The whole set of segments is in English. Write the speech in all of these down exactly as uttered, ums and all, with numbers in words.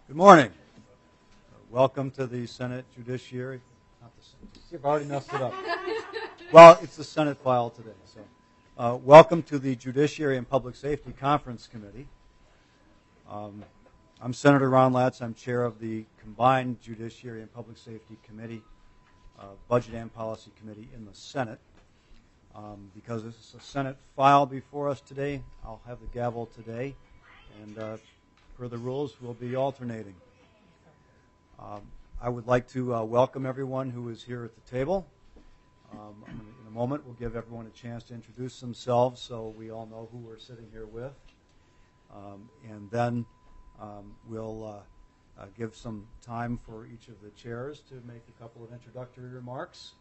Good morning. Uh, welcome to the Senate Judiciary. Not the Senate. You've already messed it up. Well, it's the Senate file today. So, uh, welcome to the Judiciary and Public Safety Conference Committee. Um, I'm Senator Ron Latz. I'm chair of the combined Judiciary and Public Safety Committee, uh, Budget and Policy Committee in the Senate. Um, because this is a Senate file before us today, I'll have the gavel today, and uh, per the rules, we'll be alternating. Um, I would like to uh, welcome everyone who is here at the table. Um, in a moment, we'll give everyone a chance to introduce themselves so we all know who we're sitting here with. Um, and then um, we'll uh, uh, give some time for each of the chairs to make a couple of introductory remarks.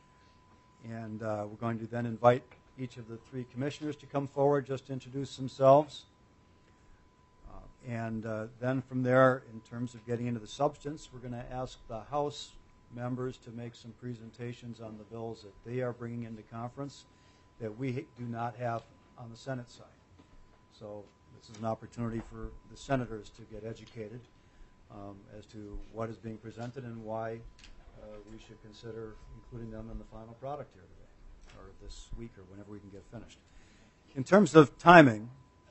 And uh, we're going to then invite each of the three commissioners to come forward just to introduce themselves. Uh, and uh, then from there, in terms of getting into the substance, we're going to ask the House members to make some presentations on the bills that they are bringing into conference that we do not have on the Senate side. So this is an opportunity for the senators to get educated um, as to what is being presented and why Uh, we should consider including them in the final product here today, or this week, or whenever we can get finished. In terms of timing,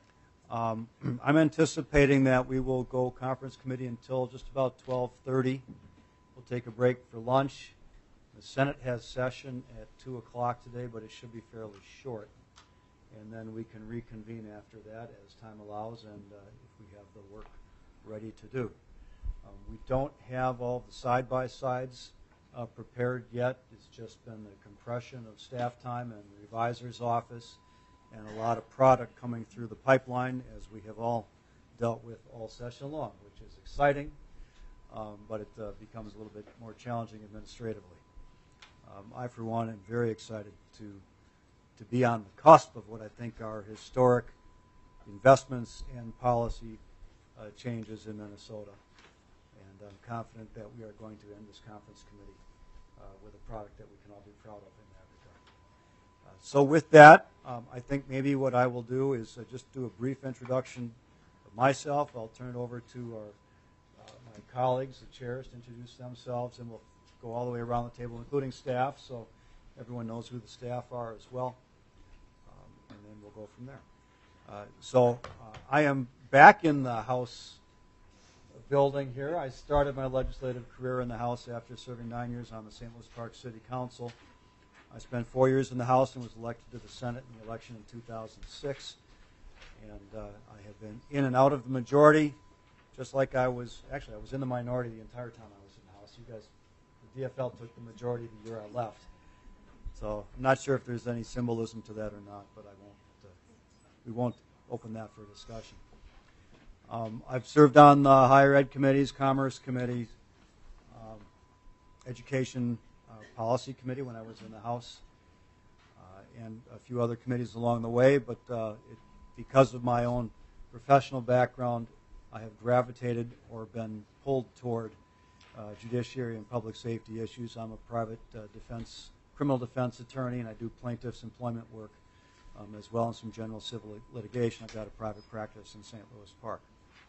um, I'm anticipating that we will go conference committee until just about twelve thirty. We'll take a break for lunch. The Senate has session at two o'clock today, but it should be fairly short. And then we can reconvene after that as time allows, and uh, if we have the work ready to do. Um, we don't have all the side-by-sides uh, prepared yet. It's just been the compression of staff time and the revisor's office and a lot of product coming through the pipeline as we have all dealt with all session long, which is exciting, um, but it uh, becomes a little bit more challenging administratively. Um, I, for one, am very excited to, to be on the cusp of what I think are historic investments and policy uh, changes in Minnesota. And I'm confident that we are going to end this conference committee uh, with a product that we can all be proud of in that regard. Uh, so with that, um, I think maybe what I will do is uh, just do a brief introduction of myself. I'll turn it over to our, uh, my colleagues, the chairs, to introduce themselves, and we'll go all the way around the table, including staff, so everyone knows who the staff are as well. Um, and then we'll go from there. Uh, so uh, I am back in the House building here. I started my legislative career in the House after serving nine years on the Saint Louis Park City Council. I spent four years in the House and was elected to the Senate in the election in two thousand six. And uh, I have been in and out of the majority, just like I was, actually I was in the minority the entire time I was in the House. You guys, the D F L took the majority the year I left. So I'm not sure if there's any symbolism to that or not, but I won't, uh, we won't open that for discussion. Um, I've served on the higher ed committees, commerce committees, um, education uh, policy committee when I was in the House, uh, and a few other committees along the way. But uh, it, because of my own professional background, I have gravitated or been pulled toward uh, judiciary and public safety issues. I'm a private uh, defense, criminal defense attorney, and I do plaintiffs' employment work um, as well as some general civil litigation. I've got a private practice in Saint Louis Park.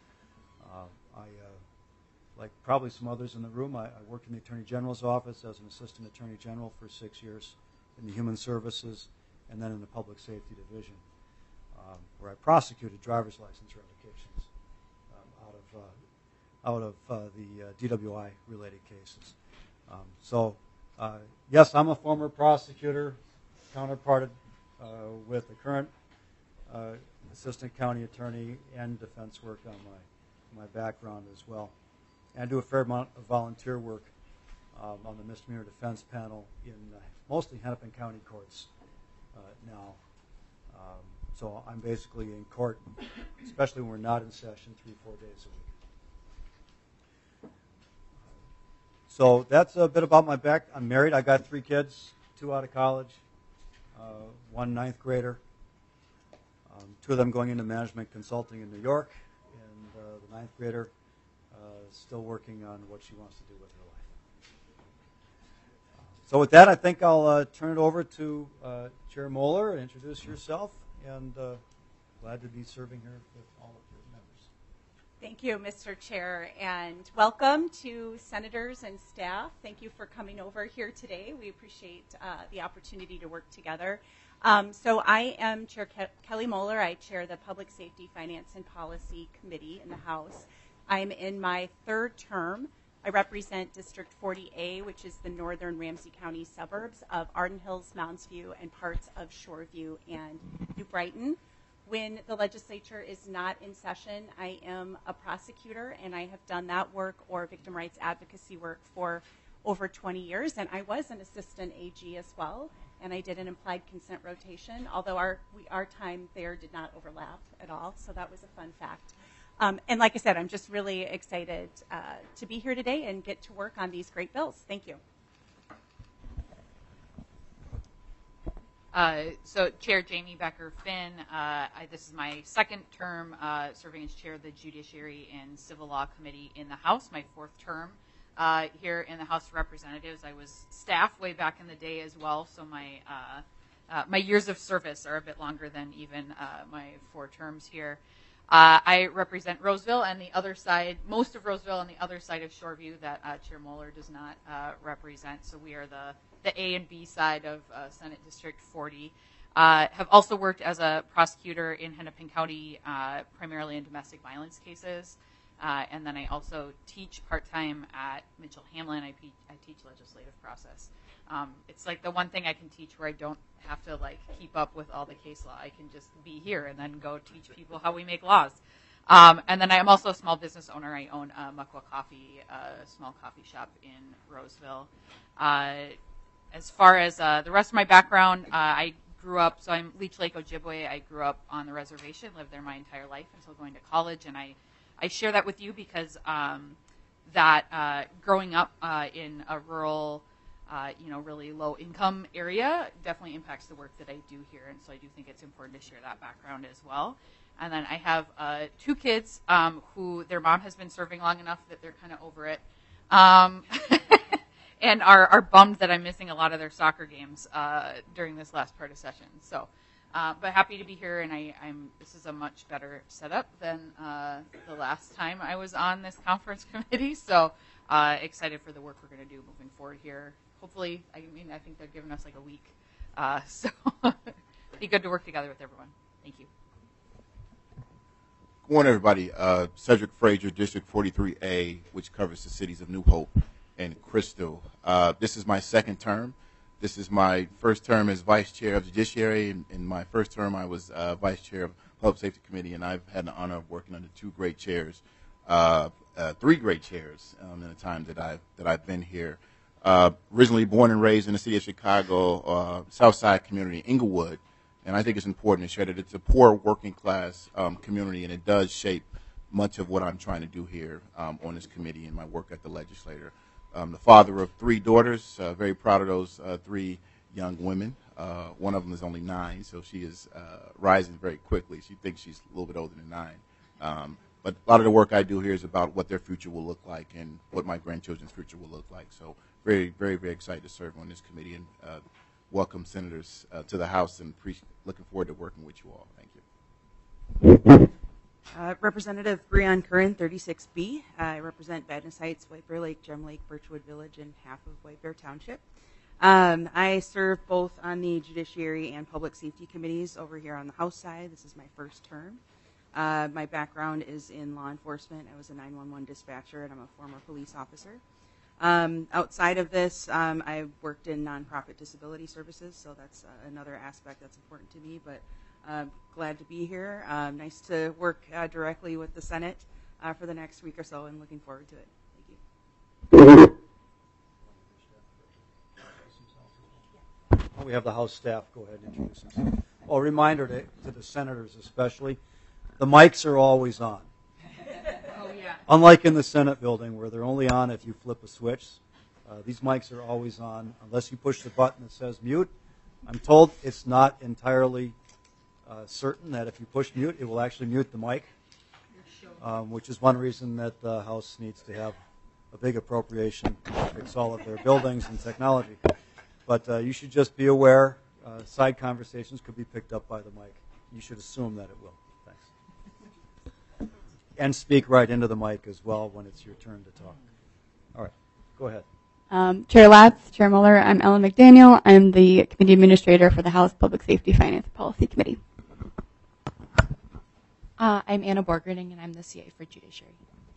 Uh, I, uh, like probably some others in the room, I, I worked in the Attorney General's office as an Assistant Attorney General for six years in the Human Services and then in the Public Safety Division, um, where I prosecuted driver's license revocations um, out of, uh, out of uh, the uh, D W I-related cases. Um, so, uh, yes, I'm a former prosecutor, counterparted uh, with the current uh, Assistant County Attorney and defense work on my my background as well. And I do a fair amount of volunteer work um, on the misdemeanor defense panel in uh, mostly Hennepin County courts uh, now. Um, so I'm basically in court, especially when we're not in session, three, four days a week. So that's a bit about my back. I'm married. I got three kids, two out of college, uh, one ninth grader, um, two of them going into management consulting in New York. Uh, the ninth grader uh, is still working on what she wants to do with her life. Uh, so with that, I think I'll uh, turn it over to uh, Chair Moeller. Introduce yourself, and uh, glad to be serving here with all of your members. Thank you, Mister Chair, and welcome to senators and staff. Thank you for coming over here today. We appreciate uh, the opportunity to work together. Um, so I am Chair Ke- Kelly Moeller. I chair the Public Safety, Finance, and Policy Committee in the House. I'm in my third term. I represent District forty A, which is the northern Ramsey County suburbs of Arden Hills, Mounds View, and parts of Shoreview and New Brighton. When the legislature is not in session, I am a prosecutor, and I have done that work or victim rights advocacy work for over twenty years, and I was an assistant A G as well, and I did an implied consent rotation, although our, we, our time there did not overlap at all, so that was a fun fact. Um, and like I said, I'm just really excited uh, to be here today and get to work on these great bills. Thank you. Uh, so, Chair Jamie Becker Finn, uh, I, this is my second term uh, serving as chair of the Judiciary and Civil Law Committee in the House, my fourth term uh, here in the House of Representatives. I was staff way back in the day as well, so my uh, uh, my years of service are a bit longer than even uh, my four terms here. Uh, I represent Roseville and the other side, most of Roseville and the other side of Shoreview that uh, Chair Moeller does not uh, represent. So we are the, the A and B side of uh, Senate District forty. Uh, have also worked as a prosecutor in Hennepin County, uh, primarily in domestic violence cases. Uh, and then I also teach part-time at Mitchell Hamlin. I, pe- I teach legislative process. Um, it's like the one thing I can teach where I don't have to like keep up with all the case law. I can just be here and then go teach people how we make laws. Um, and then I am also a small business owner. I own uh, Muckwa Coffee, a small coffee shop in Roseville. Uh, as far as uh, the rest of my background, uh, I grew up, so I'm Leech Lake Ojibwe. I grew up on the reservation, lived there my entire life until going to college, and I, I share that with you because um, that uh, growing up uh, in a rural Uh, you know, really low-income area definitely impacts the work that I do here, and so I do think it's important to share that background as well. And then I have uh, two kids um, who their mom has been serving long enough that they're kind of over it, um, and are, are bummed that I'm missing a lot of their soccer games uh, during this last part of session. So, uh, but happy to be here, and I, I'm. This is a much better setup than uh, the last time I was on this conference committee. So, uh, excited for the work we're going to do moving forward here. Hopefully, I mean, I think they're giving us like a week. Uh, so be good to work together with everyone. Thank you. Good morning, everybody. Uh, Cedric Frazier, District forty-three A, which covers the cities of New Hope and Crystal. Uh, this is my second term. This is my first term as Vice Chair of Judiciary. In, in my first term, I was uh, Vice Chair of Public Safety Committee, and I've had the honor of working under two great chairs, uh, uh, three great chairs um, in the time that I've, that I've been here. Uh, originally born and raised in the city of Chicago, uh, South Side community, Inglewood, and I think it's important to share that it's a poor working class um, community, and it does shape much of what I'm trying to do here um, on this committee and my work at the legislature. Um, the father of three daughters, uh, very proud of those uh, three young women. Uh, one of them is only nine, so she is uh, rising very quickly. She thinks she's a little bit older than nine. Um, but a lot of the work I do here is about what their future will look like and what my grandchildren's future will look like. So very, very, very excited to serve on this committee and uh, welcome senators uh, to the House, and pre- looking forward to working with you all. Thank you. Uh, Representative Breon Curran, thirty-six B. Uh, I represent Badness Heights, White Bear Lake, Gem Lake, Birchwood Village, and half of White Bear Township. Um, I serve both on the Judiciary and Public Safety Committees over here on the House side. This is my first term. Uh, my background is in law enforcement. I was a nine one one dispatcher, and I'm a former police officer. Um, outside of this, um, I've worked in nonprofit disability services, so that's uh, another aspect that's important to me, but um, glad to be here. Um, nice to work uh, directly with the Senate uh, for the next week or so, and looking forward to it. Thank you. Well, we have the House staff go ahead and introduce themselves. Well, a reminder to, to the senators especially, the mics are always on. Unlike in the Senate building where they're only on if you flip a switch, uh, these mics are always on unless you push the button that says mute. I'm told it's not entirely uh, certain that if you push mute, it will actually mute the mic, um, which is one reason that the House needs to have a big appropriation to fix all of their buildings and technology. But uh, you should just be aware, uh, side conversations could be picked up by the mic. You should assume that it will. Thanks. and speak right into the mic as well when it's your turn to talk. All right, go ahead. Um, Chair Latz, Chair Muller, I'm Ellen McDaniel. I'm the Committee Administrator for the House Public Safety Finance Policy Committee. Uh, I'm Anna Borgerding, and I'm the C A for Judiciary.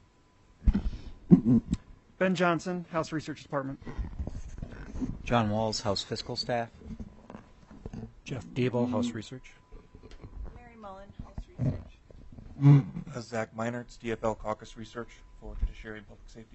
Ben Johnson, House Research Department. John Walls, House Fiscal Staff. Jeff Gable, House Research. Mary Mullen, House Research. Uh, Zach Meinertz, D F L Caucus Research for Judiciary and Public Safety.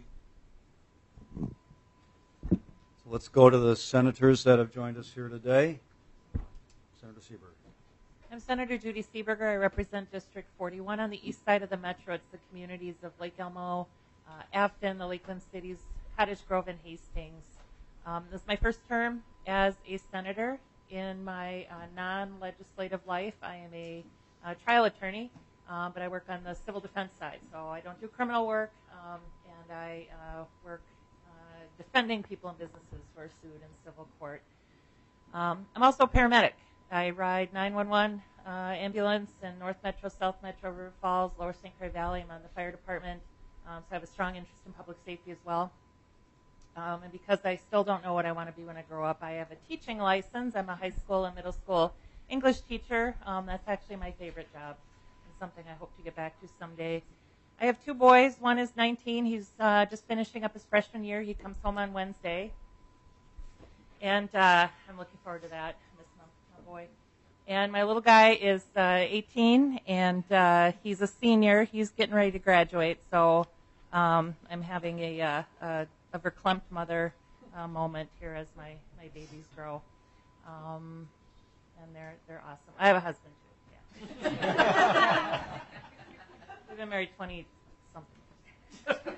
So let's go to the senators that have joined us here today. Senator Seaberg. I'm Senator Judy Seeberger. I represent District forty-one on the east side of the metro. It's the communities of Lake Elmo, uh, Afton, the Lakeland cities, Cottage Grove, and Hastings. Um, this is my first term as a senator. In my uh, non-legislative life, I am a, a trial attorney, um, but I work on the civil defense side. So I don't do criminal work, um, and I uh, work uh, defending people and businesses who are sued in civil court. Um, I'm also a paramedic. I ride nine one one uh, ambulance in North Metro, South Metro, River Falls, Lower Saint Croix Valley. I'm on the fire department, um, so I have a strong interest in public safety as well. Um, and because I still don't know what I want to be when I grow up, I have a teaching license. I'm a high school and middle school English teacher. Um, that's actually my favorite job and something I hope to get back to someday. I have two boys. One is nineteen. He's uh, just finishing up his freshman year. He comes home on Wednesday. And uh, I'm looking forward to that. I miss my, my boy. And my little guy is uh, eighteen, and uh, he's a senior. He's getting ready to graduate. So um, I'm having a... Uh, a a verklempt mother uh, moment here as my, my babies grow. Um, and they're they're awesome. I have a husband too. Yeah. We've been married twenty something.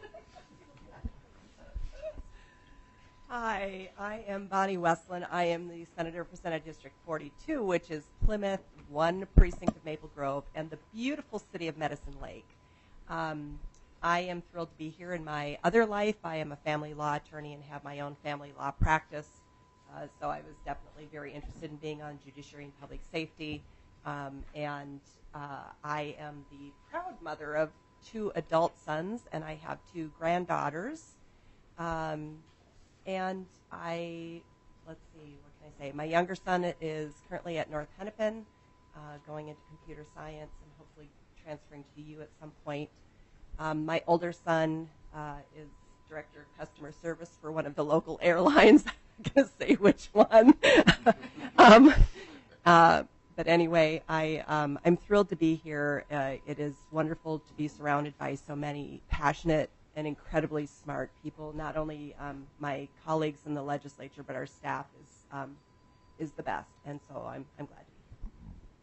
Hi, I am Bonnie Westland. I am the Senator for Senate District forty-two, which is Plymouth, one precinct of Maple Grove, and the beautiful city of Medicine Lake. Um, I am thrilled to be here. In my other life, I am a family law attorney and have my own family law practice. Uh, so I was definitely very interested in being on judiciary and public safety. Um, and uh, I am the proud mother of two adult sons, and I have two granddaughters. Um, and I, let's see, what can I say? My younger son is currently at North Hennepin, uh, going into computer science and hopefully transferring to U at some point. Um, my older son uh, is director of customer service for one of the local airlines. I'm going to say which one. um, uh, but anyway, I, um, I'm thrilled to be here. Uh, it is wonderful to be surrounded by so many passionate and incredibly smart people. Not only um, my colleagues in the legislature, but our staff is um, is the best. And so I'm, I'm glad to be here.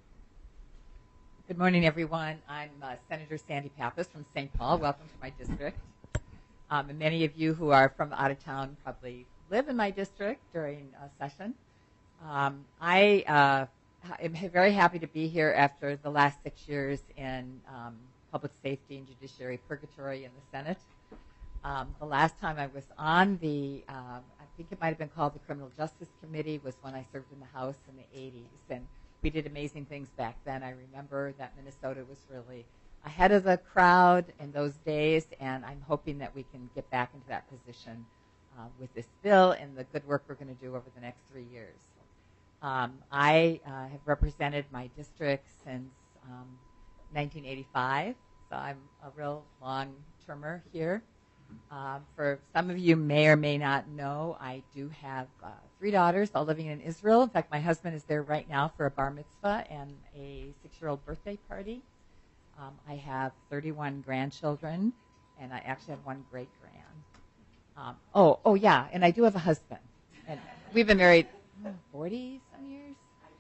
Good morning, everyone. I'm uh, Senator Sandy Pappas from Saint Paul. Welcome to my district. Um, and many of you who are from out of town probably live in my district during a session. Um, I uh, am very happy to be here after the last six years in um, public safety and judiciary purgatory in the Senate. Um, the last time I was on the, um, I think it might have been called the Criminal Justice Committee, was when I served in the House in the eighties. And we did amazing things back then. I remember that Minnesota was really ahead of the crowd in those days, and I'm hoping that we can get back into that position uh, with this bill and the good work we're going to do over the next three years. Um, I uh, have represented my district since um, nineteen eighty-five, so I'm a real long-termer here. Um, for some of you may or may not know, I do have uh, three daughters all living in Israel. In fact, my husband is there right now for a bar mitzvah and a six-year-old birthday party. Um, I have thirty-one grandchildren, and I actually have one great-grand. Um, oh, oh yeah, and I do have a husband. And we've been married forty-some years.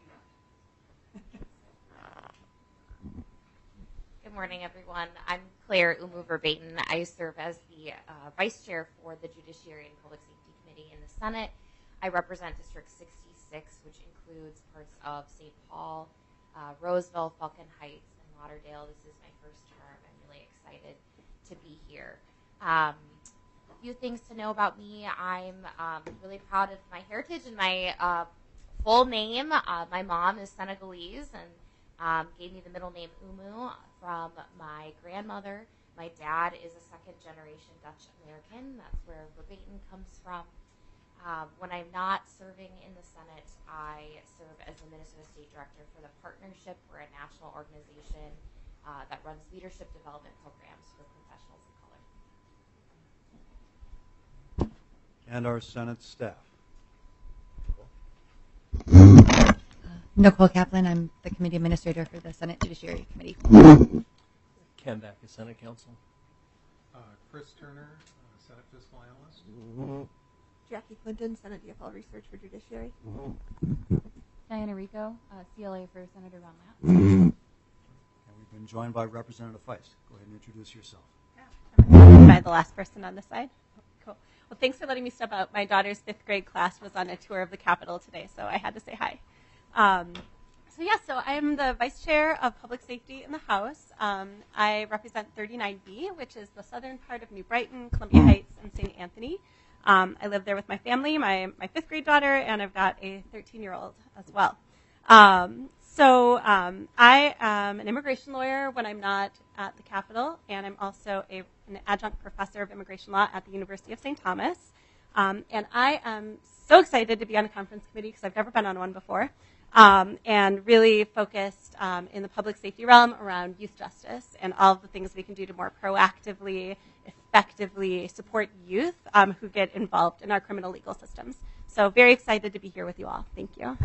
Good morning, everyone. I'm Claire Umu Verbaten. I serve as the uh, vice chair for the Judiciary and Public Safety Committee in the Senate. I represent District sixty-six, which includes parts of Saint Paul, uh, Roseville, Falcon Heights, and Lauderdale. This is my first term. I'm really excited to be here. Um, a few things to know about me. I'm um, really proud of my heritage and my uh, full name. Uh, my mom is Senegalese, and Um, gave me the middle name Umu from my grandmother. My dad is a second generation Dutch American. That's where Verbatim comes from. Um, when I'm not serving in the Senate, I serve as the Minnesota State Director for the Partnership. We're a national organization uh, that runs leadership development programs for professionals of color. And our Senate staff. Nicole Kaplan, I'm the Committee Administrator for the Senate Judiciary Committee. Ken Backus, Senate Counsel. Uh, Chris Turner, uh, Senate Fiscal Analyst. Jackie Clinton, Senate D F L Research for Judiciary. Diana Rico, uh, C L A for Senator Ron Lapp. And we've been joined by Representative Feist. Go ahead and introduce yourself. Am I the last person on this side? Cool. Well, thanks for letting me step out. My daughter's fifth grade class was on a tour of the Capitol today, so I had to say hi. Um, so yeah, so I'm the Vice Chair of Public Safety in the House. Um, I represent thirty-nine B, which is the southern part of New Brighton, Columbia Heights, and Saint Anthony. Um, I live there with my family, my, my fifth grade daughter, and I've got a thirteen-year-old as well. Um, so um, I am an immigration lawyer when I'm not at the Capitol, and I'm also a, an adjunct professor of immigration law at the University of Saint Thomas. Um, and I am so excited to be on a conference committee because I've never been on one before, um, and really focused um, in the public safety realm around youth justice and all of the things we can do to more proactively, effectively support youth um, who get involved in our criminal legal systems. So very excited to be here with you all. Thank you.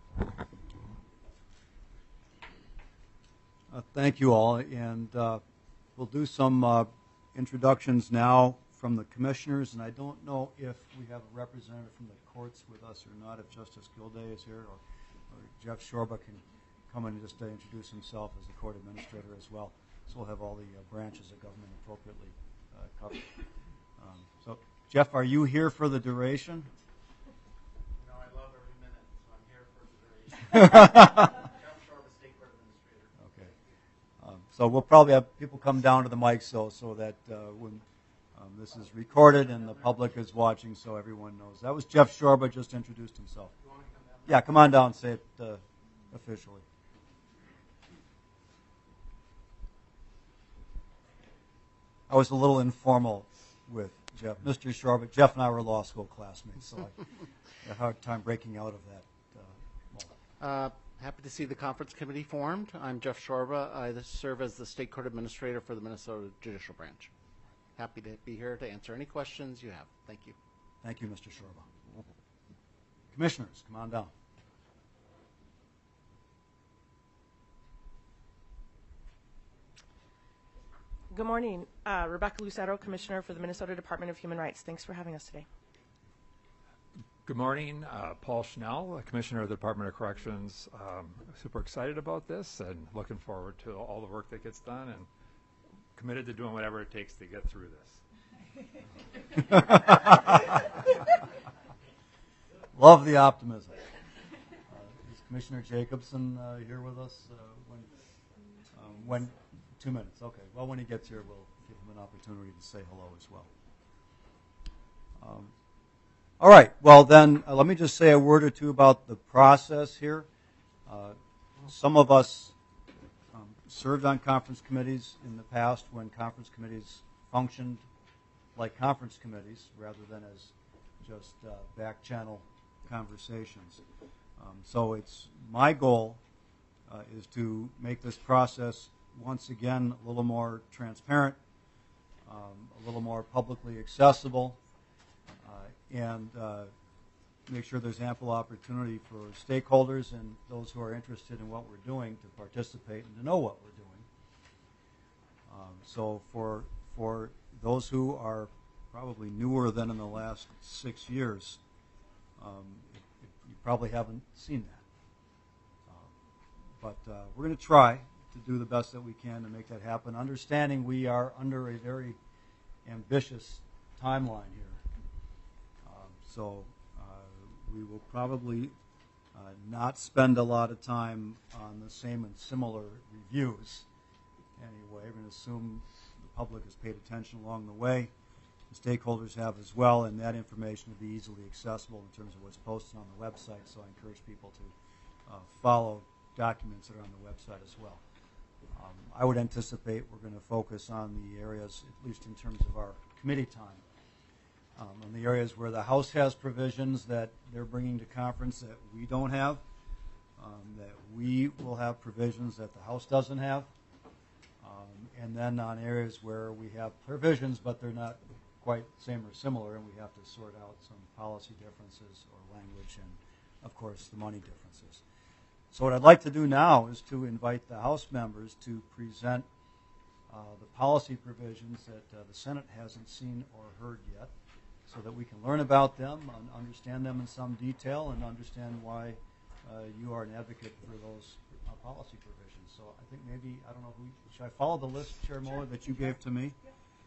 Uh, thank you all, and uh, we'll do some uh, introductions now from the commissioners, and I don't know if we have a representative from the courts with us or not, if Justice Gilday is here, or, or Jeff Shorba can come in and just uh, introduce himself as the court administrator as well. So we'll have all the uh, branches of government appropriately uh, covered. Um, so, Jeff, are you here for the duration? No, I love every minute, so I'm here for the duration. Jeff Shorba, State Court Administrator. Okay. Um, so we'll probably have people come down to the mic so, so that uh, when um, this is recorded and the public is watching so everyone knows. That was Jeff Shorba, just introduced himself. You want to come down? Yeah, come on down and say it uh, officially. I was a little informal with Jeff. Mister Shorba, Jeff and I were law school classmates, so I had a hard time breaking out of that uh, mold. Uh, happy to see the conference committee formed. I'm Jeff Shorba. I serve as the State Court Administrator for the Minnesota Judicial Branch. Happy to be here to answer any questions you have. Thank you. Thank you, Mister Shorba. Commissioners, come on down. Good morning. Uh, Rebecca Lucero, Commissioner for the Minnesota Department of Human Rights. Thanks for having us today. Good morning. Uh, Paul Schnell, Commissioner of the Department of Corrections. Um, super excited about this and looking forward to all the work that gets done and committed to doing whatever it takes to get through this. Love the optimism. Uh, is Commissioner Jacobson uh, here with us? Uh, when, um, when Two minutes. Okay. Well, when he gets here, we'll give him an opportunity to say hello as well. Um, all right. Well, then uh, let me just say a word or two about the process here. Uh, some of us um, served on conference committees in the past when conference committees functioned like conference committees rather than as just uh, back channel conversations. Um, so it's my goal uh, is to make this process once again a little more transparent, um, a little more publicly accessible, uh, and uh, make sure there's ample opportunity for stakeholders and those who are interested in what we're doing to participate and to know what we're doing. Um, so for for those who are probably newer than in the last six years, um, it, it, you probably haven't seen that. Uh, but uh, we're going to try to do the best that we can to make that happen, understanding we are under a very ambitious timeline here. Um, so uh, we will probably uh, not spend a lot of time on the same and similar reviews anyway. We're going to assume the public has paid attention along the way. The stakeholders have as well, and that information will be easily accessible in terms of what's posted on the website, so I encourage people to uh, follow documents that are on the website as well. Um, I would anticipate we're going to focus on the areas, at least in terms of our committee time, um, on the areas where the House has provisions that they're bringing to conference that we don't have, um, that we will have provisions that the House doesn't have, um, and then on areas where we have provisions but they're not quite same or similar, and we have to sort out some policy differences or language and, of course, the money differences. So what I'd like to do now is to invite the House members to present uh, the policy provisions that uh, the Senate hasn't seen or heard yet, so that we can learn about them and understand them in some detail and understand why uh, you are an advocate for those uh, policy provisions. So I think maybe, I don't know, who should I follow the list, Chair Moeller, that you gave to me?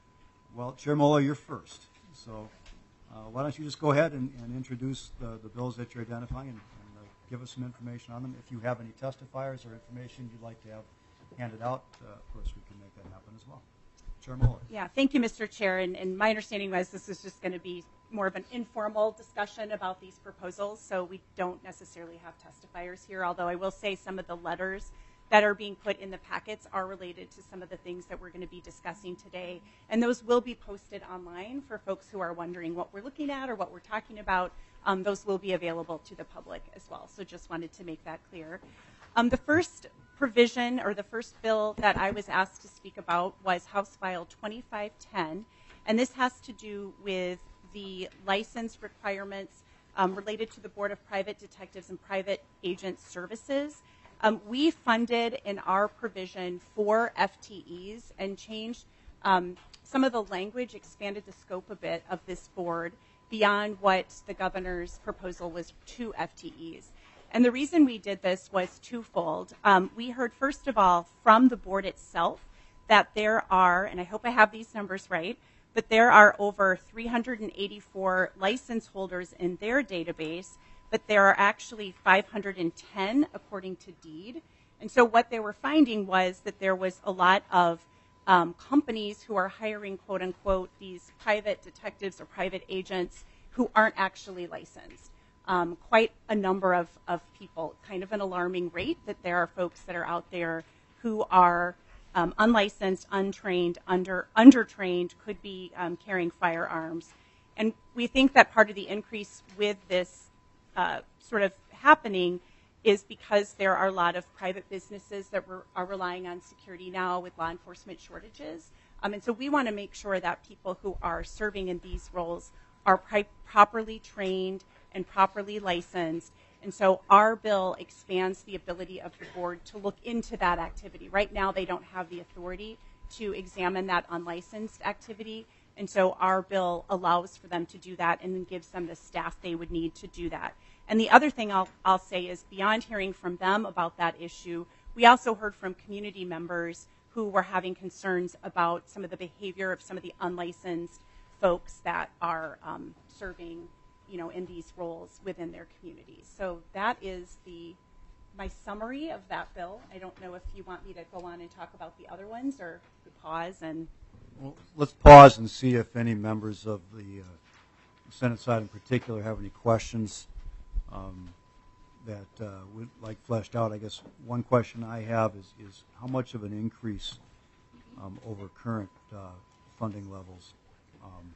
Well, Chair Moeller, you're first. So uh, why don't you just go ahead and, and introduce the, the bills that you're identifying and, and uh, give us some information on them. If you have any testifiers or information you'd like to have handed out, uh, of course, we can make that happen as well. Chair Moeller. Yeah, thank you, Mister Chair. And, and my understanding was this is just going to be more of an informal discussion about these proposals, so we don't necessarily have testifiers here, although I will say some of the letters that are being put in the packets are related to some of the things that we're going to be discussing today. And those will be posted online for folks who are wondering what we're looking at or what we're talking about. Um, those will be available to the public as well. So just wanted to make that clear. Um, the first provision or the first bill that I was asked to speak about was House File twenty-five ten. And this has to do with the license requirements um, related to the Board of Private Detectives and Private Agent Services. Um, we funded in our provision four F T Es and changed um, some of the language, expanded the scope a bit of this board beyond what the governor's proposal was two F T Es. And the reason we did this was twofold. Um, we heard, first of all, from the board itself that there are, and I hope I have these numbers right, but there are over three hundred eighty-four license holders in their database, but there are actually five hundred ten according to deed. And so what they were finding was that there was a lot of um, companies who are hiring, quote unquote, these private detectives or private agents who aren't actually licensed. Um, quite a number of, of people, kind of an alarming rate that there are folks that are out there who are um, unlicensed, untrained, under undertrained, could be um, carrying firearms. And we think that part of the increase with this uh, sort of happening is because there are a lot of private businesses that re- are relying on security now with law enforcement shortages. Um, and so we want to make sure that people who are serving in these roles are pri- properly trained and properly licensed. And so our bill expands the ability of the board to look into that activity. Right now, they don't have the authority to examine that unlicensed activity. And so our bill allows for them to do that and then gives them the staff they would need to do that. And the other thing I'll, I'll say is beyond hearing from them about that issue, we also heard from community members who were having concerns about some of the behavior of some of the unlicensed folks that are um, serving, you know, in these roles within their communities. So that is the my summary of that bill. I don't know if you want me to go on and talk about the other ones or pause and. Well, let's pause and see if any members of the uh, Senate side in particular have any questions um, that uh, would like fleshed out. I guess one question I have is, is how much of an increase um, over current uh, funding levels um,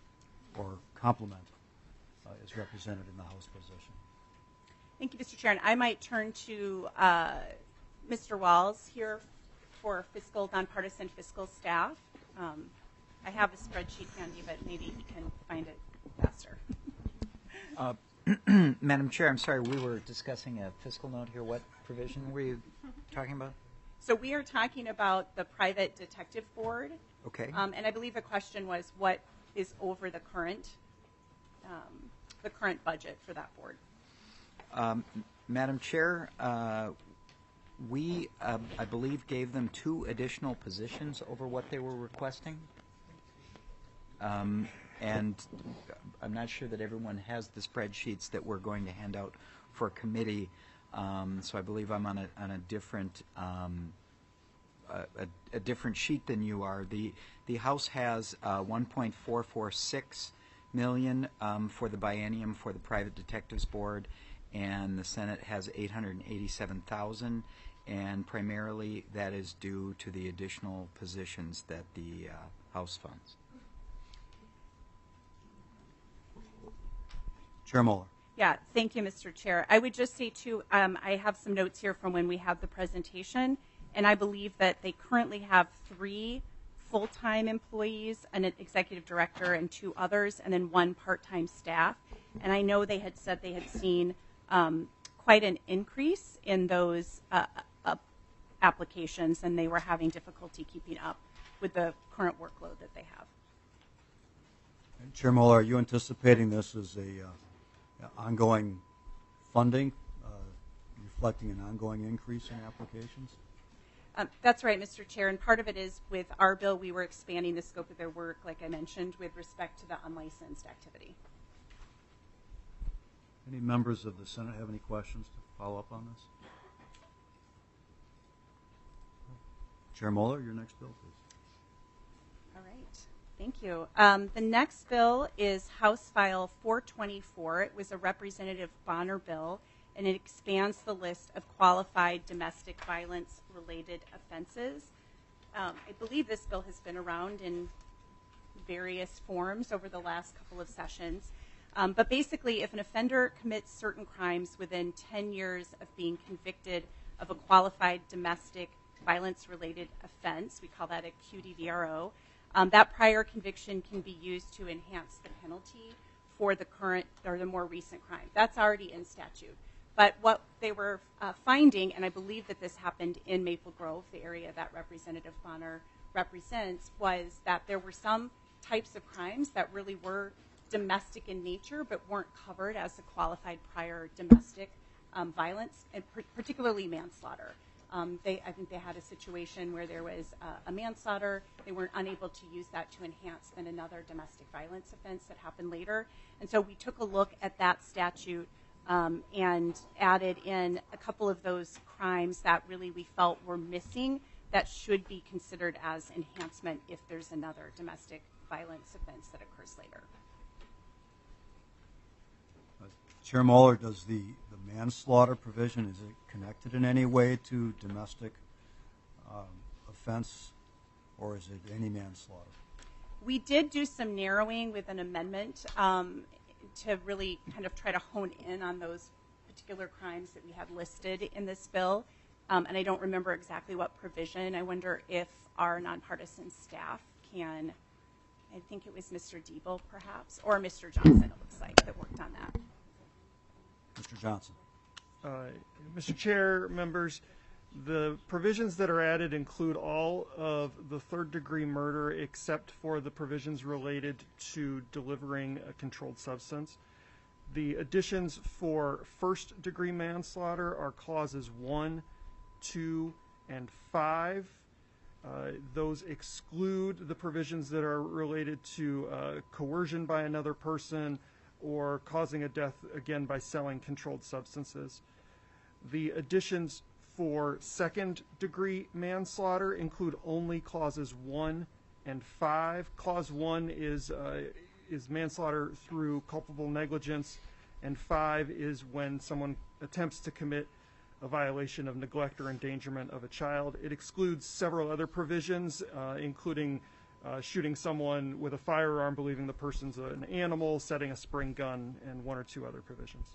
or complement uh, is represented in the House position? Thank you, Mister Chair. And I might turn to uh, Mister Walls here for fiscal, nonpartisan fiscal staff. Um, I have a spreadsheet handy, but maybe he can find it faster. Uh, Madam Chair, I'm sorry, we were discussing a fiscal note here. What provision were you talking about? So we are talking about the private detective board. Okay. Um, and I believe the question was what is over the current, um, the current budget for that board. Um, Madam Chair, uh, we, uh, I believe, gave them two additional positions over what they were requesting. Um, and I'm not sure that everyone has the spreadsheets that we're going to hand out for committee. Um, so I believe I'm on a, on a different um, a, a, a different sheet than you are. The the House has uh, one point four four six million um, for the biennium for the Private Detectives Board, and the Senate has eight hundred eighty-seven thousand, and primarily that is due to the additional positions that the uh, House funds. Chair Muller. Yeah, thank you, Mister Chair. I would just say, too, um, I have some notes here from when we had the presentation, and I believe that they currently have three full-time employees, an executive director, and two others, and then one part-time staff. And I know they had said they had seen um, quite an increase in those uh, uh, applications, and they were having difficulty keeping up with the current workload that they have. And Chair Muller, are you anticipating this as a uh, ongoing funding, uh, reflecting an ongoing increase in applications? Um, that's right, Mister Chair, and part of it is with our bill, we were expanding the scope of their work, like I mentioned, with respect to the unlicensed activity. Any members of the Senate have any questions to follow up on this? Chair Muller, your next bill, please. All right, thank you. Um, the next bill is House File four twenty-four. It was a Representative Bonner bill, and it expands the list of qualified domestic violence related offenses. Um, I believe this bill has been around in various forms over the last couple of sessions. Um, but basically, if an offender commits certain crimes within ten years of being convicted of a qualified domestic violence related offense, we call that a Q D V R O, um, that prior conviction can be used to enhance the penalty for the current or the more recent crime. That's already in statute. But what they were uh, finding, and I believe that this happened in Maple Grove, the area that Representative Bonner represents, was that there were some types of crimes that really were domestic in nature but weren't covered as a qualified prior domestic um, violence, and pr- particularly manslaughter. Um, they, I think they had a situation where there was uh, a manslaughter. They weren't unable to use that to enhance then another domestic violence offense that happened later. And so we took a look at that statute um, and added in a couple of those crimes that really we felt were missing that should be considered as enhancement if there's another domestic violence offense that occurs later. Uh, Chair Muller, does the, the manslaughter provision, is it connected in any way to domestic um, offense, or is it any manslaughter? We did do some narrowing with an amendment um, to really kind of try to hone in on those particular crimes that we had listed in this bill. Um, and I don't remember exactly what provision. I wonder if our nonpartisan staff can, I think it was Mister Diebel perhaps, or Mister Johnson, it looks like, that worked on that. Mister Johnson. Uh, Mister Chair, members, the provisions that are added include all of the third-degree murder except for the provisions related to delivering a controlled substance. The additions for first-degree manslaughter are clauses one, two, and five. Uh, those exclude the provisions that are related to uh, coercion by another person or causing a death, again, by selling controlled substances. The additions for second-degree manslaughter include only clauses one and five. Clause one is uh, is manslaughter through culpable negligence, and five is when someone attempts to commit a violation of neglect or endangerment of a child. It excludes several other provisions, uh, including uh, shooting someone with a firearm, believing the person's an animal, setting a spring gun, and one or two other provisions.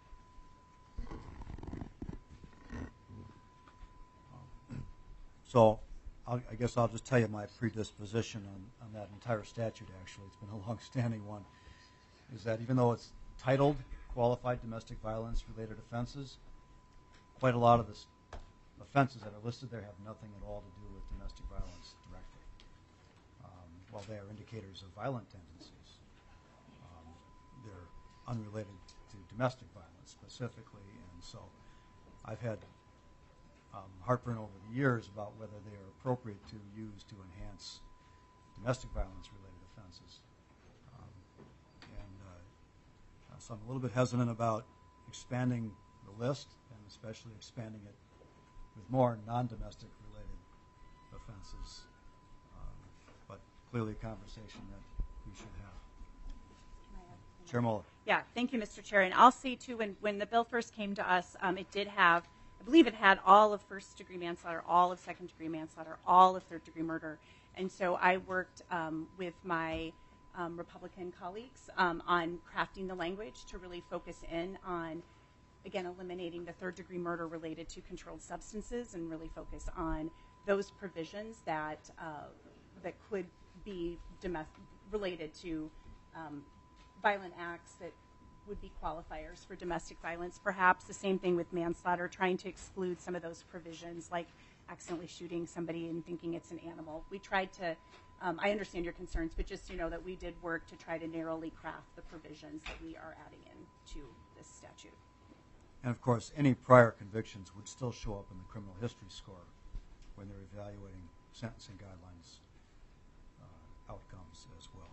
So I'll, I guess I'll just tell you my predisposition on, on that entire statute, actually. It's been a long-standing one, is that even though it's titled Qualified Domestic Violence-Related Offenses, quite a lot of the offenses that are listed there have nothing at all to do with domestic violence directly. Um, while they are indicators of violent tendencies, um, they're unrelated to domestic violence specifically, and so I've had Um, heartburn over the years about whether they are appropriate to use to enhance domestic violence-related offenses. Um, and uh, so I'm a little bit hesitant about expanding the list, and especially expanding it with more non-domestic related offenses. Um, but clearly a conversation that we should have. Chair Muller. Yeah, thank you, Mister Chair. And I'll say, too, when, when the bill first came to us, um, it did have, I believe it had all of first-degree manslaughter, all of second-degree manslaughter, all of third-degree murder. And so I worked um, with my um, Republican colleagues um, on crafting the language to really focus in on, again, eliminating the third-degree murder related to controlled substances and really focus on those provisions that uh, that could be domestic, related to um, violent acts that would be qualifiers for domestic violence. Perhaps the same thing with manslaughter, trying to exclude some of those provisions like accidentally shooting somebody and thinking it's an animal. We tried to, um, I understand your concerns, but just so you know that we did work to try to narrowly craft the provisions that we are adding into this statute. And of course, any prior convictions would still show up in the criminal history score when they're evaluating sentencing guidelines uh, outcomes as well.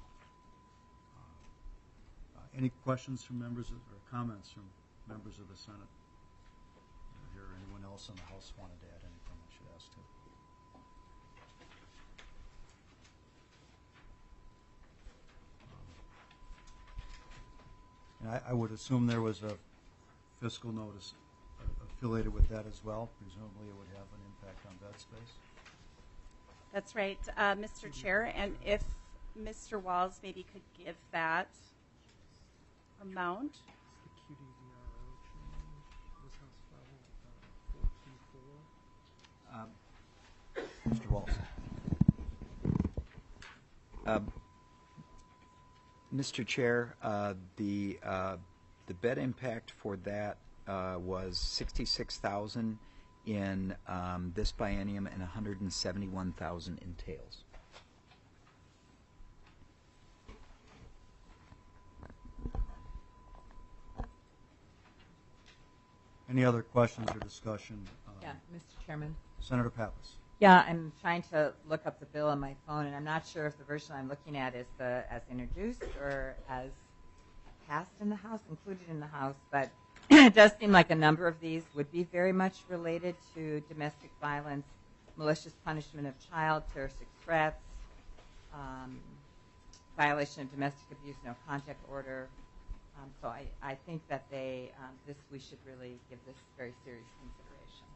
Uh, uh, any questions from members of, or comments from members of the Senate? Uh, here, anyone else in the House wanted to add anything I should ask to? Um, and I, I would assume there was a fiscal notice affiliated with that as well. Presumably it would have an impact on bed space. That's right, uh, Mister Chair. And if Mister Walls maybe could give that amount. Um, Mister Walls. Um, Mister Chair, uh, the uh, the bed impact for that uh, was sixty-six thousand in um, this biennium and one hundred seventy-one thousand in tails. Any other questions or discussion? Um, Yeah, Mister Chairman. Senator Pappas. Yeah, I'm trying to look up the bill on my phone, and I'm not sure if the version I'm looking at is the as introduced or as passed in the House, included in the House, but it does seem like a number of these would be very much related to domestic violence, malicious punishment of child, terroristic threats, um, violation of domestic abuse, no contact order. Um, so I, I think that they, um, this we should really give this very serious consideration.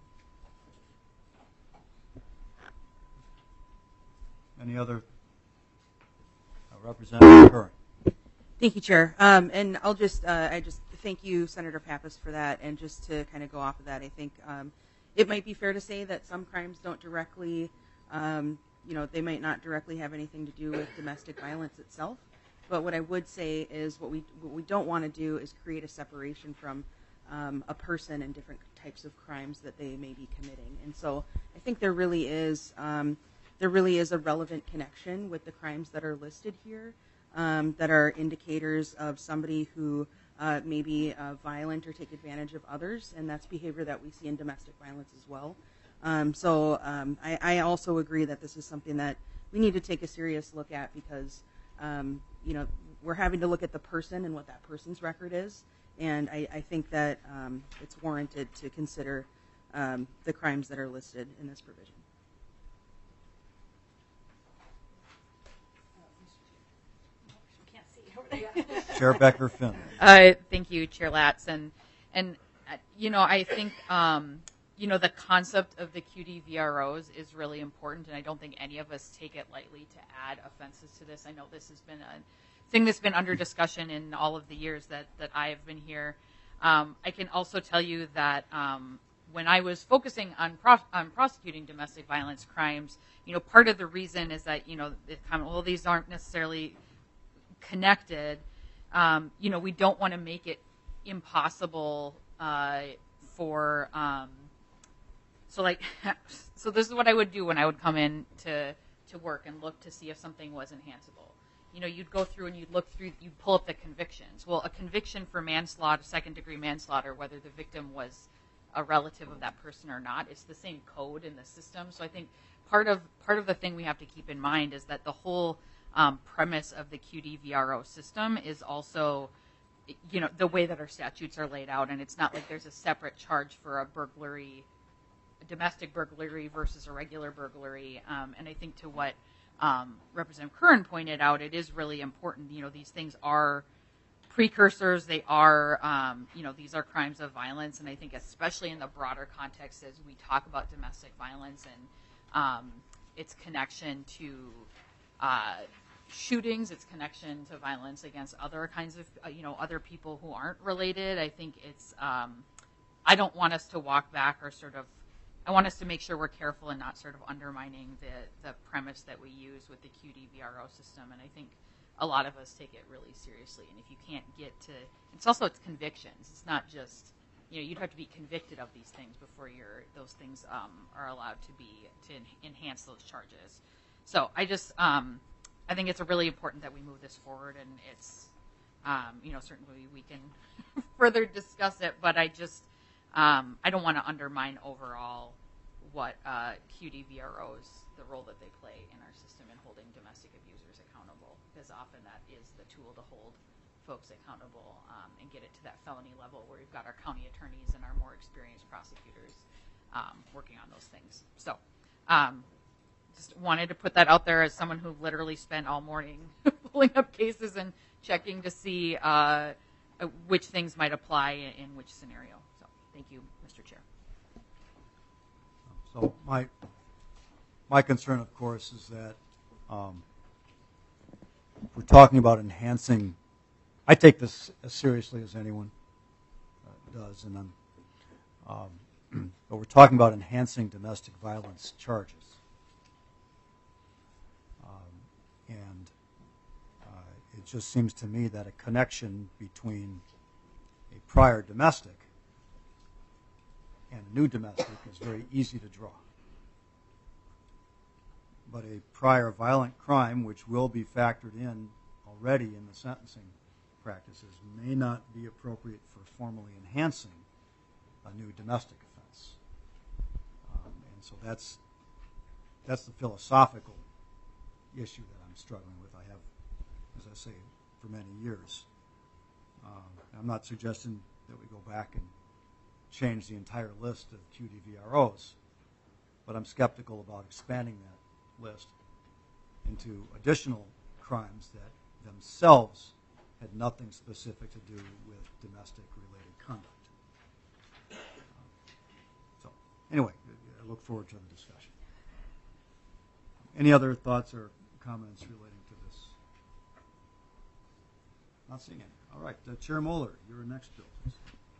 Any other uh, Representative Curran? Thank you, Chair. Um, and I'll just, uh, I just thank you, Senator Pappas, for that. And just to kind of go off of that, I think um, it might be fair to say that some crimes don't directly, um, you know, they might not directly have anything to do with domestic violence itself. But what I would say is what we what we don't want to do is create a separation from um, a person and different types of crimes that they may be committing. And so I think there really is um, there really is a relevant connection with the crimes that are listed here. Um, that are indicators of somebody who uh, may be uh, violent or take advantage of others, and that's behavior that we see in domestic violence as well. Um, so um, I, I also agree that this is something that we need to take a serious look at because, um, you know, we're having to look at the person and what that person's record is, and I, I think that um, it's warranted to consider um, the crimes that are listed in this provision. Chair Becker-Finn. Uh, thank you, Chair Latz. And, and uh, you know, I think, um, you know, the concept of the Q D V R Os is really important, and I don't think any of us take it lightly to add offenses to this. I know this has been a thing that's been under discussion in all of the years that, that I have been here. Um, I can also tell you that um, when I was focusing on, pro- on prosecuting domestic violence crimes, you know, part of the reason is that, you know, the comment, well, these aren't necessarily connected. Um, you know, we don't want to make it impossible uh, for, um, so like, so this is what I would do when I would come in to, to work and look to see if something was enhanceable. You know, you'd go through and you'd look through, you'd pull up the convictions. Well, a conviction for manslaughter, second degree manslaughter, whether the victim was a relative of that person or not, it's the same code in the system. So I think part of, part of the thing we have to keep in mind is that the whole Um, premise of the Q D V R O system is also, you know, the way that our statutes are laid out, and it's not like there's a separate charge for a burglary, a domestic burglary versus a regular burglary. Um, and I think to what um, Representative Curran pointed out, it is really important. You know, these things are precursors. They are, um, you know, these are crimes of violence, and I think especially in the broader context as we talk about domestic violence and um, its connection to uh, shootings, its connection to violence against other kinds of, uh, you know, other people who aren't related. I think it's, um, I don't want us to walk back or sort of, I want us to make sure we're careful and not sort of undermining the, the premise that we use with the Q D V R O system. And I think a lot of us take it really seriously. And if you can't get to, it's also, it's convictions. It's not just, you know, you'd have to be convicted of these things before you're, those things um, are allowed to be, to en- enhance those charges. So I just, um, I think it's really important that we move this forward, and it's, um, you know, certainly we can further discuss it, but I just, um, I don't want to undermine overall what uh, Q D V R Os, the role that they play in our system in holding domestic abusers accountable, because often that is the tool to hold folks accountable um, and get it to that felony level where we've got our county attorneys and our more experienced prosecutors um, working on those things. So um, just wanted to put that out there as someone who literally spent all morning pulling up cases and checking to see uh, which things might apply in, in which scenario. So thank you, Mister Chair. So my my concern, of course, is that um, we're talking about enhancing. I take this as seriously as anyone uh, does, and I'm. Um, but we're talking about enhancing domestic violence charges, um, and uh, it just seems to me that a connection between a prior domestic and a new domestic is very easy to draw. But a prior violent crime, which will be factored in already in the sentencing practices, may not be appropriate for formally enhancing a new domestic offense. Um, and so that's that's the philosophical issue that I'm struggling with. I have, as I say, for many years. Um, I'm not suggesting that we go back and change the entire list of Q D V R Os, but I'm skeptical about expanding that list into additional crimes that themselves had nothing specific to do with domestic-related conduct. Um, so, anyway, I look forward to the discussion. Any other thoughts or comments relating to this? Not seeing any. All right, uh, Chair Moeller, your next bill, please.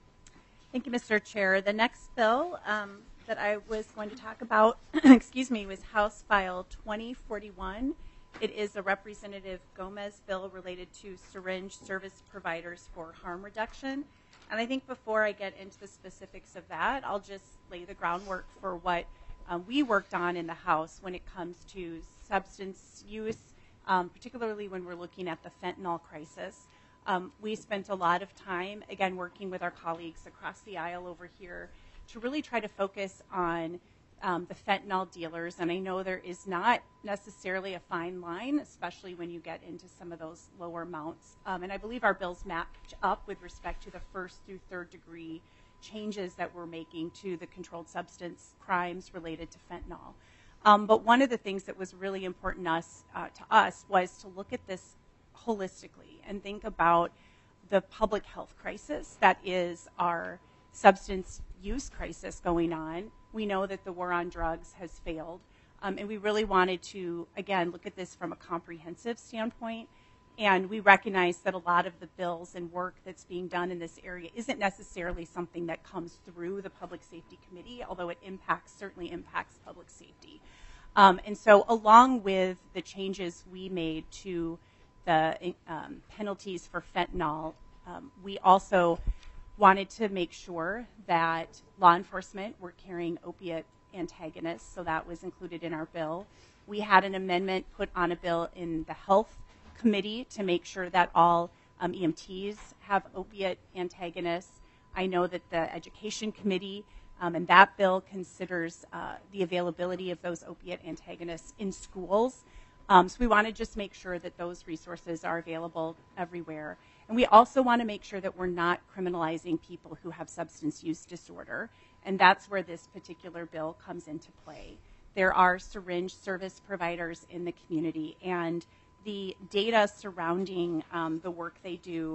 Thank you, Mister Chair. The next bill um, that I was going to talk about, excuse me, was House File twenty forty-one. It is a Representative Gomez bill related to syringe service providers for harm reduction. And I think before I get into the specifics of that, I'll just lay the groundwork for what um, we worked on in the House when it comes to substance use, um, particularly when we're looking at the fentanyl crisis. Um, we spent a lot of time, again, working with our colleagues across the aisle over here to really try to focus on um, the fentanyl dealers. And I know there is not necessarily a fine line, especially when you get into some of those lower amounts. Um, and I believe our bills match up with respect to the first through third degree changes that we're making to the controlled substance crimes related to fentanyl. Um, but one of the things that was really important us, uh, to us was to look at this holistically and think about the public health crisis that is our substance use crisis going on. We know that the war on drugs has failed, um, and we really wanted to, again, look at this from a comprehensive standpoint. And we recognize that a lot of the bills and work that's being done in this area isn't necessarily something that comes through the Public Safety Committee, although it impacts, certainly impacts public safety. Um, and so along with the changes we made to the um, penalties for fentanyl, um, we also wanted to make sure that law enforcement were carrying opiate antagonists, so that was included in our bill. We had an amendment put on a bill in the Health Committee to make sure that all um, E M Ts have opiate antagonists. I know that the Education Committee um, and that bill considers uh, the availability of those opiate antagonists in schools. Um, so we want to just make sure that those resources are available everywhere. And we also want to make sure that we're not criminalizing people who have substance use disorder. And that's where this particular bill comes into play. There are syringe service providers in the community, and the data surrounding um, the work they do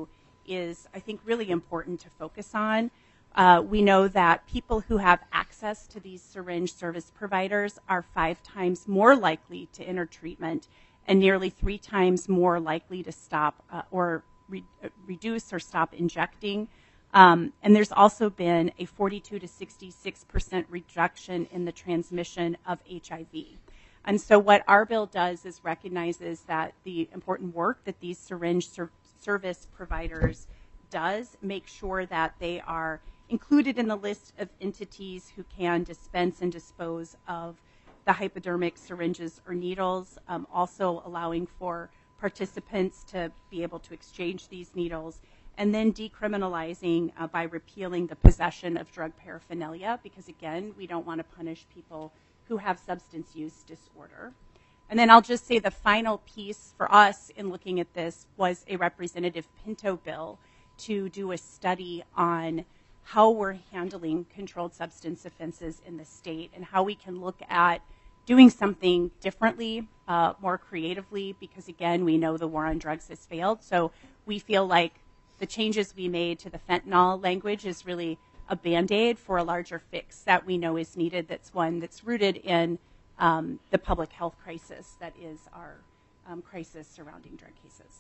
is, I think, really important to focus on. Uh, we know that people who have access to these syringe service providers are five times more likely to enter treatment and nearly three times more likely to stop uh, or re- reduce or stop injecting. Um, and there's also been a forty-two to sixty-six percent reduction in the transmission of H I V. And so what our bill does is recognizes that the important work that these syringe ser- service providers does, make sure that they are included in the list of entities who can dispense and dispose of the hypodermic syringes or needles, um, also allowing for participants to be able to exchange these needles, and then decriminalizing uh, by repealing the possession of drug paraphernalia, because again, we don't want to punish people who have substance use disorder. And then I'll just say the final piece for us in looking at this was a Representative Pinto bill to do a study on how we're handling controlled substance offenses in the state and how we can look at doing something differently, uh, more creatively, because again, we know the war on drugs has failed. So we feel like the changes we made to the fentanyl language is really a Band-Aid for a larger fix that we know is needed. That's one that's rooted in um, the public health crisis that is our um, crisis surrounding drug cases.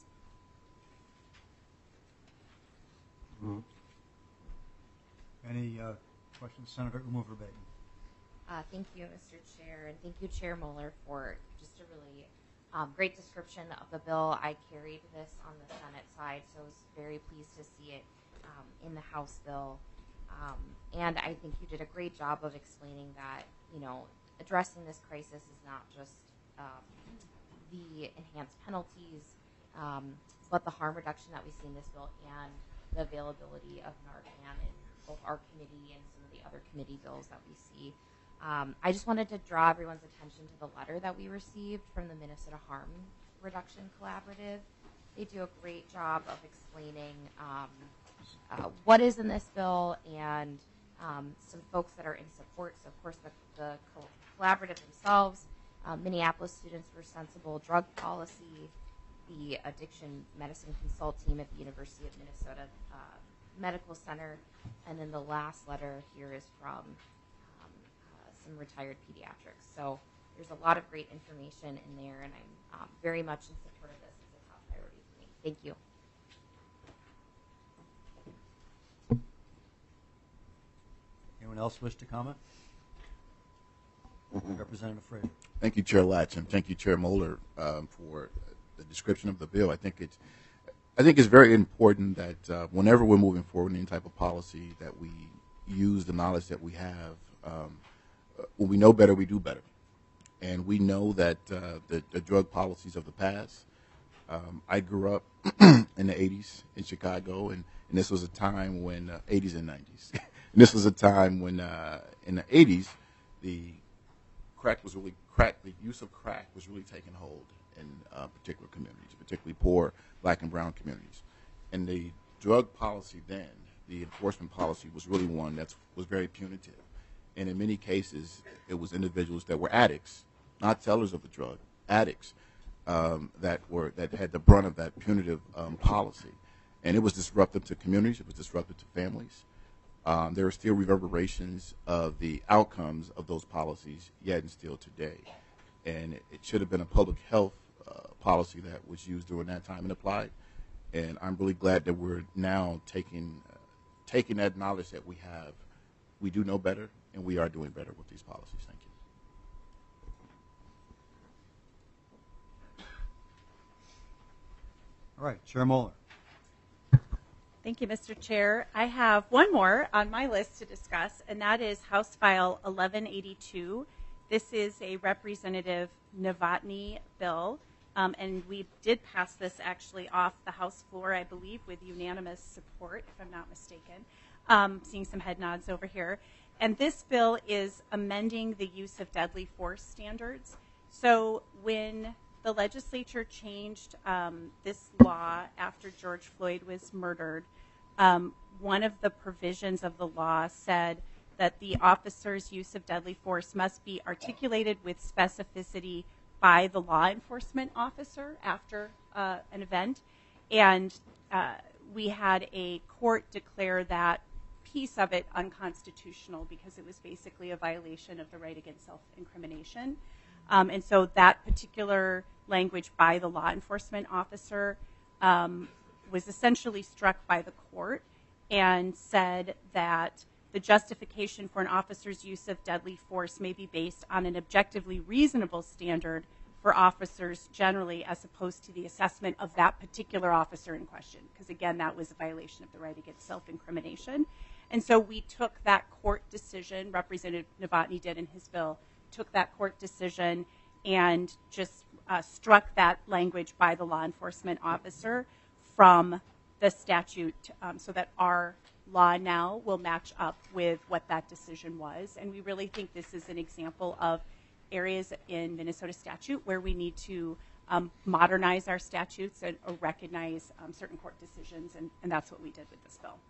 Mm-hmm. Any uh, questions, Senator Umover-Bayton? Uh, thank you, Mister Chair, and thank you, Chair Mueller, for just a really um, great description of the bill. I carried this on the Senate side, so I was very pleased to see it um, in the House bill. Um, and I think you did a great job of explaining that, you know, addressing this crisis is not just um, the enhanced penalties, um, but the harm reduction that we see in this bill and the availability of Narcan in both our committee and some of the other committee bills that we see. Um, I just wanted to draw everyone's attention to the letter that we received from the Minnesota Harm Reduction Collaborative. They do a great job of explaining um, uh, what is in this bill and um, some folks that are in support. So, of course, the, the co- collaborative themselves, uh, Minneapolis Students for Sensible Drug Policy, the Addiction Medicine Consult Team at the University of Minnesota uh, Medical Center, and then the last letter here is from um, uh, some retired pediatrics. So there's a lot of great information in there, and I'm um, very much in support of this. It's a top priority for me. Thank you. Anyone else wish to comment? Representative Frazier. Thank you, Chair Latch, and thank you, Chair Moeller, um, for the description of the bill. I think it's, I think it's very important that uh, whenever we're moving forward in any type of policy, that we use the knowledge that we have. Um, when we know better, we do better, and we know that uh, the, the drug policies of the past. Um, I grew up in the eighties in Chicago, and, and this was a time when uh, eighties and nineties. And this was a time when uh, in the eighties, the crack was really crack. The use of crack was really taking hold in uh, particular communities, particularly poor Black and brown communities. And the drug policy then, the enforcement policy, was really one that was very punitive. And in many cases, it was individuals that were addicts, not sellers of the drug, addicts, um, that were that had the brunt of that punitive um, policy. And it was disruptive to communities. It was disruptive to families. Um, there are still reverberations of the outcomes of those policies yet and still today. And it, it should have been a public health uh, policy that was used during that time and applied. And I'm really glad that we're now taking uh, taking that knowledge that we have. We do know better, and we are doing better with these policies. Thank you. All right, Chair Mueller. Thank you, Mister Chair. I have one more on my list to discuss, and that is House File eleven eighty-two. This is a Representative Novotny bill, um, and we did pass this actually off the House floor, I believe, with unanimous support, if I'm not mistaken. Um, seeing some head nods over here. And this bill is amending the use of deadly force standards. So when the legislature changed um, this law after George Floyd was murdered, um, one of the provisions of the law said that the officer's use of deadly force must be articulated with specificity by the law enforcement officer after uh, an event. And uh, we had a court declare that piece of it unconstitutional because it was basically a violation of the right against self-incrimination. Um, and so that particular language by the law enforcement officer um, was essentially struck by the court and said that the justification for an officer's use of deadly force may be based on an objectively reasonable standard for officers generally, as opposed to the assessment of that particular officer in question. Because again, that was a violation of the right against self-incrimination. And so we took that court decision, Representative Novotny did in his bill, took that court decision and just uh, struck that language by the law enforcement officer from the statute um, so that our law now will match up with what that decision was. And we really think this is an example of areas in Minnesota statute where we need to um, modernize our statutes and or recognize um, certain court decisions, and, and that's what we did with this bill.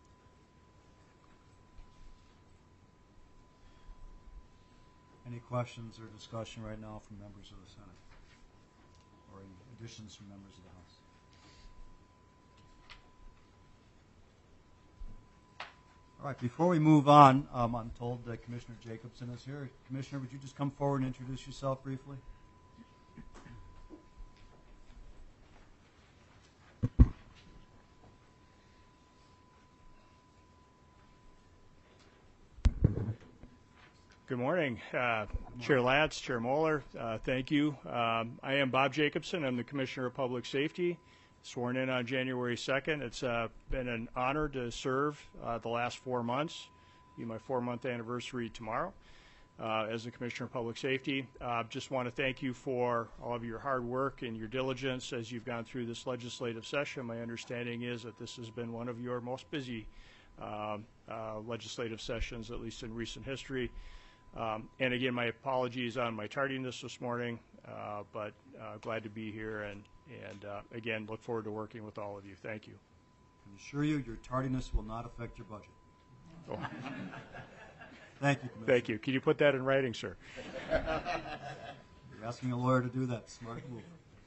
Any questions or discussion right now from members of the Senate? Or any additions from members of the House? All right, before we move on, um, I'm told that Commissioner Jacobson is here. Commissioner, would you just come forward and introduce yourself briefly? Good morning, uh, Chair Latz, Chair Moeller. Uh, thank you. Um, I am Bob Jacobson. I'm the Commissioner of Public Safety, sworn in on January second. It's uh, been an honor to serve uh, the last four months. It'll be my four-month anniversary tomorrow uh, as the Commissioner of Public Safety. I uh, just want to thank you for all of your hard work and your diligence as you've gone through this legislative session. My understanding is that this has been one of your most busy uh, uh, legislative sessions, at least in recent history. Um, and again, my apologies on my tardiness this morning, uh, but uh, glad to be here, and, and uh, again, look forward to working with all of you. Thank you. I can assure you your tardiness will not affect your budget. Oh. Thank you, Commissioner. Thank you. Can you put that in writing, sir? You're asking a lawyer to do that. Smart move.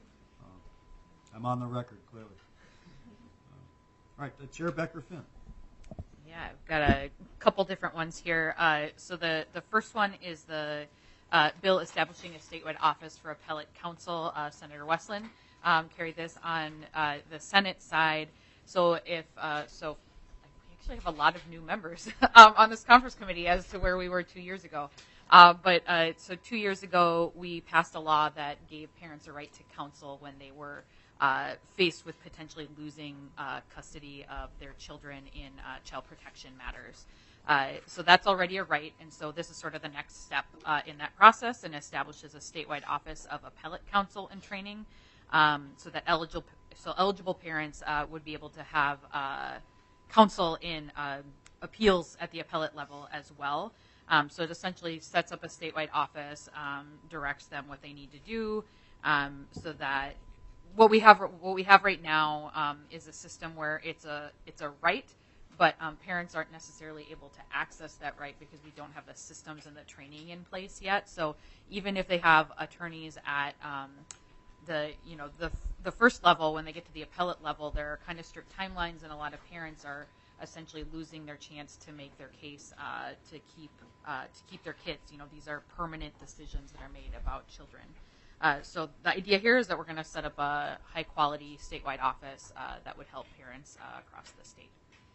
Uh, I'm on the record, clearly. Uh, all right, uh, Chair Becker-Finn. Yeah, I've got a couple different ones here. Uh, so the, the first one is the uh, bill establishing a statewide office for appellate counsel. Uh, Senator Westland um, carried this on uh, the Senate side. So if uh, so, we actually have a lot of new members um, on this conference committee as to where we were two years ago. Uh, but uh, so two years ago, we passed a law that gave parents a right to counsel when they were Uh, faced with potentially losing uh, custody of their children in uh, child protection matters. Uh, so that's already a right, and so this is sort of the next step uh, in that process, and establishes a statewide office of appellate counsel and training, um, so that eligible so eligible parents uh, would be able to have uh, counsel in uh, appeals at the appellate level as well. Um, so it essentially sets up a statewide office, um, directs them what they need to do, um, so that What we have, what we have right now um, is a system where it's a it's a right, but um, parents aren't necessarily able to access that right because we don't have the systems and the training in place yet. So even if they have attorneys at um, the you know the the first level, when they get to the appellate level, there are kind of strict timelines, and a lot of parents are essentially losing their chance to make their case uh, to keep uh, to keep their kids. You know, these are permanent decisions that are made about children. Uh, so the idea here is that we're going to set up a high-quality statewide office uh, that would help parents uh, across the state.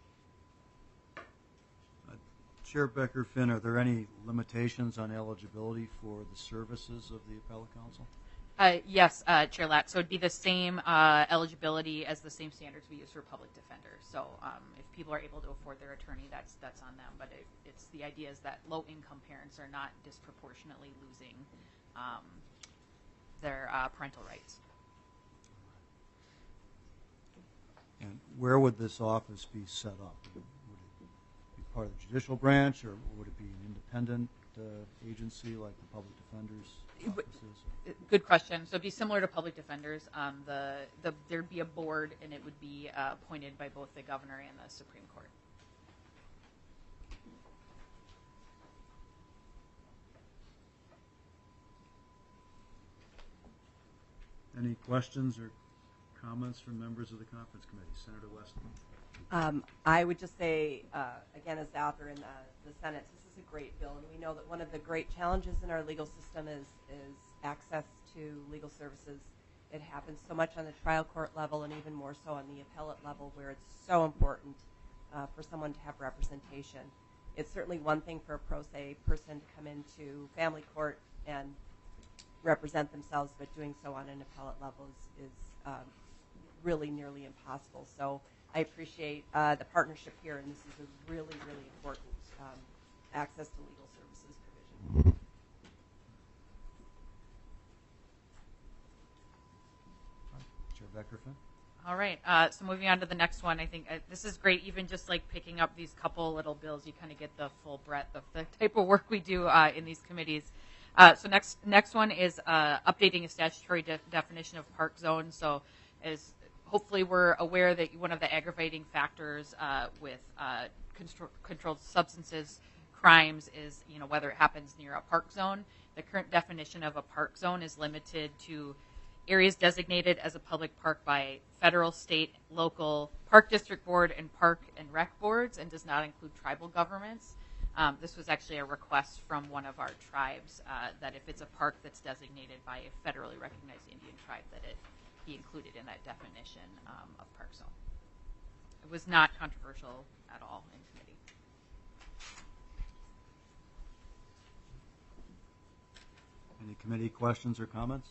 Uh, Chair Becker-Finn, are there any limitations on eligibility for the services of the appellate counsel? Uh, yes, uh, Chair Latz. So it would be the same uh, eligibility as the same standards we use for public defenders. So um, if people are able to afford their attorney, that's that's on them. But it, it's the idea is that low-income parents are not disproportionately losing um, their uh, parental rights. And where would this office be set up? Would it be part of the judicial branch, or would it be an independent uh, agency like the public defenders' offices? Good question. So it'd be similar to public defenders. Um, the, the there'd be a board, and it would be uh, appointed by both the governor and the Supreme Court. Any questions or comments from members of the conference committee? Senator Weston. Um, I would just say, uh, again, as the author in the, the Senate, this is a great bill, and we know that one of the great challenges in our legal system is, is access to legal services. It happens so much on the trial court level and even more so on the appellate level, where it's so important uh, for someone to have representation. It's certainly one thing for a pro se person to come into family court and represent themselves, but doing so on an appellate level is, is um, really nearly impossible. So I appreciate uh, the partnership here, and this is a really, really important um, access to legal services provision. Chair Beckerfin. All right. Uh, so moving on to the next one, I think uh, this is great. Even just like picking up these couple little bills, you kind of get the full breadth of the type of work we do uh, in these committees. Uh, so next, next one is uh, updating a statutory de- definition of park zone. So as hopefully we're aware that one of the aggravating factors uh, with uh, control, controlled substances crimes is, you know, whether it happens near a park zone. The current definition of a park zone is limited to areas designated as a public park by federal, state, local, park district board, and park and rec boards, and does not include tribal governments. Um, this was actually a request from one of our tribes uh, that if it's a park that's designated by a federally recognized Indian tribe, that it be included in that definition um, of park zone. It was not controversial at all in committee. Any committee questions or comments?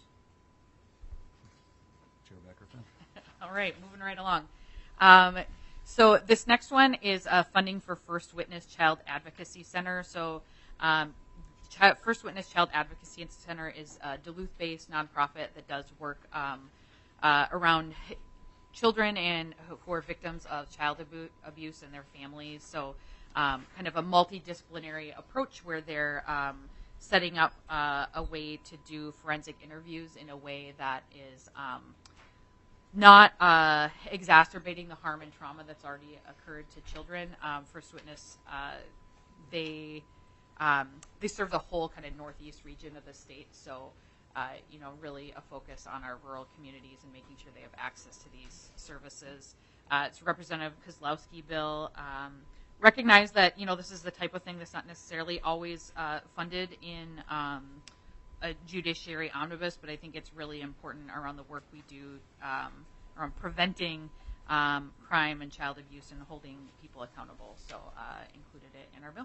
Chair Beckerfin. All right, moving right along. Um, so this next one is uh, funding for First Witness Child Advocacy Center. So um, Ch- First Witness Child Advocacy Center is a Duluth-based nonprofit that does work um, uh, around children and who are victims of child abu- abuse and their families. So um, kind of a multidisciplinary approach where they're um, setting up uh, a way to do forensic interviews in a way that is um, not uh, exacerbating the harm and trauma that's already occurred to children. Um, First Witness, uh, they um, they serve the whole kind of northeast region of the state, so uh, you know, really a focus on our rural communities and making sure they have access to these services. Uh, it's Representative Kozlowski bill. Um, recognize that, you know, this is the type of thing that's not necessarily always uh, funded in um, a judiciary omnibus, but I think it's really important around the work we do um, around preventing um, crime and child abuse and holding people accountable. So uh, included it in our bill.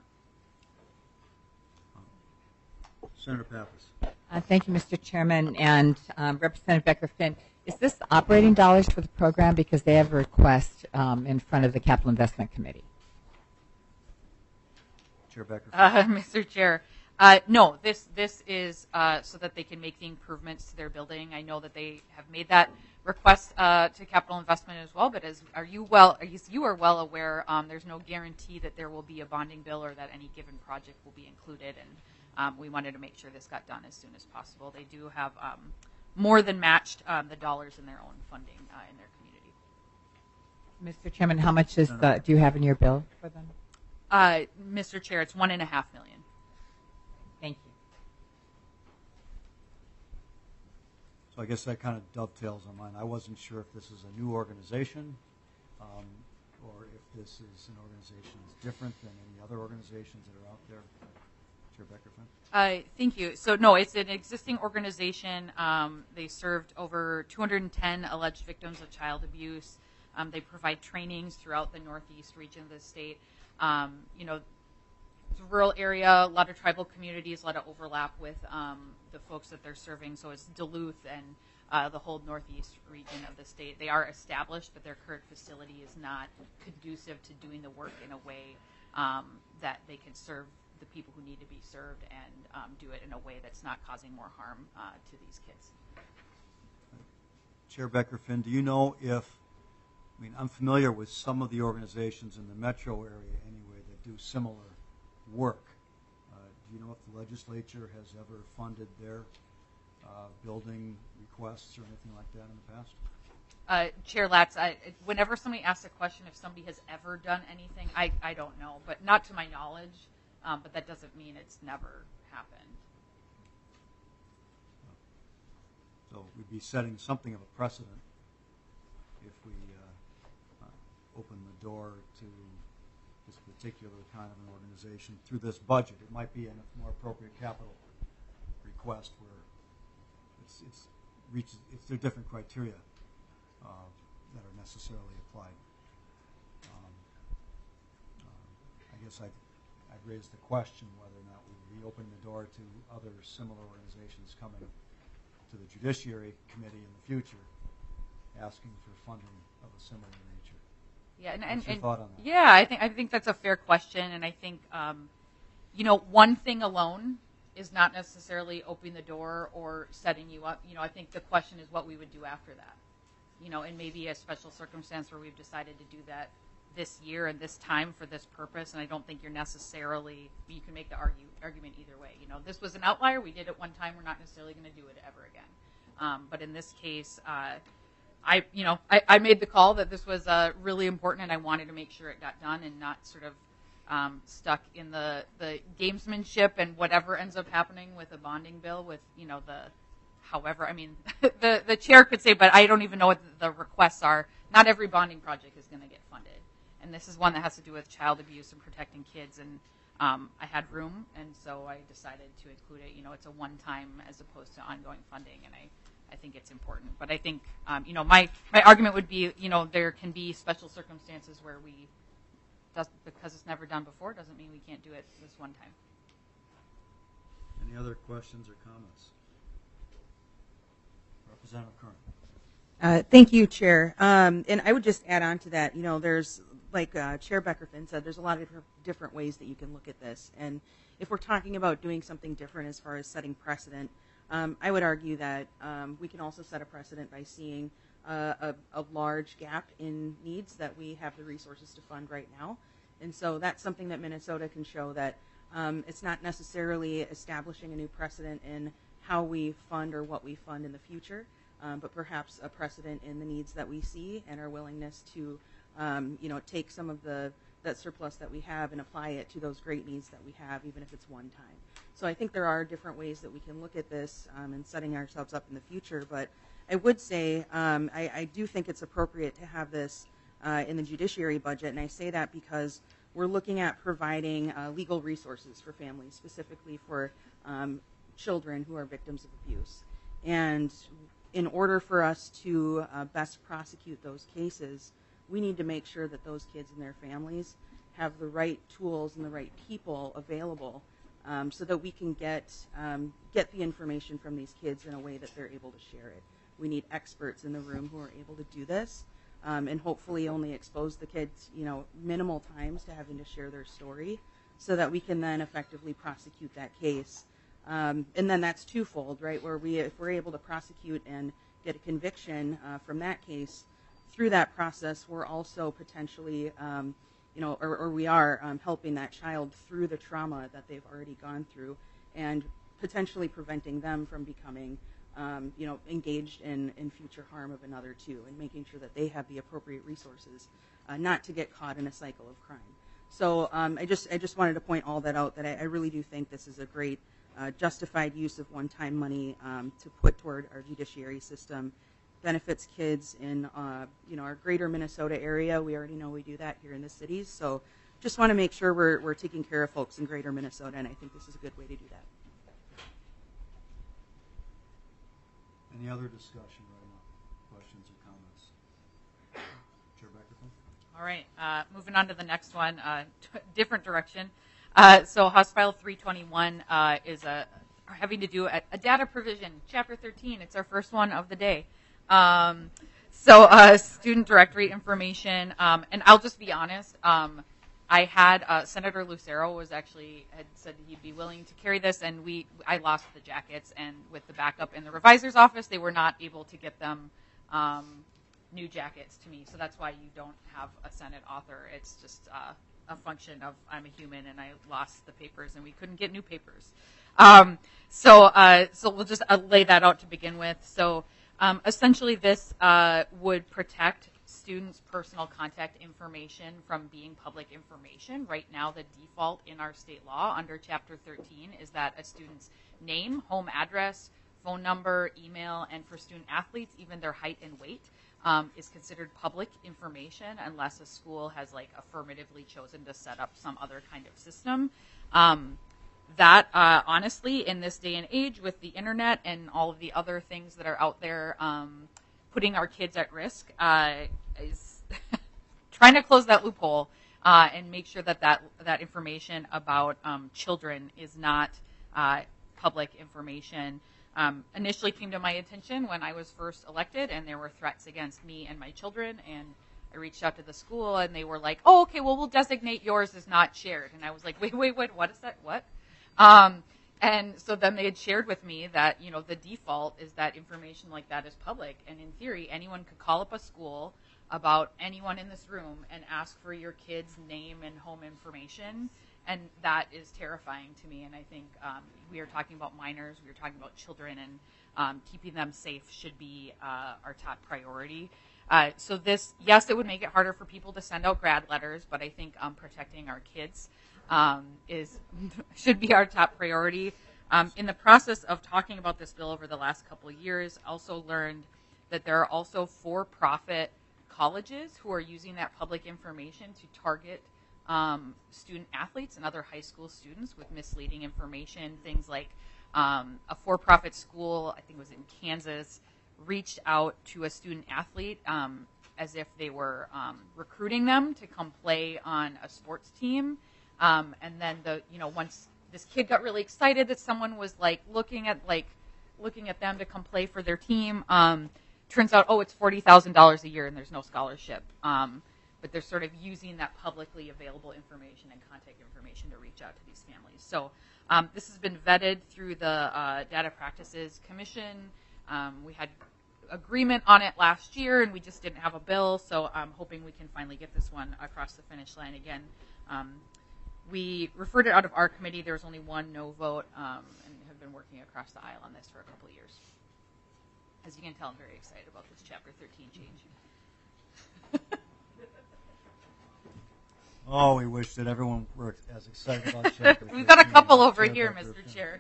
Senator Pappas. Uh, thank you, Mister Chairman. And um, Representative Becker-Finn, is this operating dollars for the program? Because they have a request um, in front of the Capital Investment Committee. Chair Becker. Uh, Mister Chair, uh, no, this this is uh, so that they can make the improvements to their building. I know that they have made that request uh, to Capital Investment as well. But as are you well, are you, you are well aware, um, there's no guarantee that there will be a bonding bill or that any given project will be included. And um, we wanted to make sure this got done as soon as possible. They do have um, more than matched um, the dollars in their own funding uh, in their community. Mister Chairman, how much is the, do you have in your bill for them? Uh, Mister Chair, it's one and a half million. Thank you. So I guess that kind of dovetails on mine. I wasn't sure if this is a new organization um, or if this is an organization that's different than any other organizations that are out there. Chair Becker-Finn. Uh, thank you. So no, it's an existing organization. Um, they served over two hundred ten alleged victims of child abuse. Um, they provide trainings throughout the northeast region of the state. Um, you know, it's a rural area, a lot of tribal communities, a lot of overlap with um, the folks that they're serving. So it's Duluth and uh, the whole northeast region of the state. They are established, but their current facility is not conducive to doing the work in a way um, that they can serve the people who need to be served and um, do it in a way that's not causing more harm uh, to these kids. Chair Becker-Finn, do you know if, I mean, I'm familiar with some of the organizations in the metro area anyway that do similar work. Uh, do you know if the legislature has ever funded their uh, building requests or anything like that in the past? Uh, Chair Latz, I, whenever somebody asks a question if somebody has ever done anything, I, I don't know, but not to my knowledge. Um, but that doesn't mean it's never happened. So we'd be setting something of a precedent if we uh, uh, open the door to this particular kind of an organization through this budget. It might be a more appropriate capital request where it's, it's reaches, it's there are different criteria uh, that are necessarily applied. Um, uh, I guess I'd, I'd raise the question whether or not we reopen the door to other similar organizations coming to the Judiciary Committee in the future, asking for funding of a similar nature. Yeah, and, What's and, your and thought on that? yeah, I think I think that's a fair question, and I think um, you know, one thing alone is not necessarily opening the door or setting you up. You know, I think the question is what we would do after that. You know, and maybe a special circumstance where we've decided to do that this year and this time for this purpose, and I don't think you're necessarily, you can make the argue, argument either way. You know, this was an outlier. We did it one time. We're not necessarily going to do it ever again. Um, but in this case, uh, I, you know, I, I made the call that this was uh, really important, and I wanted to make sure it got done and not sort of um, stuck in the, the gamesmanship and whatever ends up happening with a bonding bill with, you know, the, however, I mean, the, the chair could say, but I don't even know what the requests are. Not every bonding project is going to get funded. And this is one that has to do with child abuse and protecting kids. And um, I had room, and so I decided to include it. You know, it's a one-time as opposed to ongoing funding, and I, I think it's important. But I think, um, you know, my, my argument would be, you know, there can be special circumstances where we, does, because it's never done before, doesn't mean we can't do it this one time. Any other questions or comments? Representative Kern. Uh, thank you, Chair. Um, and I would just add on to that, you know, there's, like uh, Chair Beckerfin said, there's a lot of different ways that you can look at this. And if we're talking about doing something different as far as setting precedent, um, I would argue that um, we can also set a precedent by seeing uh, a, a large gap in needs that we have the resources to fund right now. And so that's something that Minnesota can show that um, it's not necessarily establishing a new precedent in how we fund or what we fund in the future, um, but perhaps a precedent in the needs that we see and our willingness to Um, you know, take some of the that surplus that we have and apply it to those great needs that we have, even if it's one time. So I think there are different ways that we can look at this um, and setting ourselves up in the future. But I would say um, I, I do think it's appropriate to have this uh, in the judiciary budget, and I say that because we're looking at providing uh, legal resources for families, specifically for um, children who are victims of abuse. And in order for us to uh, best prosecute those cases, we need to make sure that those kids and their families have the right tools and the right people available um, so that we can get um, get the information from these kids in a way that they're able to share it. We need experts in the room who are able to do this um, and hopefully only expose the kids, you know, minimal times to having to share their story so that we can then effectively prosecute that case. Um, and then that's twofold, right, where we, if we're able to prosecute and get a conviction uh, from that case, through that process, we're also potentially, um, you know, or, or we are um, helping that child through the trauma that they've already gone through and potentially preventing them from becoming, um, you know, engaged in, in future harm of another too, and making sure that they have the appropriate resources uh, not to get caught in a cycle of crime. So um, I just I just wanted to point all that out, that I, I really do think this is a great uh, justified use of one-time money um, to put toward our judiciary system. Benefits kids in uh, you know, our greater Minnesota area. We already know we do that here in the cities. So just want to make sure we're, we're taking care of folks in greater Minnesota, and I think this is a good way to do that. Any other discussion right now? Questions or comments? Chair Beckerfield? All right, uh, moving on to the next one, uh, t- different direction. Uh, so House File three twenty-one uh, is a, having to do a, a data provision, Chapter thirteen. It's our first one of the day. Um, so uh, student directory information, um, and I'll just be honest, um, I had uh, Senator Lucero was actually had said he'd be willing to carry this, and we I lost the jackets, and with the backup in the revisor's office, they were not able to get them um, new jackets to me. So that's why you don't have a Senate author. It's just uh, a function of I'm a human, and I lost the papers, and we couldn't get new papers. Um, so uh, so we'll just uh, lay that out to begin with. So. Um, essentially, this uh, would protect students' personal contact information from being public information. Right now, the default in our state law under Chapter thirteen is that a student's name, home address, phone number, email, and for student athletes, even their height and weight um, is considered public information unless a school has like affirmatively chosen to set up some other kind of system. Um, that uh, honestly, in this day and age with the internet and all of the other things that are out there um, putting our kids at risk, uh, is trying to close that loophole uh, and make sure that that, that information about um, children is not uh, public information. Um, initially came to my attention when I was first elected, and there were threats against me and my children, and I reached out to the school, and they were like, oh, okay, well, we'll designate yours as not shared. And I was like, wait, wait, wait, what is that? What? Um, and so then they had shared with me that, you know, the default is that information like that is public, and in theory, anyone could call up a school about anyone in this room and ask for your kid's name and home information. And that is terrifying to me. And I think um, we are talking about minors, we are talking about children, and um, keeping them safe should be uh, our top priority. Uh, so this, yes, it would make it harder for people to send out grad letters, but I think um, protecting our kids um, is should be our top priority. Um, in the process of talking about this bill over the last couple of years, I also learned that there are also for-profit colleges who are using that public information to target Um, student athletes and other high school students with misleading information. Things like um, a for-profit school, I think it was in Kansas, reached out to a student athlete um, as if they were um, recruiting them to come play on a sports team. Um, and then the you know once this kid got really excited that someone was like looking at like looking at them to come play for their team, um, turns out oh it's forty thousand dollars a year and there's no scholarship. Um, but they're sort of using that publicly available information and contact information to reach out to these families. So um, this has been vetted through the uh, Data Practices Commission. Um, we had agreement on it last year, and we just didn't have a bill, so I'm hoping we can finally get this one across the finish line again. Um, we referred it out of our committee. There was only one no vote, um, and have been working across the aisle on this for a couple of years. As you can tell, I'm very excited about this Chapter thirteen change. Oh, we wish that everyone were as excited about Chapter We've got a couple over Chair here, Becker. Mister Chair.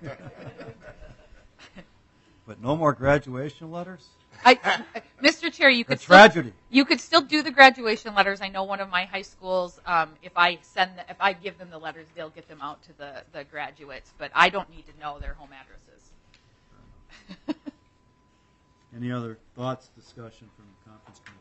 But no more graduation letters? I, Mister Chair, you could A still, tragedy. You could still do the graduation letters. I know one of my high schools. Um, if I send, the, if I give them the letters, they'll get them out to the, the graduates. But I don't need to know their home addresses. Any other thoughts, discussion from the conference committee?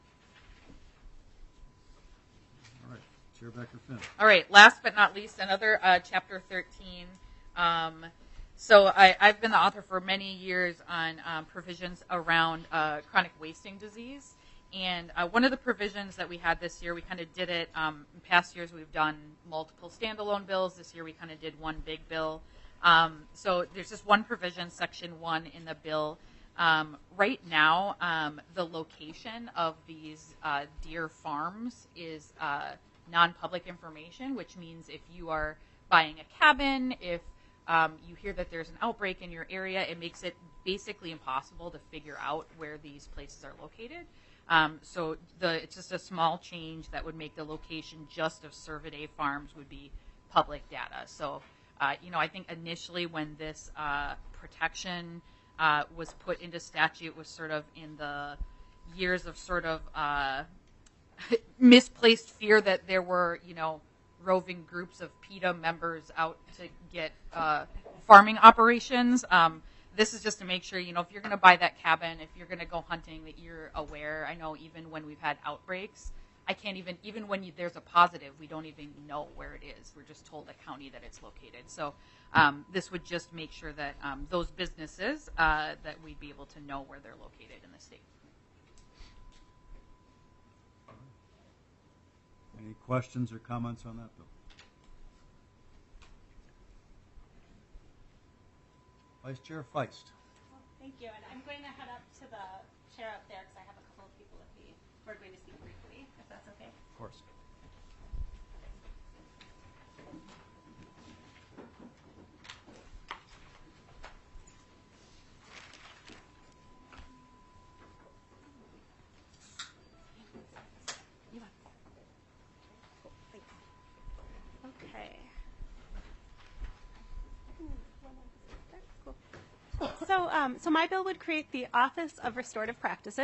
All right, Chair Becker-Finn. All right, last but not least, another uh, Chapter thirteen. Um, so I, I've been the author for many years on um, provisions around uh, chronic wasting disease. And uh, one of the provisions that we had this year, we kind of did it, um, in past years we've done multiple standalone bills. This year we kind of did one big bill. Um, so there's just one provision, Section one in the bill. Um, right now, um, the location of these uh, deer farms is uh, non-public information, which means if you are buying a cabin, if um, you hear that there's an outbreak in your area, it makes it basically impossible to figure out where these places are located. Um, so the, it's just a small change that would make the location just of Cervidae farms would be public data. So, uh, you know, I think initially when this uh, protection Uh, was put into statute was sort of in the years of sort of uh, misplaced fear that there were, you know, roving groups of PETA members out to get uh, farming operations. Um, this is just to make sure, you know, if you're going to buy that cabin, if you're going to go hunting, that you're aware. I know even when we've had outbreaks, I can't even, even when you, there's a positive, we don't even know where it is. We're just told the county that it's located. So um, this would just make sure that um, those businesses, uh, that we'd be able to know where they're located in the state. Any questions or comments on that bill? Vice Chair Feist. Well, thank you. And I'm going to head up to the chair up there because I have a couple of people with me who are going to speak briefly, if that's okay. Of course. Okay. So, um, so my bill would create the Office of Restorative Practices.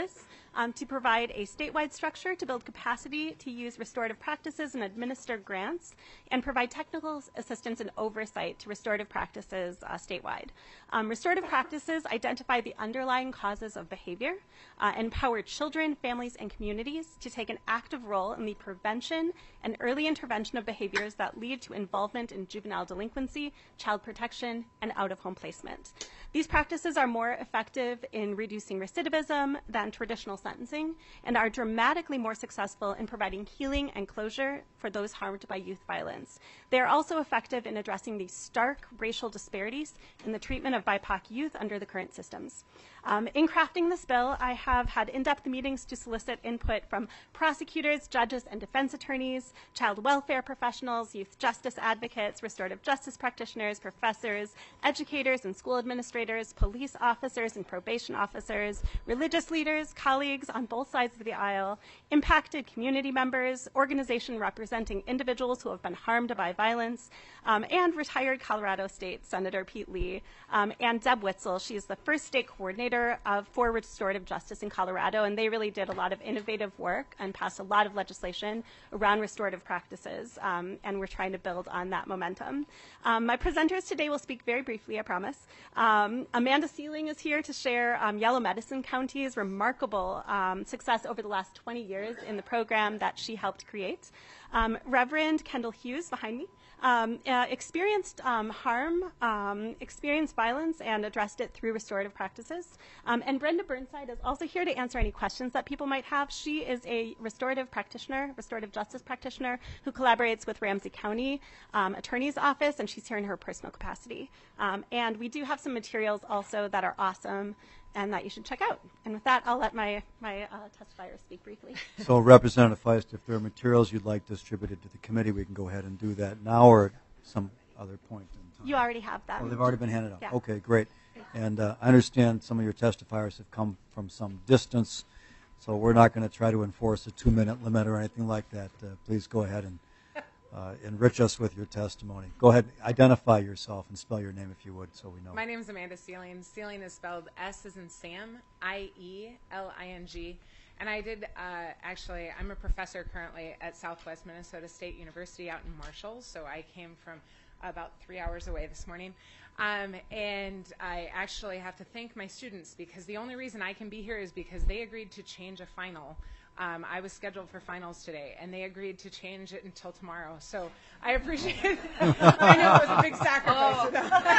um, to provide a statewide structure to build capacity to use restorative practices and administer grants, and provide technical assistance and oversight to restorative practices uh, statewide. Um, restorative practices identify the underlying causes of behavior, uh, empower children, families, and communities to take an active role in the prevention and early intervention of behaviors that lead to involvement in juvenile delinquency, child protection, and out-of-home placement. These practices are more effective in reducing recidivism than traditional sentencing and are dramatically more successful in providing healing and closure for those harmed by youth violence. They are also effective in addressing the stark racial disparities in the treatment of B I P O C youth under the current systems. Um, in crafting this bill, I have had in-depth meetings to solicit input from prosecutors, judges, and defense attorneys, child welfare professionals, youth justice advocates, restorative justice practitioners, professors, educators and school administrators, police officers and probation officers, religious leaders, colleagues on both sides of the aisle, impacted community members, organizations representing individuals who have been harmed by violence, um, and retired Colorado State Senator Pete Lee, um, and Deb Witzel. She is the first state coordinator of for restorative justice in Colorado, and they really did a lot of innovative work and passed a lot of legislation around restorative practices, um, and we're trying to build on that momentum. Um, my presenters today will speak very briefly, I promise. Um, Amanda Sealing is here to share um, Yellow Medicine County's remarkable um, success over the last twenty years in the program that she helped create. Um, Reverend Kendall Hughes behind me um, uh, experienced um, harm, um, experienced violence, and addressed it through restorative practices. Um, and Brenda Burnside is also here to answer any questions that people might have. She is a restorative practitioner, restorative justice practitioner, who collaborates with Ramsey County um, Attorney's Office, and she's here in her personal capacity. Um, and we do have some materials also that are awesome and that you should check out. And with that, I'll let my, my uh, testifier speak briefly. So Representative Feist, if there are materials you'd like distributed to the committee, we can go ahead and do that now or at some other point in time. You already have them. Oh, they've already been handed out. Yeah. Okay, great. And uh, I understand some of your testifiers have come from some distance, so we're not going to try to enforce a two-minute limit or anything like that. Uh, please go ahead and uh, enrich us with your testimony. Go ahead, identify yourself and spell your name if you would, so we know. My name is Amanda Sealing. Sealing is spelled S as in Sam, I E L I N G. And I did, uh, actually, I'm a professor currently at Southwest Minnesota State University out in Marshall, so I came from about three hours away this morning. Um, and I actually have to thank my students, because the only reason I can be here is because they agreed to change a final. Um, I was scheduled for finals today, and they agreed to change it until tomorrow. So I appreciate it. I know it was a big sacrifice.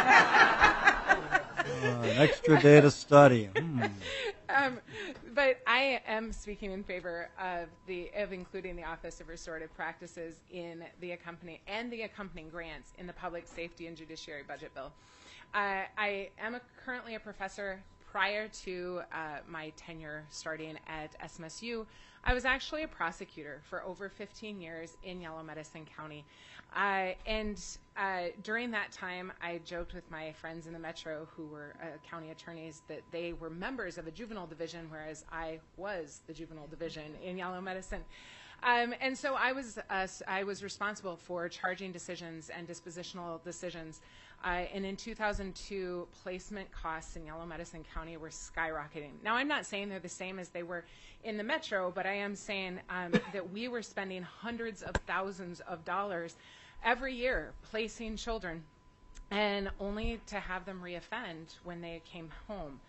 uh, an extra day to study. Hmm. Um, but I am speaking in favor of the of including the Office of Restorative Practices in the accompanying and the accompanying grants in the Public Safety and Judiciary Budget Bill. Uh, I am a, currently a professor. Prior to uh, my tenure starting at S M S U, I was actually a prosecutor for over fifteen years in Yellow Medicine County. Uh, and uh, during that time, I joked with my friends in the Metro who were uh, county attorneys that they were members of a juvenile division, whereas I was the juvenile division in Yellow Medicine. Um, and so I was uh, I was responsible for charging decisions and dispositional decisions. Uh, and in two thousand two, placement costs in Yellow Medicine County were skyrocketing. Now, I'm not saying they're the same as they were in the Metro, but I am saying um, that we were spending hundreds of thousands of dollars every year placing children, and only to have them reoffend when they came home.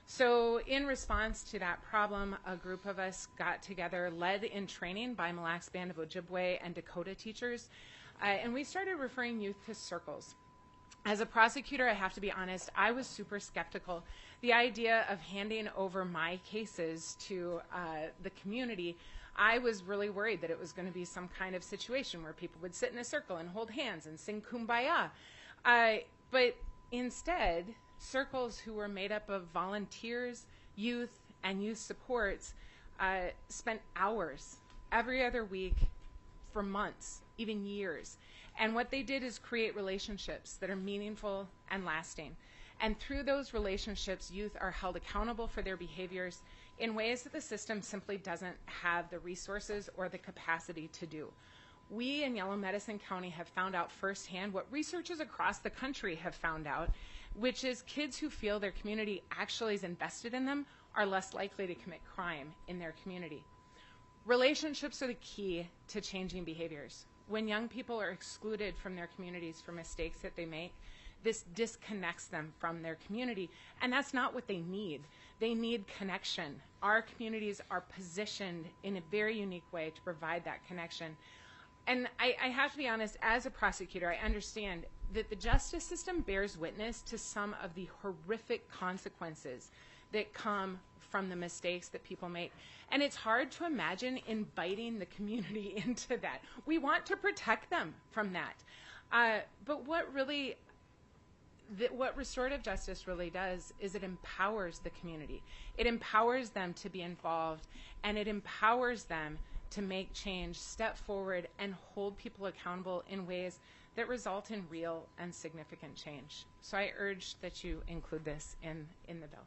So in response to that problem, a group of us got together, led in training by Mille Lacs Band of Ojibwe and Dakota teachers, uh, and we started referring youth to circles. As a prosecutor, I have to be honest, I was super skeptical. The idea of handing over my cases to uh, the community, I was really worried that it was going to be some kind of situation where people would sit in a circle and hold hands and sing Kumbaya. Uh, but instead, circles who were made up of volunteers, youth, and youth supports uh, spent hours every other week for months, even years. And what they did is create relationships that are meaningful and lasting. And through those relationships, youth are held accountable for their behaviors in ways that the system simply doesn't have the resources or the capacity to do. We in Yellow Medicine County have found out firsthand what researchers across the country have found out, which is kids who feel their community actually is invested in them are less likely to commit crime in their community. Relationships are the key to changing behaviors. When young people are excluded from their communities for mistakes that they make, this disconnects them from their community, and that's not what they need. They need connection. Our communities are positioned in a very unique way to provide that connection. And I, I have to be honest, as a prosecutor, I understand that the justice system bears witness to some of the horrific consequences that come from the mistakes that people make. And it's hard to imagine inviting the community into that. We want to protect them from that. Uh, but what really, th- what restorative justice really does is it empowers the community. It empowers them to be involved, and it empowers them to make change, step forward, and hold people accountable in ways that result in real and significant change. So I urge that you include this in, in the bill.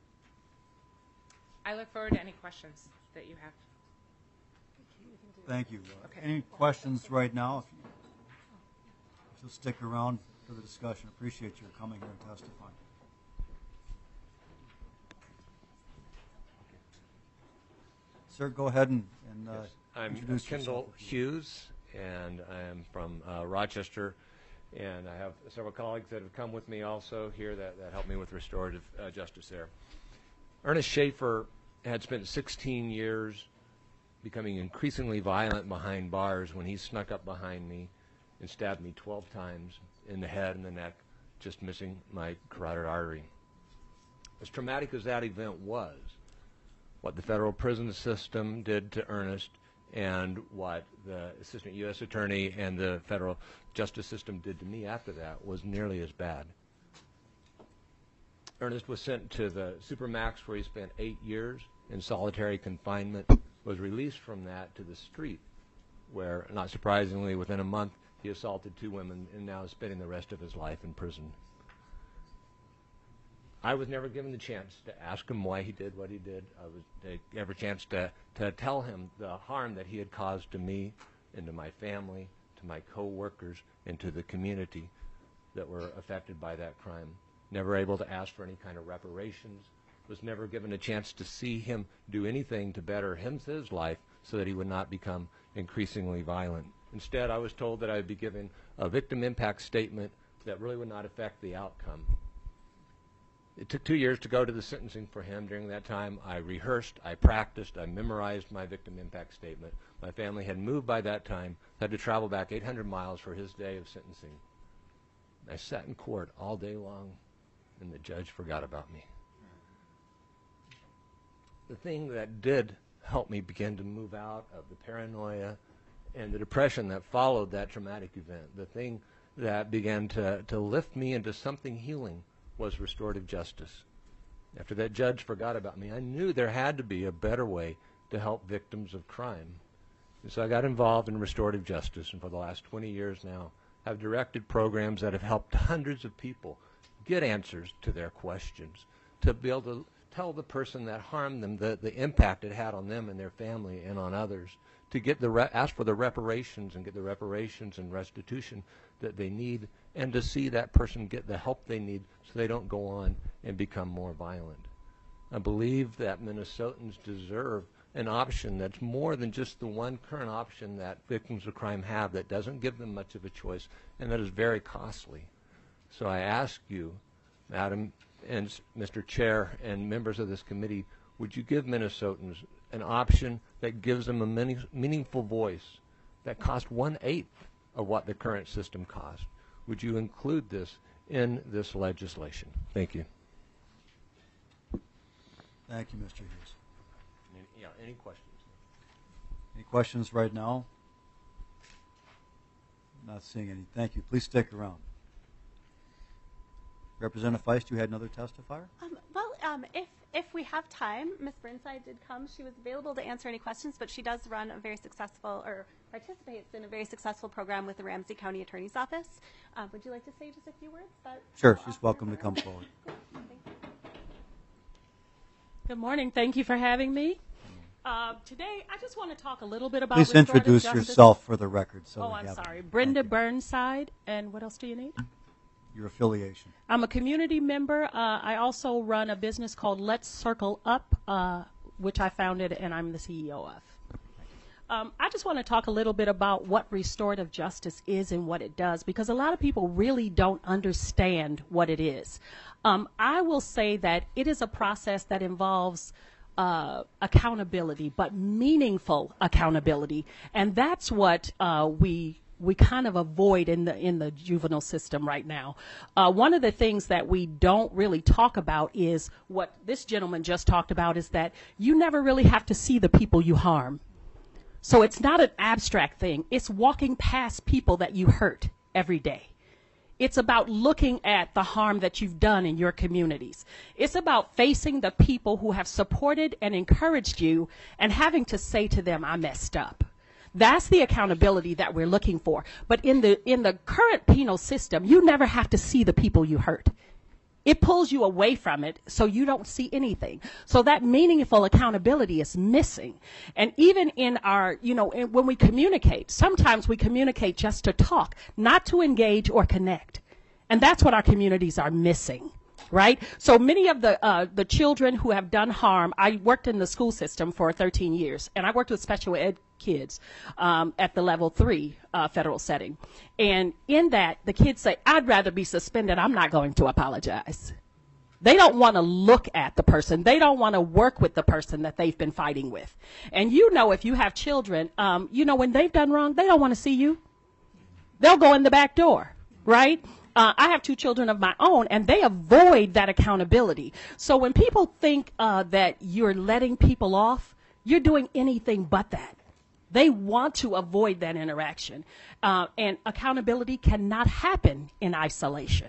I look forward to any questions that you have. Thank you. Uh, Okay. Any questions right now? If, you, if you'll stick around for the discussion, appreciate your coming here and testifying. Sir, go ahead and, and uh, Yes. I'm introduce Kendall yourself. Hughes, and I am from uh, Rochester, and I have several colleagues that have come with me also here that, that help me with restorative uh, justice there. Ernest Schaefer had spent sixteen years becoming increasingly violent behind bars when he snuck up behind me and stabbed me twelve times in the head and the neck, just missing my carotid artery. As traumatic as that event was, what the federal prison system did to Ernest and what the assistant U S attorney and the federal justice system did to me after that was nearly as bad. Ernest was sent to the Supermax, where he spent eight years in solitary confinement, was released from that to the street, where, not surprisingly, within a month, he assaulted two women and now is spending the rest of his life in prison. I was never given the chance to ask him why he did what he did. I was never a chance to, to tell him the harm that he had caused to me and to my family, to my co-workers, and to the community that were affected by that crime. Never able to ask for any kind of reparations, was never given a chance to see him do anything to better him, his life so that he would not become increasingly violent. Instead, I was told that I would be given a victim impact statement that really would not affect the outcome. It took two years to go to the sentencing for him. During that time, I rehearsed, I practiced, I memorized my victim impact statement. My family had moved by that time, had to travel back eight hundred miles for his day of sentencing. I sat in court all day long, and the judge forgot about me. The thing that did help me begin to move out of the paranoia and the depression that followed that traumatic event, the thing that began to, to lift me into something healing, was restorative justice. After that judge forgot about me, I knew there had to be a better way to help victims of crime. And so I got involved in restorative justice, and for the last twenty years now, I've directed programs that have helped hundreds of people get answers to their questions, to be able to tell the person that harmed them the, the impact it had on them and their family and on others, to get the re- ask for the reparations and get the reparations and restitution that they need, and to see that person get the help they need so they don't go on and become more violent. I believe that Minnesotans deserve an option that's more than just the one current option that victims of crime have that doesn't give them much of a choice and that is very costly. So I ask you, Madam and Mister Chair and members of this committee, would you give Minnesotans an option that gives them a many, meaningful voice that costs one-eighth of what the current system costs? Would you include this in this legislation? Thank you. Thank you, Mister Hughes. Any, yeah, any questions? Any questions right now? Not seeing any. Thank you. Please stick around. Representative Feist, you had another testifier? Um, well, um, if if we have time, Miz Burnside did come. She was available to answer any questions, but she does run a very successful, or participates in a very successful program with the Ramsey County Attorney's Office. Uh, would you like to say just a few words? About Sure. She's welcome to come forward. Good morning. Thank you for having me. Uh, today, I just want to talk a little bit about Please restorative introduce justice. yourself for the record. So oh, we I'm have sorry. it. Brenda Burnside. And what else do you need? your affiliation. I'm a community member. Uh, I also run a business called Let's Circle Up, uh, which I founded and I'm the C E O of. Um, I just want to talk a little bit about what restorative justice is and what it does, because a lot of people really don't understand what it is. Um, I will say that it is a process that involves uh, accountability, but meaningful accountability, and that's what uh, we we kind of avoid in the in the juvenile system right now. Uh, one of the things that we don't really talk about is what this gentleman just talked about, is that you never really have to see the people you harm. So it's not an abstract thing. It's walking past people that you hurt every day. It's about looking at the harm that you've done in your communities. It's about facing the people who have supported and encouraged you and having to say to them, I messed up. That's the accountability that we're looking for. But in the in the current penal system, you never have to see the people you hurt. It pulls you away from it so you don't see anything. So that meaningful accountability is missing. And even in our, you know, in, when we communicate, sometimes we communicate just to talk, not to engage or connect. And that's what our communities are missing, right? So many of the uh, the children who have done harm, I worked in the school system for thirteen years, and I worked with special ed kids um, at the level three uh, federal setting. And in that, the kids say, I'd rather be suspended. I'm not going to apologize. They don't want to look at the person. They don't want to work with the person that they've been fighting with. And you know, if you have children, um, you know, when they've done wrong, they don't want to see you. They'll go in the back door, right? Uh, I have two children of my own, and they avoid that accountability. So when people think uh, that you're letting people off, you're doing anything but that. They want to avoid that interaction. Uh, and accountability cannot happen in isolation.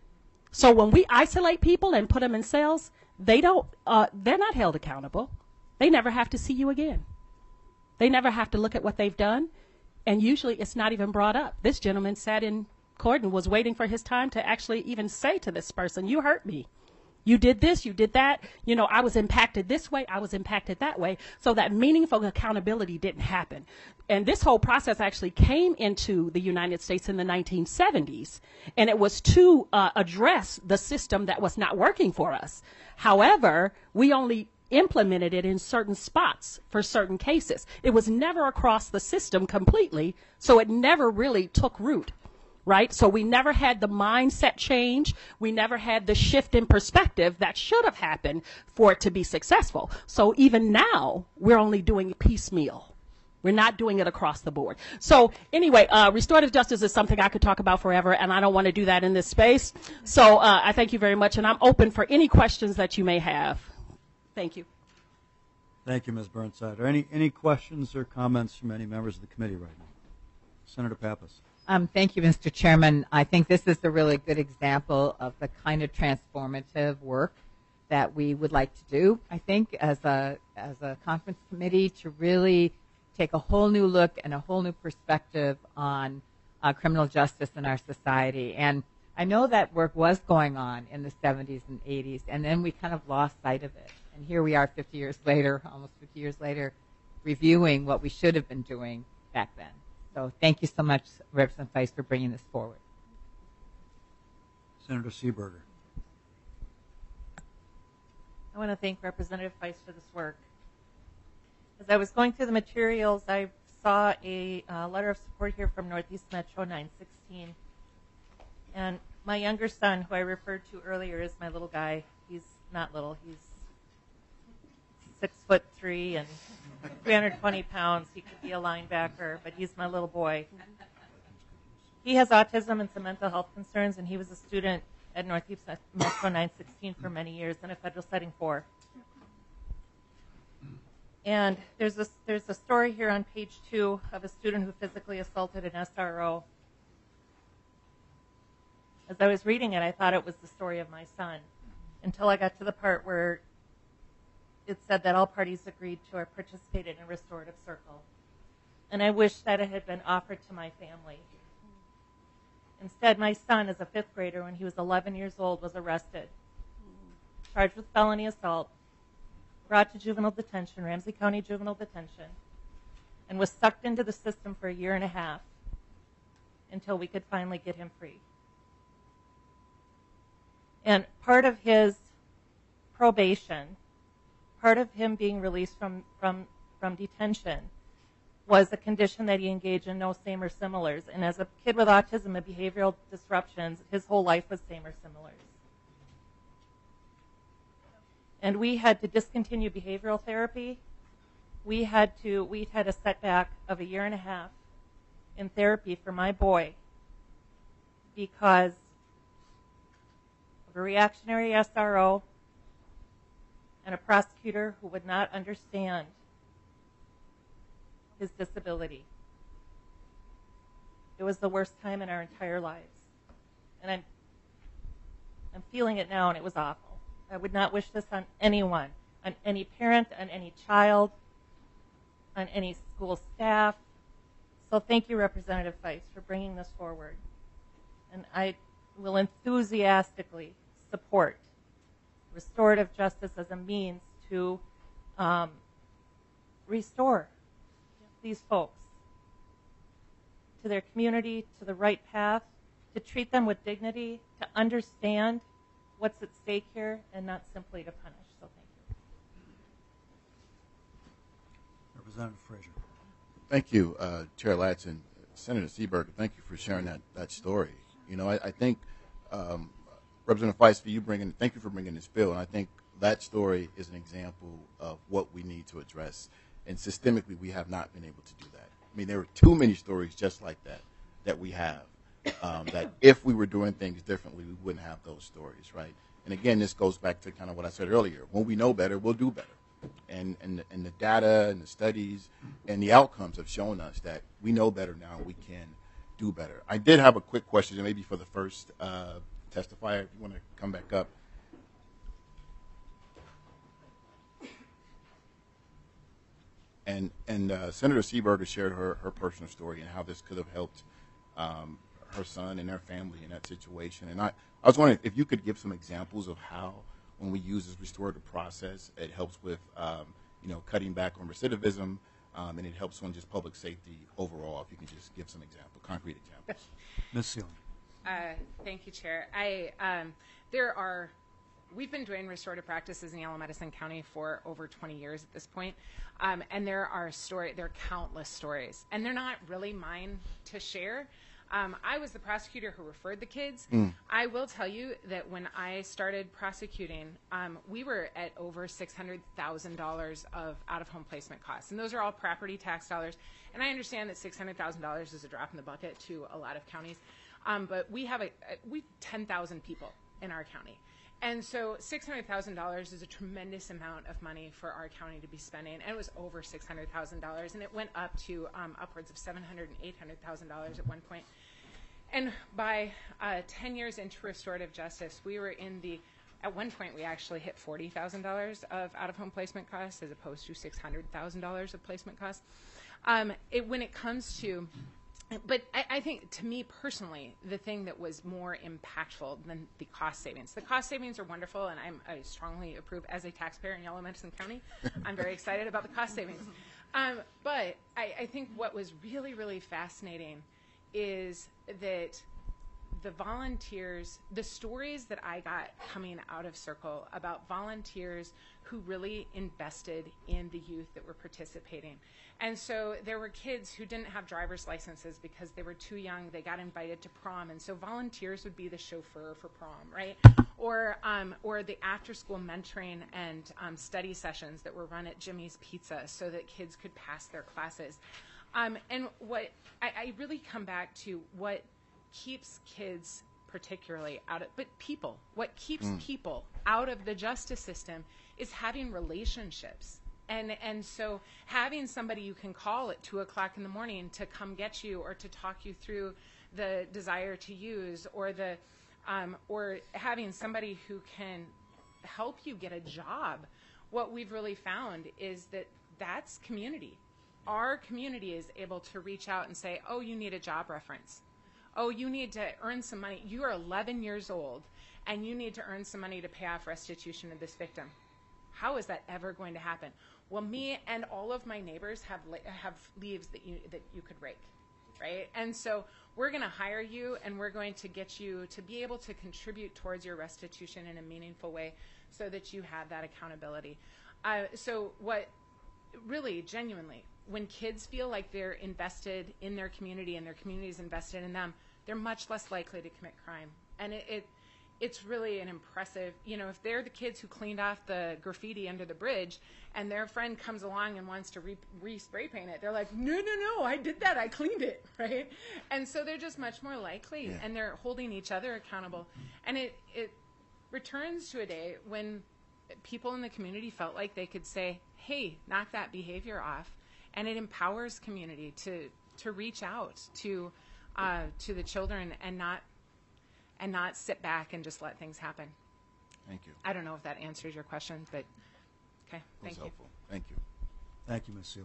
So when we isolate people and put them in cells, they don't, uh, they're not held accountable. They never have to see you again. They never have to look at what they've done. And usually it's not even brought up. This gentleman sat in court and was waiting for his time to actually even say to this person, you hurt me. You did this, you did that. You know, I was impacted this way, I was impacted that way. So that meaningful accountability didn't happen. And this whole process actually came into the United States in the nineteen seventies. And it was to uh, address the system that was not working for us. However, we only implemented it in certain spots for certain cases. It was never across the system completely, so it never really took root. Right? So we never had the mindset change. We never had the shift in perspective that should have happened for it to be successful. So even now, we're only doing it piecemeal. We're not doing it across the board. So anyway, uh, restorative justice is something I could talk about forever, and I don't want to do that in this space. So uh, I thank you very much, and I'm open for any questions that you may have. Thank you. Thank you, Miz Burnside. Are any, any questions or comments from any members of the committee right now? Senator Pappas. Um, thank you, Mister Chairman. I think this is a really good example of the kind of transformative work that we would like to do, I think, as a, as a conference committee, to really take a whole new look and a whole new perspective on uh, criminal justice in our society. And I know that work was going on in the seventies and eighties, and then we kind of lost sight of it. And here we are fifty years later, almost fifty years later, reviewing what we should have been doing back then. So thank you so much, Representative Feist, for bringing this forward. Senator Seeberger. I want to thank Representative Feist for this work. As I was going through the materials, I saw a uh, letter of support here from Northeast Metro nine sixteen. And my younger son, who I referred to earlier, is my little guy. He's not little. He's six foot three and three hundred twenty pounds. He could be a linebacker, but he's my little boy. He has autism and some mental health concerns, and he was a student at Northeast Metro nine sixteen for many years in a federal setting four. And there's a, there's a story here on page two of a student who physically assaulted an S R O. As I was reading it, I thought it was the story of my son, until I got to the part where it said that all parties agreed to or participated in a restorative circle. And I wish that it had been offered to my family. Instead, my son, as a fifth grader, when he was eleven years old, was arrested, charged with felony assault, brought to juvenile detention, Ramsey County Juvenile Detention, and was sucked into the system for a year and a half until we could finally get him free. And part of his probation, part of him being released from, from, from detention, was a condition that he engaged in no same or similars. And as a kid with autism and behavioral disruptions, his whole life was same or similars. And we had to discontinue behavioral therapy. We had to, we had a setback of a year and a half in therapy for my boy because of a reactionary S R O and a prosecutor who would not understand his disability. It was the worst time in our entire lives. And I'm, I'm feeling it now, and it was awful. I would not wish this on anyone, on any parent, on any child, on any school staff. So thank you, Representative Feist, for bringing this forward. And I will enthusiastically support restorative justice as a means to um, restore these folks to their community, to the right path, to treat them with dignity, to understand what's at stake here, and not simply to punish. So thank you. Representative Frazier. Thank you, uh, Chair Latson. Senator Seeberger, thank you for sharing that, that story. You know, I, I think, um, Representative Feist, for you bringing, thank you for bringing this bill, and I think that story is an example of what we need to address. And systemically, we have not been able to do that. I mean, there are too many stories just like that that we have, um, that if we were doing things differently, we wouldn't have those stories, right? And again, this goes back to kind of what I said earlier. When we know better, we'll do better. And, and, and the data and the studies and the outcomes have shown us that we know better now and we can do better. I did have a quick question, and maybe for the first uh, testifier, if you want to come back up. And, and uh, Senator Seeberger shared her, her personal story and how this could have helped um, her son and their family in that situation. And I, I was wondering if you could give some examples of how, when we use this restorative process, it helps with, um, you know, cutting back on recidivism, um, and it helps on just public safety overall. If you can just give some examples, concrete examples. Miz Sealing. Uh, thank you, Chair. I um, there are. We've been doing restorative practices in Yellow Medicine County for over twenty years at this point, um, and there are story, there are countless stories, and they're not really mine to share. Um, I was the prosecutor who referred the kids. Mm. I will tell you that when I started prosecuting, um, we were at over six hundred thousand dollars of out-of-home placement costs, and those are all property tax dollars. And I understand that six hundred thousand dollars is a drop in the bucket to a lot of counties, um, but we have a, a we ten thousand people in our county. And so six hundred thousand dollars is a tremendous amount of money for our county to be spending, and it was over six hundred thousand dollars, and it went up to um, upwards of seven hundred thousand dollars and eight hundred thousand dollars at one point. And by uh, ten years into restorative justice, we were in the, at one point we actually hit forty thousand dollars of out-of-home placement costs as opposed to six hundred thousand dollars of placement costs. Um, it, when it comes to But I, I think, to me personally, the thing that was more impactful than the cost savings. The cost savings are wonderful, and I'm, I strongly approve as a taxpayer in Yellow Medicine County. I'm very excited about the cost savings. Um, but I, I think what was really, really fascinating is that the volunteers, the stories that I got coming out of Circle about volunteers who really invested in the youth that were participating. And so there were kids who didn't have driver's licenses because they were too young. They got invited to prom, and so volunteers would be the chauffeur for prom, right? Or um, or the after-school mentoring and um, study sessions that were run at Jimmy's Pizza so that kids could pass their classes. Um, and what I, I really come back to what keeps kids particularly out of, but people, what keeps mm. people out of the justice system is having relationships. And and so having somebody you can call at two o'clock in the morning to come get you or to talk you through the desire to use, or the um, or having somebody who can help you get a job. What we've really found is that that's community. Our community is able to reach out and say, oh, you need a job reference. Oh, you need to earn some money. You are eleven years old, and you need to earn some money to pay off restitution of this victim. How is that ever going to happen? Well, me and all of my neighbors have have leaves that you that you could rake, right? And so we're going to hire you, and we're going to get you to be able to contribute towards your restitution in a meaningful way so that you have that accountability. Uh, so what really, genuinely, when kids feel like they're invested in their community and their community is invested in them, they're much less likely to commit crime. And it, it it's really an impressive, you know, if they're the kids who cleaned off the graffiti under the bridge and their friend comes along and wants to re, re-spray paint it, they're like, no, no, no, I did that, I cleaned it, right? And so they're just much more likely, Yeah. and they're holding each other accountable. And it, it returns to a day when people in the community felt like they could say, hey, knock that behavior off. And it empowers community to, to reach out to, uh, to the children and not and not sit back and just let things happen. Thank you. I don't know if that answers your question, but okay, That was thank you. helpful. Thank you. Thank you, Miz Seeley.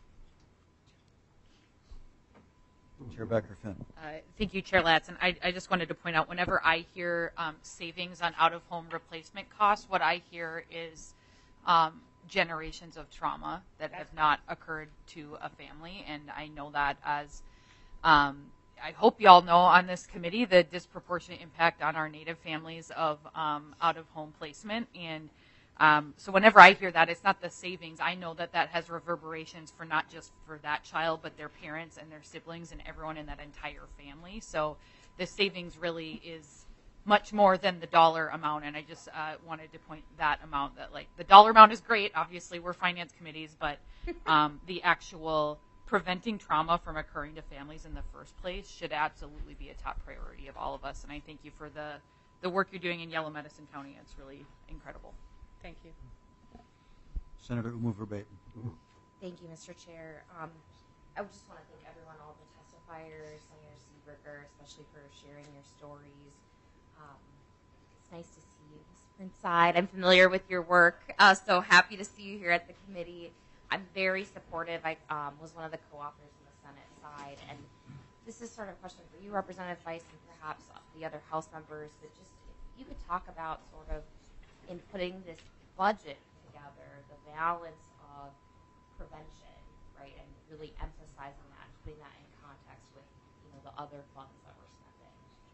Chair Becker Finn. Uh, thank you, Chair Latz. And I, I just wanted to point out, whenever I hear um, savings on out-of-home replacement costs, what I hear is um, generations of trauma that have not occurred to a family. And I know that as, um, I hope you all know on this committee, the disproportionate impact on our Native families of um, out-of-home placement. And Um, so whenever I hear that, it's not the savings. I know that that has reverberations for not just for that child, but their parents and their siblings and everyone in that entire family. So the savings really is much more than the dollar amount. And I just uh, wanted to point that amount that, like, the dollar amount is great. Obviously, we're finance committees, but um, the actual preventing trauma from occurring to families in the first place should absolutely be a top priority of all of us. And I thank you for the, the work you're doing in Yellow Medicine County. It's really incredible. Thank you. Senator Uma Verbaeten. Thank you, Mister Chair. Um, I would just want to thank everyone, all the testifiers, Senator Seeberger, especially for sharing your stories. Um, it's nice to see you inside. I'm familiar with your work, uh, so happy to see you here at the committee. I'm very supportive. I um, was one of the co-authors on the Senate side, and this is sort of a question for you, Representative Weiss, and perhaps the other House members, that just if you could talk about sort of in putting this budget together, the balance of prevention, right, and really emphasizing that, putting that in context with, you know, the other funds that we're spending.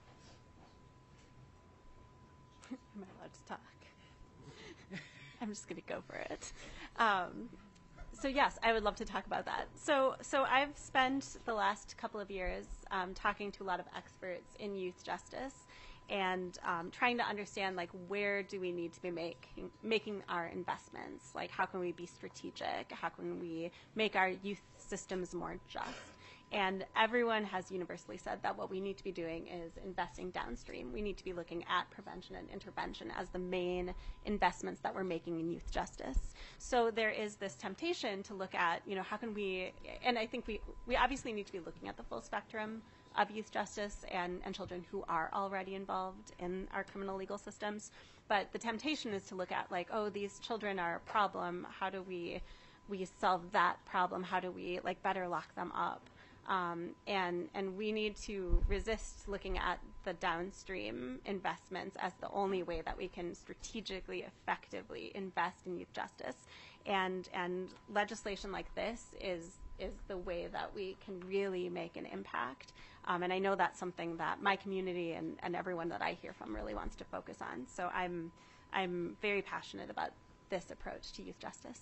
Am I allowed to talk? I'm just going to go for it. Um, so yes, I would love to talk about that. So, so I've spent the last couple of years um, talking to a lot of experts in youth justice, and um, trying to understand, like, where do we need to be making making our investments? Like, how can we be strategic? How can we make our youth systems more just? And everyone has universally said that what we need to be doing is investing downstream. We need to be looking at prevention and intervention as the main investments that we're making in youth justice. So there is this temptation to look at, you know, how can we, and I think we, we obviously need to be looking at the full spectrum of youth justice and, and children who are already involved in our criminal legal systems. But the temptation is to look at, like, oh, these children are a problem. How do we we solve that problem? How do we, like, better lock them up? Um, and and we need to resist looking at the downstream investments as the only way that we can strategically, effectively invest in youth justice. And and legislation like this is is the way that we can really make an impact. Um, and I know that's something that my community and, and everyone that I hear from really wants to focus on. So I'm I'm very passionate about this approach to youth justice.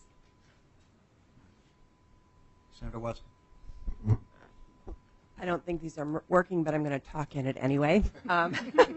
Senator West. I don't think these are m- working, but I'm going to talk in it anyway. Um,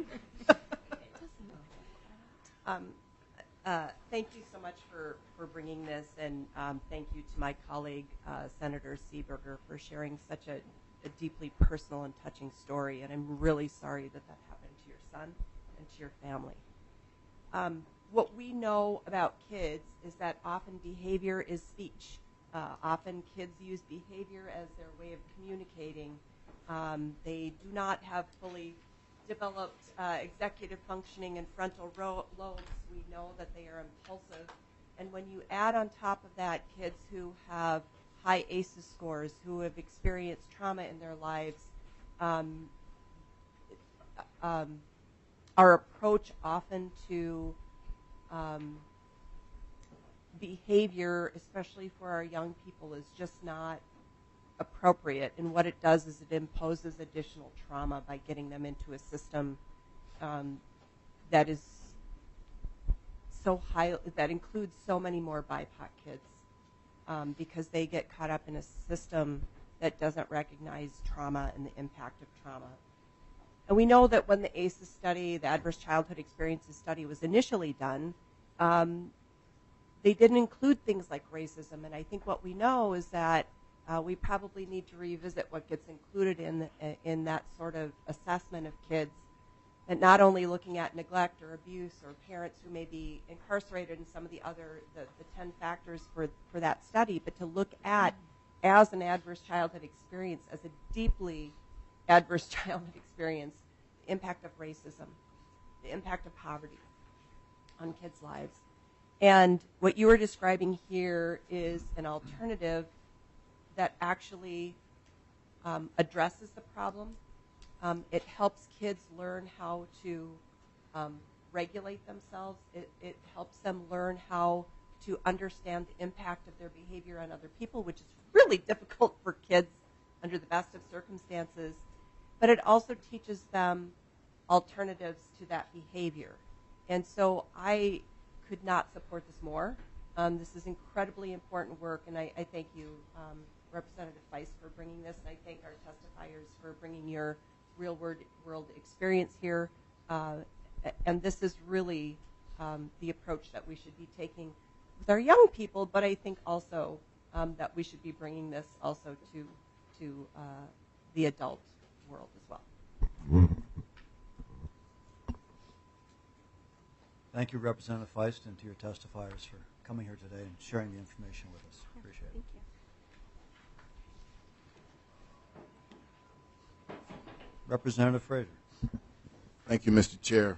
um, uh, thank you so much for, for bringing this, and um, thank you to my colleague, uh, Senator Seeberger, for sharing such a, a deeply personal and touching story. And I'm really sorry that that happened to your son and to your family. Um, what we know about kids is that often behavior is speech. Uh, often kids use behavior as their way of communicating. Um, they do not have fully developed uh, executive functioning and frontal ro- lobes. We know that they are impulsive. And when you add on top of that kids who have high A C Es scores, who have experienced trauma in their lives, um, um, our approach often to um, behavior, especially for our young people, is just not appropriate. And what it does is it imposes additional trauma by getting them into a system um, that is so high, that includes so many more B I P O C kids um, because they get caught up in a system that doesn't recognize trauma and the impact of trauma. And we know that when the A C Es study, the Adverse Childhood Experiences study, was initially done, um, they didn't include things like racism. And I think what we know is that uh, we probably need to revisit what gets included in, the, in that sort of assessment of kids, and not only looking at neglect or abuse or parents who may be incarcerated and some of the other, the, the ten factors for, for that study, but to look at as an adverse childhood experience, as a deeply adverse childhood experience, the impact of racism, the impact of poverty on kids' lives. And what you are describing here is an alternative that actually um, addresses the problem. Um, it helps kids learn how to um, regulate themselves. It, it helps them learn how to understand the impact of their behavior on other people, which is really difficult for kids under the best of circumstances. But it also teaches them alternatives to that behavior. And so I could not support this more. Um, this is incredibly important work, and I, I thank you, um, Representative Feist, for bringing this, and I thank our testifiers for bringing your real world, world experience here. Uh, and this is really um, the approach that we should be taking with our young people, but I think also um, that we should be bringing this also to, to uh, the adult world as well. Thank you, Representative Feist, and to your testifiers for coming here today and sharing the information with us. Appreciate it. Thank you. Representative Frazier. Thank you, Mister Chair.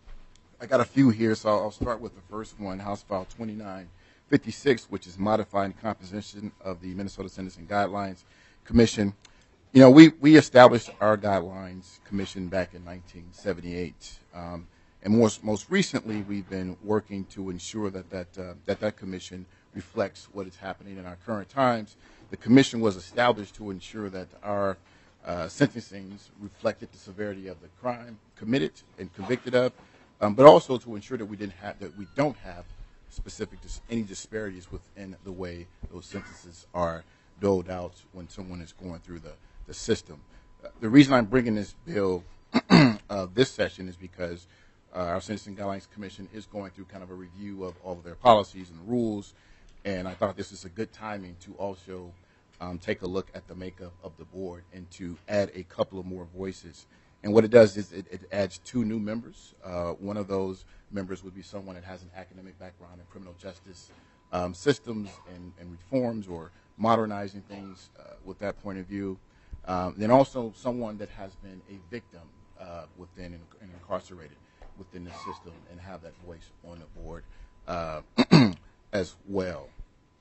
I got a few here, so I'll start with the first one, House File twenty-nine fifty-six, which is modifying composition of the Minnesota Sentencing Guidelines Commission. You know, we, we established our Guidelines Commission back in nineteen seventy-eight. Um, and most, most recently, we've been working to ensure that that, uh, that that commission reflects what is happening in our current times. The commission was established to ensure that our uh, sentencings reflected the severity of the crime committed and convicted of, um, but also to ensure that we didn't have, that we don't have specific dis- any disparities within the way those sentences are doled out when someone is going through the, the system. Uh, the reason I'm bringing this bill uh, this session is because uh, our Sentencing Guidelines Commission is going through kind of a review of all of their policies and rules, and I thought this is a good timing to also um, take a look at the makeup of the board and to add a couple of more voices. And what it does is it, it adds two new members. Uh, one of those members would be someone that has an academic background in criminal justice um, systems and, and reforms or modernizing things uh, with that point of view. Um, then also someone that has been a victim uh, within and, and incarcerated within the system and have that voice on the board uh, as well.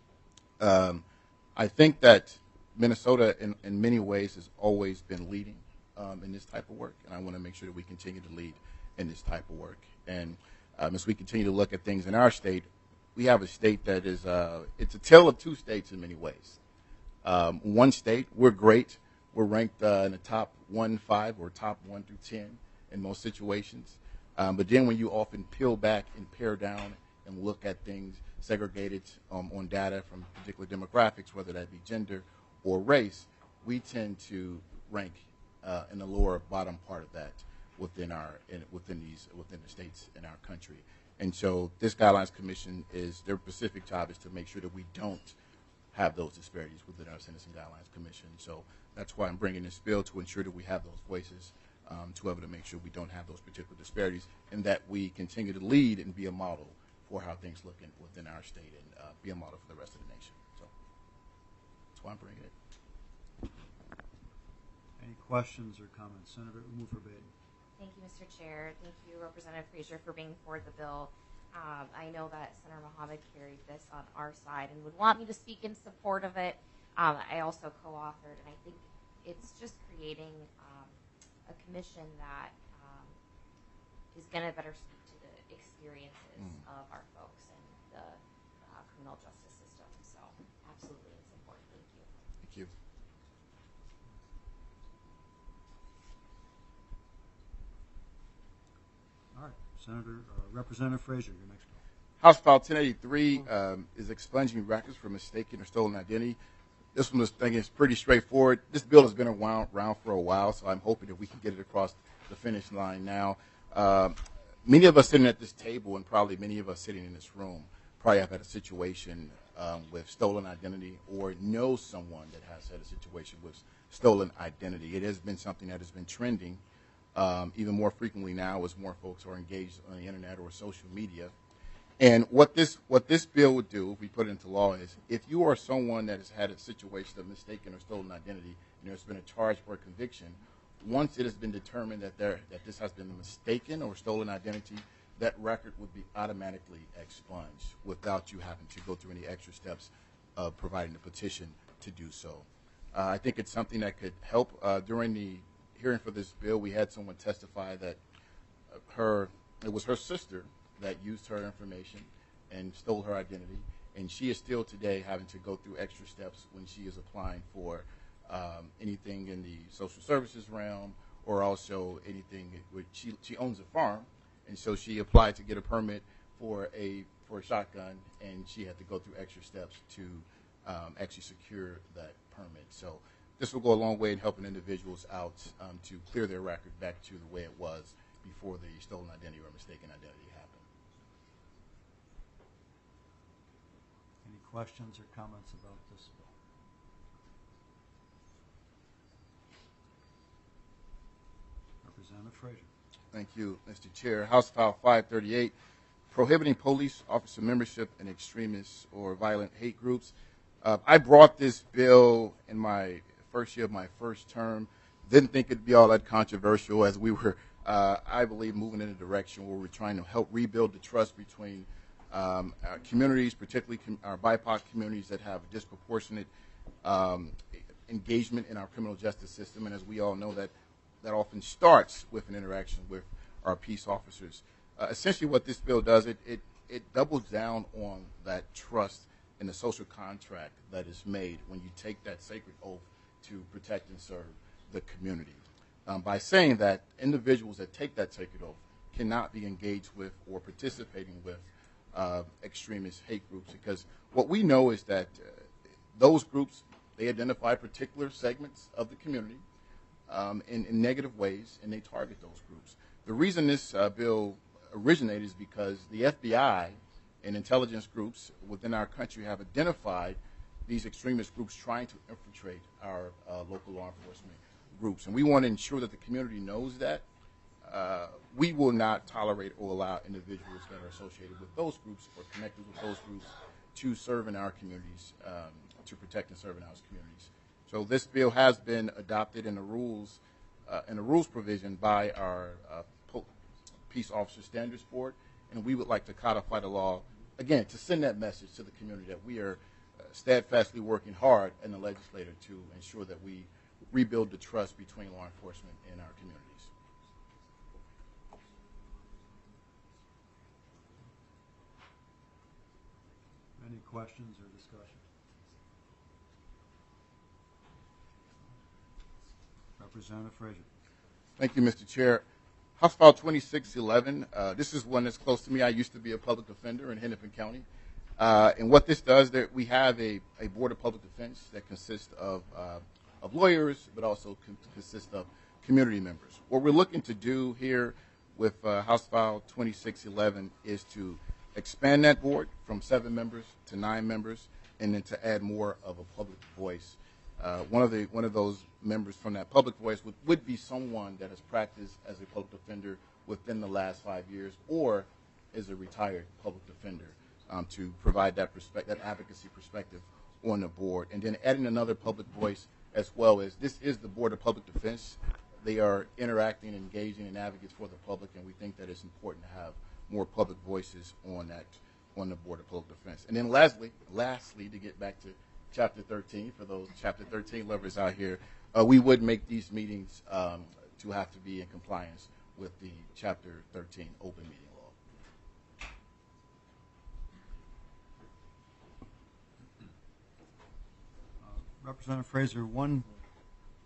Um, I think that Minnesota in, in many ways has always been leading um, in this type of work, and I want to make sure that we continue to lead in this type of work. And um, as we continue to look at things in our state, we have a state that is, uh, it's a tale of two states in many ways. Um, one state, we're great. We're ranked uh, in the top one, five, or top one through ten in most situations. Um, but then when you often peel back and pare down and look at things segregated um, on data from particular demographics, whether that be gender or race, we tend to rank uh, in the lower bottom part of that within our in, within these within the states in our country. And so this Guidelines Commission is their specific job is to make sure that we don't have those disparities within our Sentencing Guidelines Commission. So that's why I'm bringing this bill to ensure that we have those voices, um, to be able to make sure we don't have those particular disparities, and that we continue to lead and be a model for how things look in, within our state and uh, be a model for the rest of the nation. So that's why I'm bringing it. Any questions or comments? Senator Umufer-Baden. Thank you, Mister Chair. Thank you, Representative Frazier, for bringing forward the bill. Um, I know that Senator Mohammed carried this on our side and would want me to speak in support of it. Um, I also co-authored, and I think it's just creating um, a commission that um, is going to better speak to the experiences mm. of our folks in the uh, criminal justice system. So absolutely in support. Thank you. Thank you. Senator uh, Representative Frazier, your next bill. House File ten eighty-three um, is expunging records for mistaken or stolen identity. This one was thinking it's pretty straightforward. This bill has been around, around for a while, so I'm hoping that we can get it across the finish line now. Uh, many of us sitting at this table, and probably many of us sitting in this room, probably have had a situation um, with stolen identity or know someone that has had a situation with stolen identity. It has been something that has been trending um, even more frequently now as more folks are engaged on the internet or social media. And what this what this bill would do, if we put it into law, is if you are someone that has had a situation of mistaken or stolen identity, and there's been a charge for a conviction, once it has been determined that there that this has been a mistaken or stolen identity, that record would be automatically expunged without you having to go through any extra steps of providing a petition to do so. Uh, I think it's something that could help. Uh, during the hearing for this bill, we had someone testify that her it was her sister that used her information and stole her identity, and she is still today having to go through extra steps when she is applying for um, anything in the social services realm, or also anything with she she owns a farm, and so she applied to get a permit for a for a shotgun, and she had to go through extra steps to um, actually secure that permit. So this will go a long way in helping individuals out um, to clear their record back to the way it was before the stolen identity or mistaken identity happened. Any questions or comments about this bill? Representative Frazier. Thank you, Mister Chair. House File five thirty-eight, prohibiting police officer membership in extremist or violent hate groups. Uh, I brought this bill in my first year of my first term. Didn't think it'd be all that controversial, as we were, uh, I believe, moving in a direction where we're trying to help rebuild the trust between um, our communities, particularly com- our B I P O C communities that have disproportionate um, engagement in our criminal justice system. And as we all know, that that often starts with an interaction with our peace officers. Uh, essentially what this bill does, it, it, it doubles down on that trust in the social contract that is made when you take that sacred oath to protect and serve the community. Um, by saying that individuals that take that sacred oath cannot be engaged with or participating with uh, extremist hate groups, because what we know is that uh, those groups, they identify particular segments of the community Um, in, in negative ways, and they target those groups. The reason this uh, bill originated is because the F B I and intelligence groups within our country have identified these extremist groups trying to infiltrate our uh, local law enforcement groups. And we want to ensure that the community knows that. Uh, we will not tolerate or allow individuals that are associated with those groups or connected with those groups to serve in our communities, um, to protect and serve in our communities. So this bill has been adopted in the rules, uh, in the rules provision by our uh, po- Peace Officer Standards Board, and we would like to codify the law, again, to send that message to the community that we are uh, steadfastly working hard in the legislature to ensure that we rebuild the trust between law enforcement and our communities. Any questions or discussion? Representative Frazier. Thank you, Mister Chair. House File twenty-six eleven, uh, this is one that's close to me. I used to be a public defender in Hennepin County. Uh, and what this does, there, we have a, a board of public defense that consists of, uh, of lawyers, but also con- consists of community members. What we're looking to do here with uh, House File twenty-six eleven is to expand that board from seven members to nine members, and then to add more of a public voice. Uh, one of the one of those members from that public voice would, would be someone that has practiced as a public defender within the last five years, or is a retired public defender, um, to provide that perspective, that advocacy perspective on the board. And then adding another public voice as well, as this is the Board of Public Defense. They are interacting, engaging, and advocates for the public, and we think that it's important to have more public voices on that on the Board of Public Defense. And then lastly, lastly, to get back to Chapter thirteen, for those Chapter thirteen lovers out here, uh, we would make these meetings um, to have to be in compliance with the Chapter thirteen open meeting law. Uh, Representative Frazier, one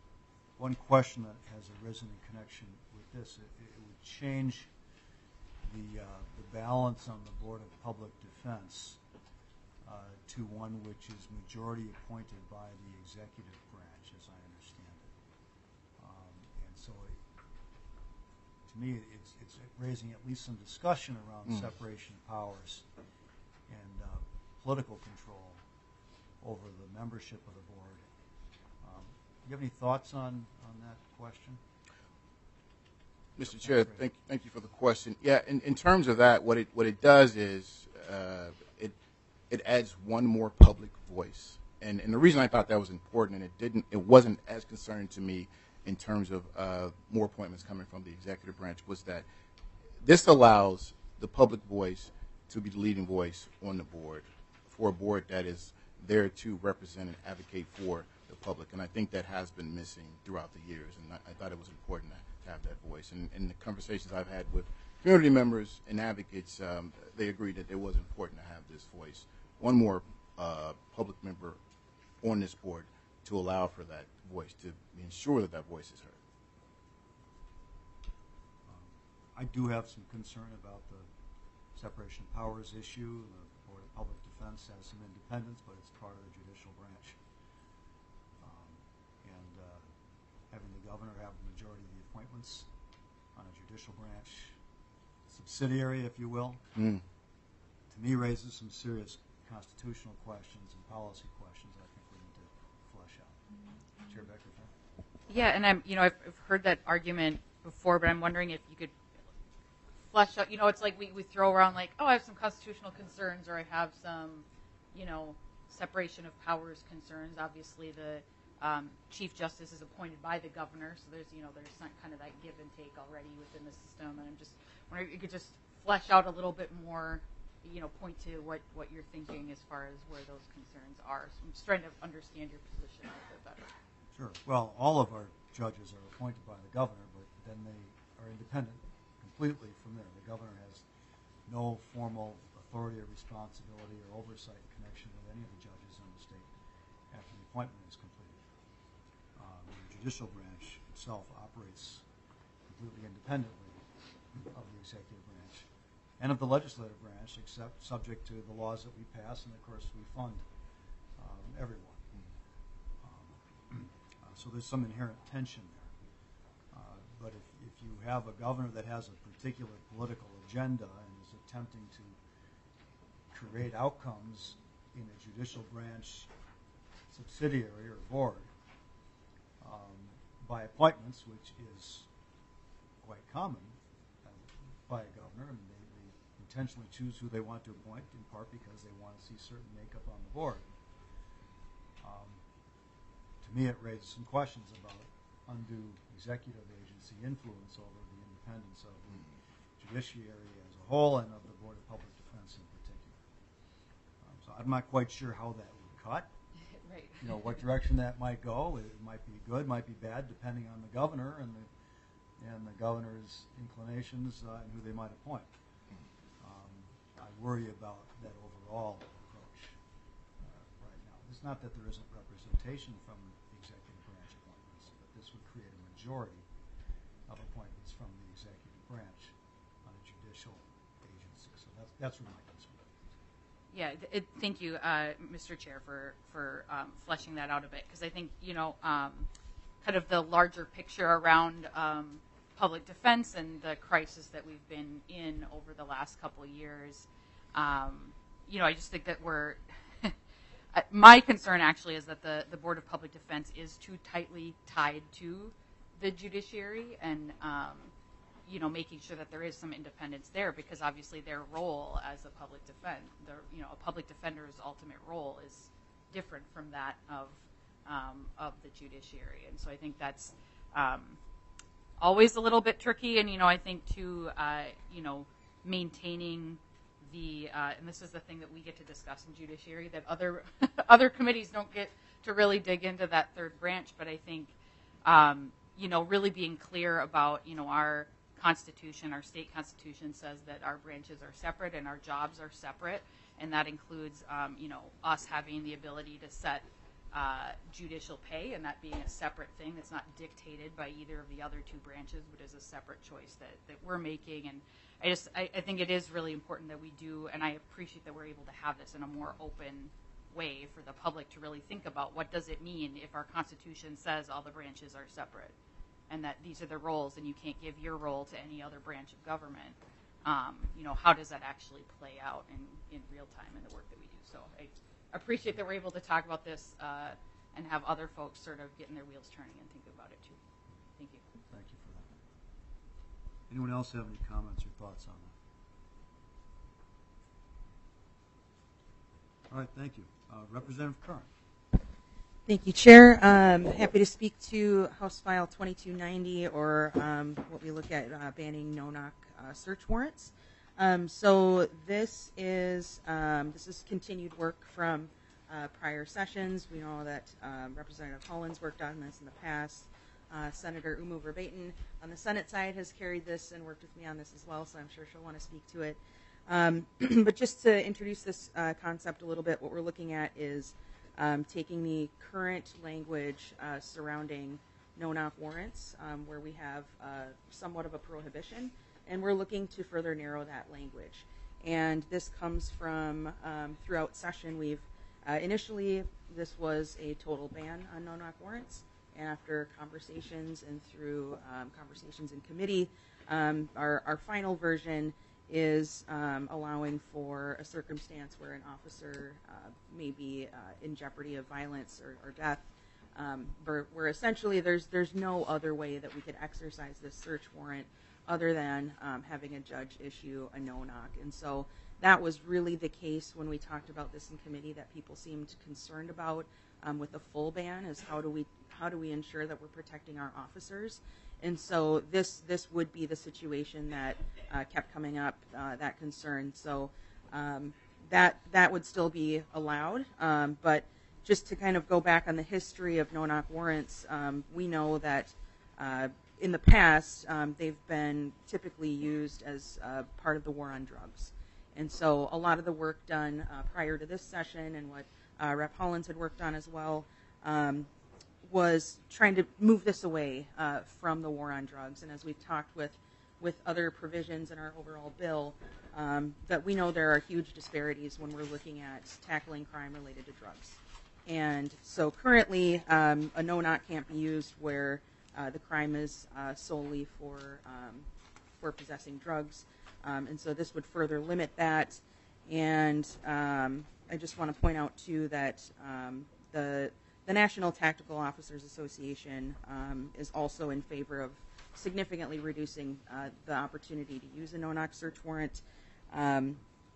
one question that has arisen in connection with this, it, it would change the, uh, the balance on the Board of Public Defense uh, to one which is majority appointed by the executive branch, as I understand it. Um, and so, it, to me, it's, it's raising at least some discussion around Mm. separation of powers and uh, political control over the membership of the board. Um, do you have any thoughts on, on that question? Mister Chair, thank, thank you for the question. Yeah, in, in terms of that, what it what it does is uh, it it adds one more public voice, and and the reason I thought that was important, and it didn't, it wasn't as concerning to me in terms of uh, more appointments coming from the executive branch, was that this allows the public voice to be the leading voice on the board, for a board that is there to represent and advocate for the public, and I think that has been missing throughout the years, and I, I thought it was important to have that voice. And in the conversations I've had with community members and advocates, um, they agreed that it was important to have this voice, one more uh, public member on this board to allow for that voice, to ensure that that voice is heard. I do have some concern about the separation of powers issue. The Board of Public Defense has some independence, but it's part of the judicial branch. Um, and uh, having the governor have the majority of the appointments on a judicial branch subsidiary, if you will, Mm. to me raises some serious constitutional questions and policy questions I think we need to flesh out. Chair Becker? Yeah, and I'm, you know, I've, I've heard that argument before, but I'm wondering if you could flesh out, you know, it's like we, we throw around like, oh, I have some constitutional concerns, or I have some, you know, separation of powers concerns. Obviously, the um, Chief Justice is appointed by the governor, so there's, you know, there's some kind of that give and take already within the system, and I'm just wondering if you could just flesh out a little bit more, you know, point to what, what you're thinking as far as where those concerns are. So I'm just trying to understand your position a little bit better. Sure. Well, all of our judges are appointed by the governor, but then they are independent completely from there. The governor has no formal authority or responsibility or oversight in connection with any of the judges in the state after the appointment is completed. Um, the judicial branch itself operates completely independently of the executive branch and of the legislative branch, except subject to the laws that we pass, and of course we fund um, everyone. So there's some inherent tension there. Uh, but if, if you have a governor that has a particular political agenda and is attempting to create outcomes in a judicial branch subsidiary or board um, by appointments, which is quite common uh, by a governor, I mean, they, they intentionally choose who they want to appoint, in part because they want to see certain makeup on the board. Um, To me, it raises some questions about undue executive agency influence over the independence of the judiciary as a whole and of the Board of Public Defense in particular. Um, so I'm not quite sure how that would cut. Right. You know, what direction that might go. It might be good, might be bad, depending on the governor and the and the governor's inclinations uh, and who they might appoint. Um, I worry about that overall approach uh, right now. It's not that there isn't representation from executive branch appointments, but this would create a majority of appointments from the executive branch on a judicial agency. So that's that's where my concern is. Yeah, it, thank you, uh, Mister Chair, for for um, fleshing that out a bit, because I think, you know, um, kind of the larger picture around um, public defense and the crisis that we've been in over the last couple of years. Um, you know, I just think that we're my concern actually is that the, the Board of Public Defense is too tightly tied to the judiciary, and um, you know, making sure that there is some independence there, because obviously their role as a public defense, the, you know, a public defender's ultimate role is different from that of um, of the judiciary, and so I think that's um, always a little bit tricky, and you know, I think too, uh, you know, maintaining the uh, and this is the thing that we get to discuss in judiciary that other other committees don't get to really dig into that third branch. But I think um, you know, really being clear about, you know, our Constitution, our state Constitution says that our branches are separate and our jobs are separate, and that includes um, you know, us having the ability to set uh, judicial pay, and that being a separate thing that's not dictated by either of the other two branches, but is a separate choice that, that we're making. And I just I, I think it is really important that we do, and I appreciate that we're able to have this in a more open way for the public to really think about what does it mean if our Constitution says all the branches are separate, and that these are the roles, and you can't give your role to any other branch of government. Um, you know, how does that actually play out in, in real time in the work that we do? So I appreciate that we're able to talk about this uh, and have other folks sort of getting their wheels turning and think about it too. Thank you. Thank you for that. Anyone else have any comments or thoughts on that? All right, thank you. Uh, Representative Curran. Thank you, Chair. Um, happy to speak to House File twenty-two ninety, or um, what we look at uh, banning no-knock uh, search warrants. Um, so this is um, this is continued work from uh, prior sessions. We know that um, Representative Hollins worked on this in the past. Uh, Senator Umu Verbaeten on the Senate side has carried this and worked with me on this as well, so I'm sure she'll want to speak to it. Um, but just to introduce this uh, concept a little bit, what we're looking at is um, taking the current language uh, surrounding no-knock warrants, um, where we have uh, somewhat of a prohibition, and we're looking to further narrow that language. And this comes from um, throughout session. We've uh, initially this was a total ban on no-knock warrants, and after conversations and through um, conversations in committee, um, our, our final version is um, allowing for a circumstance where an officer uh, may be uh, in jeopardy of violence or, or death, um, where, where essentially there's there's no other way that we could exercise this search warrant other than um, having a judge issue a no-knock. And so that was really the case when we talked about this in committee, that people seemed concerned about um, with a full ban, is how do we how do we ensure that we're protecting our officers. And so this this would be the situation that uh, kept coming up, uh, that concern. So um, that that would still be allowed. Um, but just to kind of go back on the history of no-knock warrants, um, we know that uh, in the past um, they've been typically used as uh, part of the war on drugs. And so a lot of the work done uh, prior to this session, and what uh, Representative Hollins had worked on as well, um, was trying to move this away uh, from the war on drugs. And as we've talked with, with other provisions in our overall bill, um, that we know there are huge disparities when we're looking at tackling crime related to drugs. And so currently, um, a no-knock can't be used where uh, the crime is uh, solely for, um, for possessing drugs. Um, and so this would further limit that. And um, I just want to point out, too, that um, the The National Tactical Officers Association um, is also in favor of significantly reducing uh, the opportunity to use a no-knock search warrant. Um,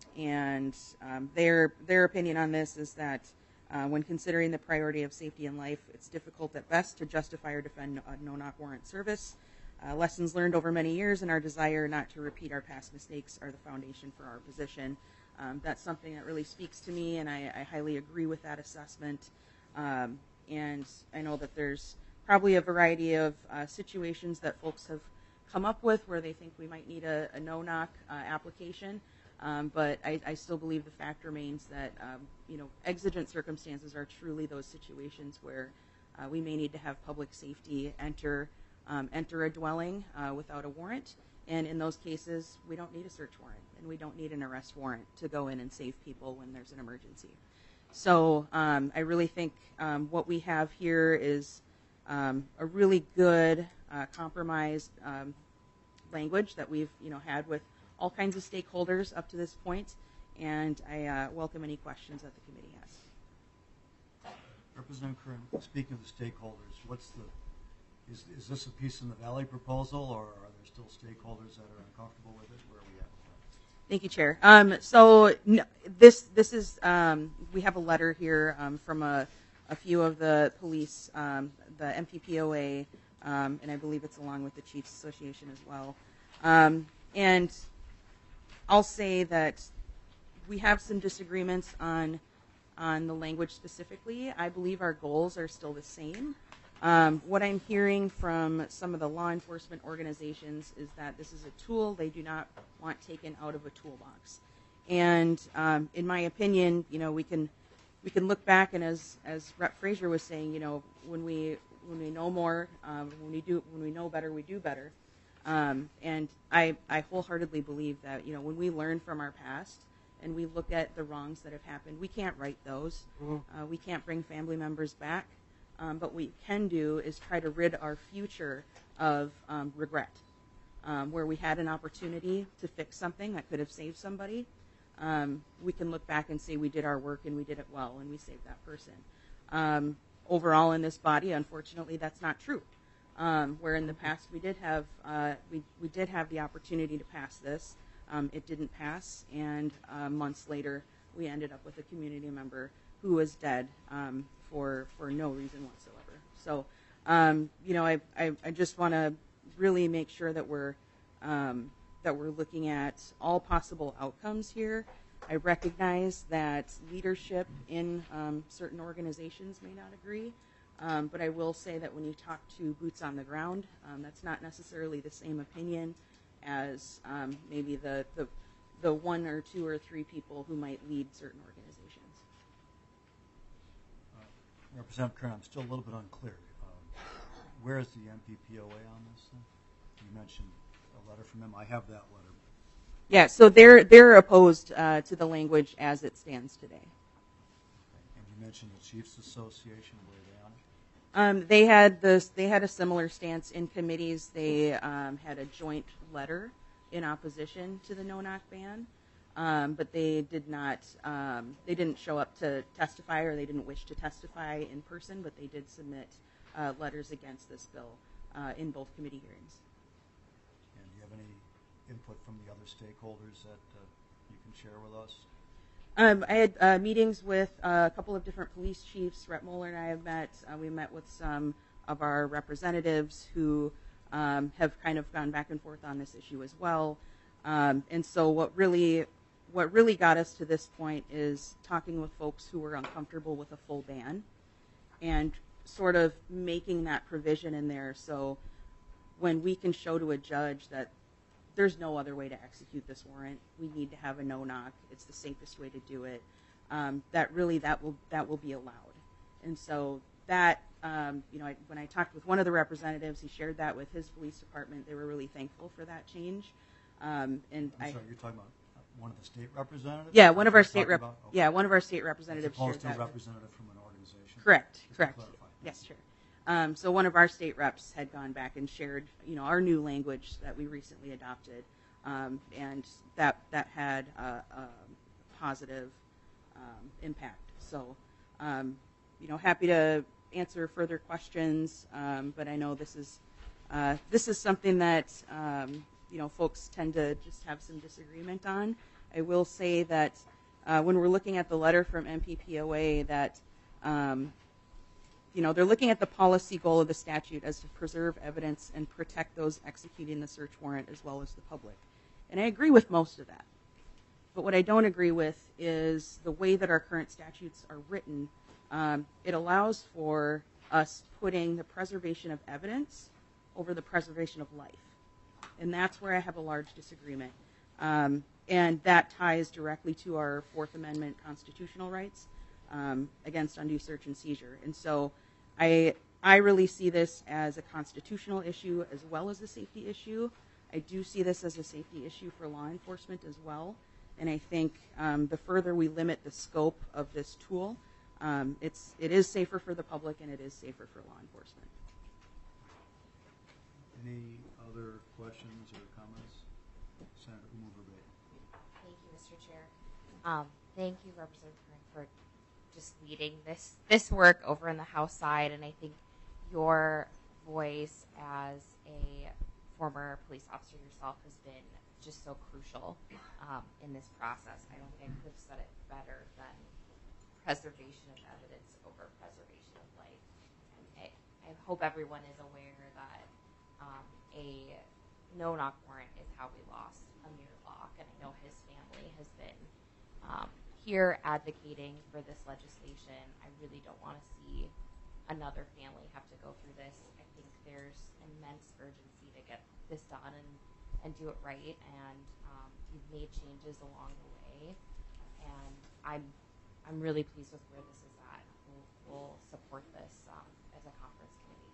and um, their their opinion on this is that uh, when considering the priority of safety and life, it's difficult at best to justify or defend a no-knock warrant service. Uh, lessons learned over many years and our desire not to repeat our past mistakes are the foundation for our position. Um, that's something that really speaks to me, and I, I highly agree with that assessment. Um, and I know that there's probably a variety of uh, situations that folks have come up with where they think we might need a, a no-knock uh, application, um, but I, I still believe the fact remains that um, you know, exigent circumstances are truly those situations where uh, we may need to have public safety enter um, enter a dwelling uh, without a warrant, and in those cases we don't need a search warrant and we don't need an arrest warrant to go in and save people when there's an emergency. So um, I really think um, what we have here is um, a really good uh, compromised um, language that we've you know had with all kinds of stakeholders up to this point, and I uh, welcome any questions that the committee has. Representative Curran, speaking of the stakeholders, what's the is is this a Peace in the Valley proposal, or are there still stakeholders that are uncomfortable with it? Where are we at? Thank you, Chair. Um, so no, this this is um, we have a letter here um, from a, a few of the police, um, the M P P O A, um, and I believe it's along with the Chiefs Association as well. Um, and I'll say that we have some disagreements on on the language specifically. I believe our goals are still the same. Um, what I'm hearing from some of the law enforcement organizations is that this is a tool they do not want taken out of a toolbox. And um, in my opinion, you know, we can we can look back, and as as Rep Frazier was saying, you know, when we when we know more, um, when we do when we know better, we do better. Um, and I I wholeheartedly believe that, you know, when we learn from our past and we look at the wrongs that have happened, we can't right those. Mhm. Uh, we can't bring family members back. Um, but what we can do is try to rid our future of um, regret, um, where we had an opportunity to fix something that could have saved somebody. Um, we can look back and say we did our work and we did it well and we saved that person. Um, overall in this body, unfortunately, that's not true. Um, where in the past we did have uh, we, we did have the opportunity to pass this. Um, it didn't pass, and uh, months later we ended up with a community member who was dead um, for for no reason whatsoever. So, um, you know, I I, I just want to really make sure that we're um, that we're looking at all possible outcomes here. I recognize that leadership in um, certain organizations may not agree, um, but I will say that when you talk to boots on the ground, um, that's not necessarily the same opinion as um, maybe the, the the one or two or three people who might lead certain organizations. Uh, Representative Kern, I'm still a little bit unclear. Um, where is the M P P O A on this thing? You mentioned a letter from them. I have that letter. Yeah, so they're they're opposed uh, to the language as it stands today. And you mentioned the Chiefs Association. Where are they on it? Um, they had this. They had a similar stance in committees. They um, had a joint letter in opposition to the no-knock ban, um, but they did not. Um, they didn't show up to testify, or they didn't wish to testify in person. But they did submit uh, letters against this bill uh, in both committee hearings. And do you have any input from the other stakeholders that uh, you can share with us? Um, I had uh, meetings with uh, a couple of different police chiefs. Rep Moeller and I have met. Uh, we met with some of our representatives who um, have kind of gone back and forth on this issue as well. Um, and so what really, what really got us to this point is talking with folks who were uncomfortable with a full ban and sort of making that provision in there so when we can show to a judge that there's no other way to execute this warrant, we need to have a no-knock. It's the safest way to do it. Um, that really that will that will be allowed. And so that um, you know, I, when I talked with one of the representatives, he shared that with his police department. They were really thankful for that change. Um, and I'm I, sorry, you're talking about one of the state representatives? yeah, one of our state Talking rep, about? Okay. yeah, one of our state representatives As opposed shared to that. a representative from an organization? Correct, Just to correct. clarify. Yes, sure. Um, so one of our state reps had gone back and shared, you know, our new language that we recently adopted, um, and that that had a, a positive um, impact. So, um, you know, happy to answer further questions, um, but I know this is uh, this is something that um, you know folks tend to just have some disagreement on. I will say that uh, when we're looking at the letter from M P P O A, that um, you know, they're looking at the policy goal of the statute as to preserve evidence and protect those executing the search warrant as well as the public. And I agree with most of that. But what I don't agree with is the way that our current statutes are written. Um, it allows for us putting the preservation of evidence over the preservation of life. And that's where I have a large disagreement. Um, and that ties directly to our Fourth Amendment constitutional rights um, against undue search and seizure. And so I I really see this as a constitutional issue as well as a safety issue. I do see this as a safety issue for law enforcement as well. And I think um, the further we limit the scope of this tool, um, it's it is safer for the public and it is safer for law enforcement. Any other questions or comments? Senator Umu-Verbeek. Thank you, Mister Chair. Um, thank you, Representative Kern, for just leading this this work over in the House side, and I think your voice as a former police officer yourself has been just so crucial um, in this process. I don't think I could have said it better than preservation of evidence over preservation of life. And I, I hope everyone is aware that um, a no-knock warrant is how we lost Amir Locke, and I know his family has been um, here advocating for this legislation. I really don't want to see another family have to go through this. I think there's immense urgency to get this done and, and do it right, and um, you've made changes along the way, and I'm I'm really pleased with where this is at. We'll, we'll support this um, as a conference committee.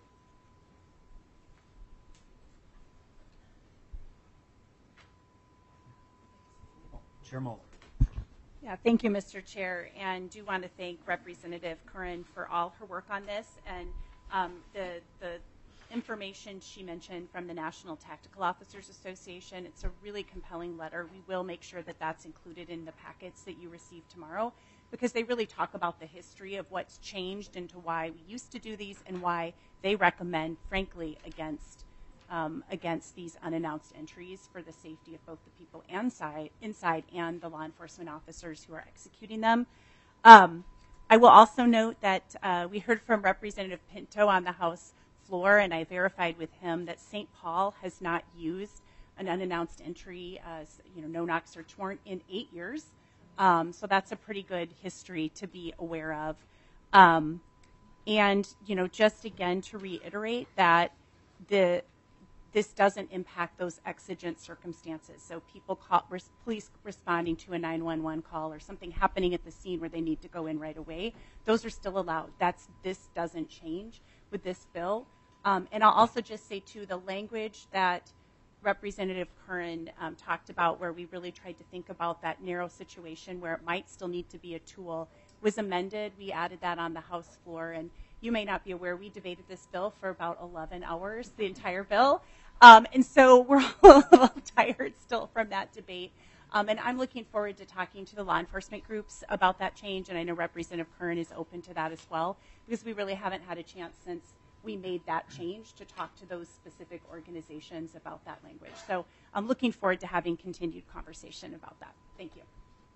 Chair Muller. Yeah, thank you, Mister Chair, and do want to thank Representative Curran for all her work on this and um, the the information she mentioned from the National Tactical Officers Association. It's a really compelling letter. We will make sure that that's included in the packets that you receive tomorrow, because they really talk about the history of what's changed and to why we used to do these and why they recommend, frankly, against um, against these unannounced entries for the safety of both the people inside, inside and the law enforcement officers who are executing them. Um, I will also note that uh, we heard from Representative Pinto on the House floor, and I verified with him that Saint Paul has not used an unannounced entry, uh, you know, no-knock search warrant in eight years. Um, so that's a pretty good history to be aware of. Um, and, you know, just again to reiterate that the this doesn't impact those exigent circumstances. So people call, res, police responding to a nine one one call or something happening at the scene where they need to go in right away, those are still allowed. That's this doesn't change with this bill. Um, and I'll also just say, too, the language that Representative Curran um, talked about, where we really tried to think about that narrow situation where it might still need to be a tool, was amended. We added that on the House floor. And you may not be aware, we debated this bill for about eleven hours, the entire bill. Um, and so we're all a little tired still from that debate. Um, and I'm looking forward to talking to the law enforcement groups about that change. And I know Representative Curran is open to that as well, because we really haven't had a chance since we made that change to talk to those specific organizations about that language. So I'm looking forward to having continued conversation about that. Thank you.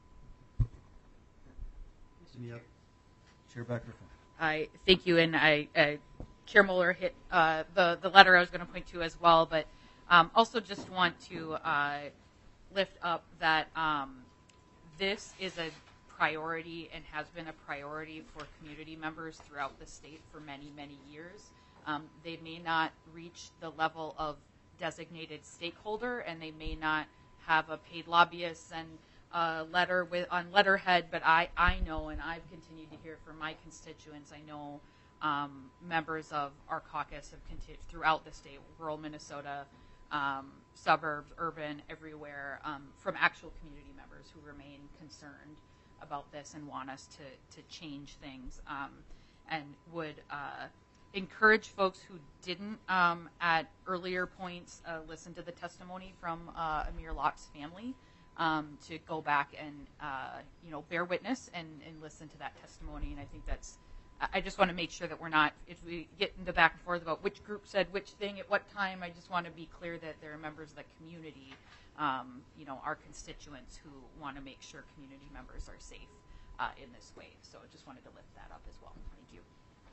Any other? Chair Becker. I thank you, and I, I Chair Muller hit uh, the the letter I was going to point to as well, but um, also just want to uh, lift up that um, this is a priority and has been a priority for community members throughout the state for many, many years. Um, they may not reach the level of designated stakeholder, and they may not have a paid lobbyist and a letter with on letterhead, but I, I know, and I've continued to hear from my constituents, I know um, members of our caucus have continued throughout the state, rural Minnesota, um, suburbs, urban, everywhere, um, from actual community members who remain concerned about this and want us to, to change things, um, and would uh, encourage folks who didn't um, at earlier points uh, listen to the testimony from uh, Amir Locke's family um, to go back and uh, you know bear witness and, and listen to that testimony. And I think that's I just want to make sure that we're not, if we get into back and forth about which group said which thing at what time, I just want to be clear that there are members of the community, um, you know, our constituents who want to make sure community members are safe uh, in this way. So I just wanted to lift that up as well. Thank you.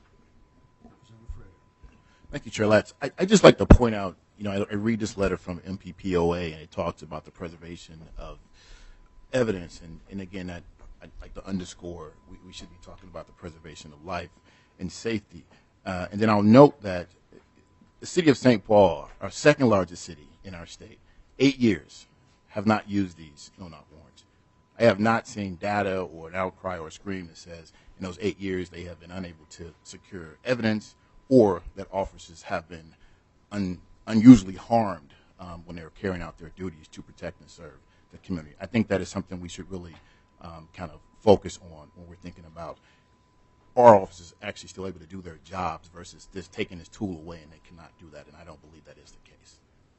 Thank you, Chair Latz. I, I just like to point out, you know, I, I read this letter from M P P O A, and it talks about the preservation of evidence. And, and again, I, I'd like to underscore we, we should be talking about the preservation of life and safety. Uh, and then I'll note that the city of Saint Paul, our second largest city in our state, eight years have not used these no-knock warrants. I have not seen data or an outcry or a scream that says in those eight years they have been unable to secure evidence or that officers have been un, unusually harmed um, when they're carrying out their duties to protect and serve the community. I think that is something we should really um, kind of focus on when we're thinking about are officers actually still able to do their jobs versus just taking this tool away and they cannot do that, and I don't believe that is the case.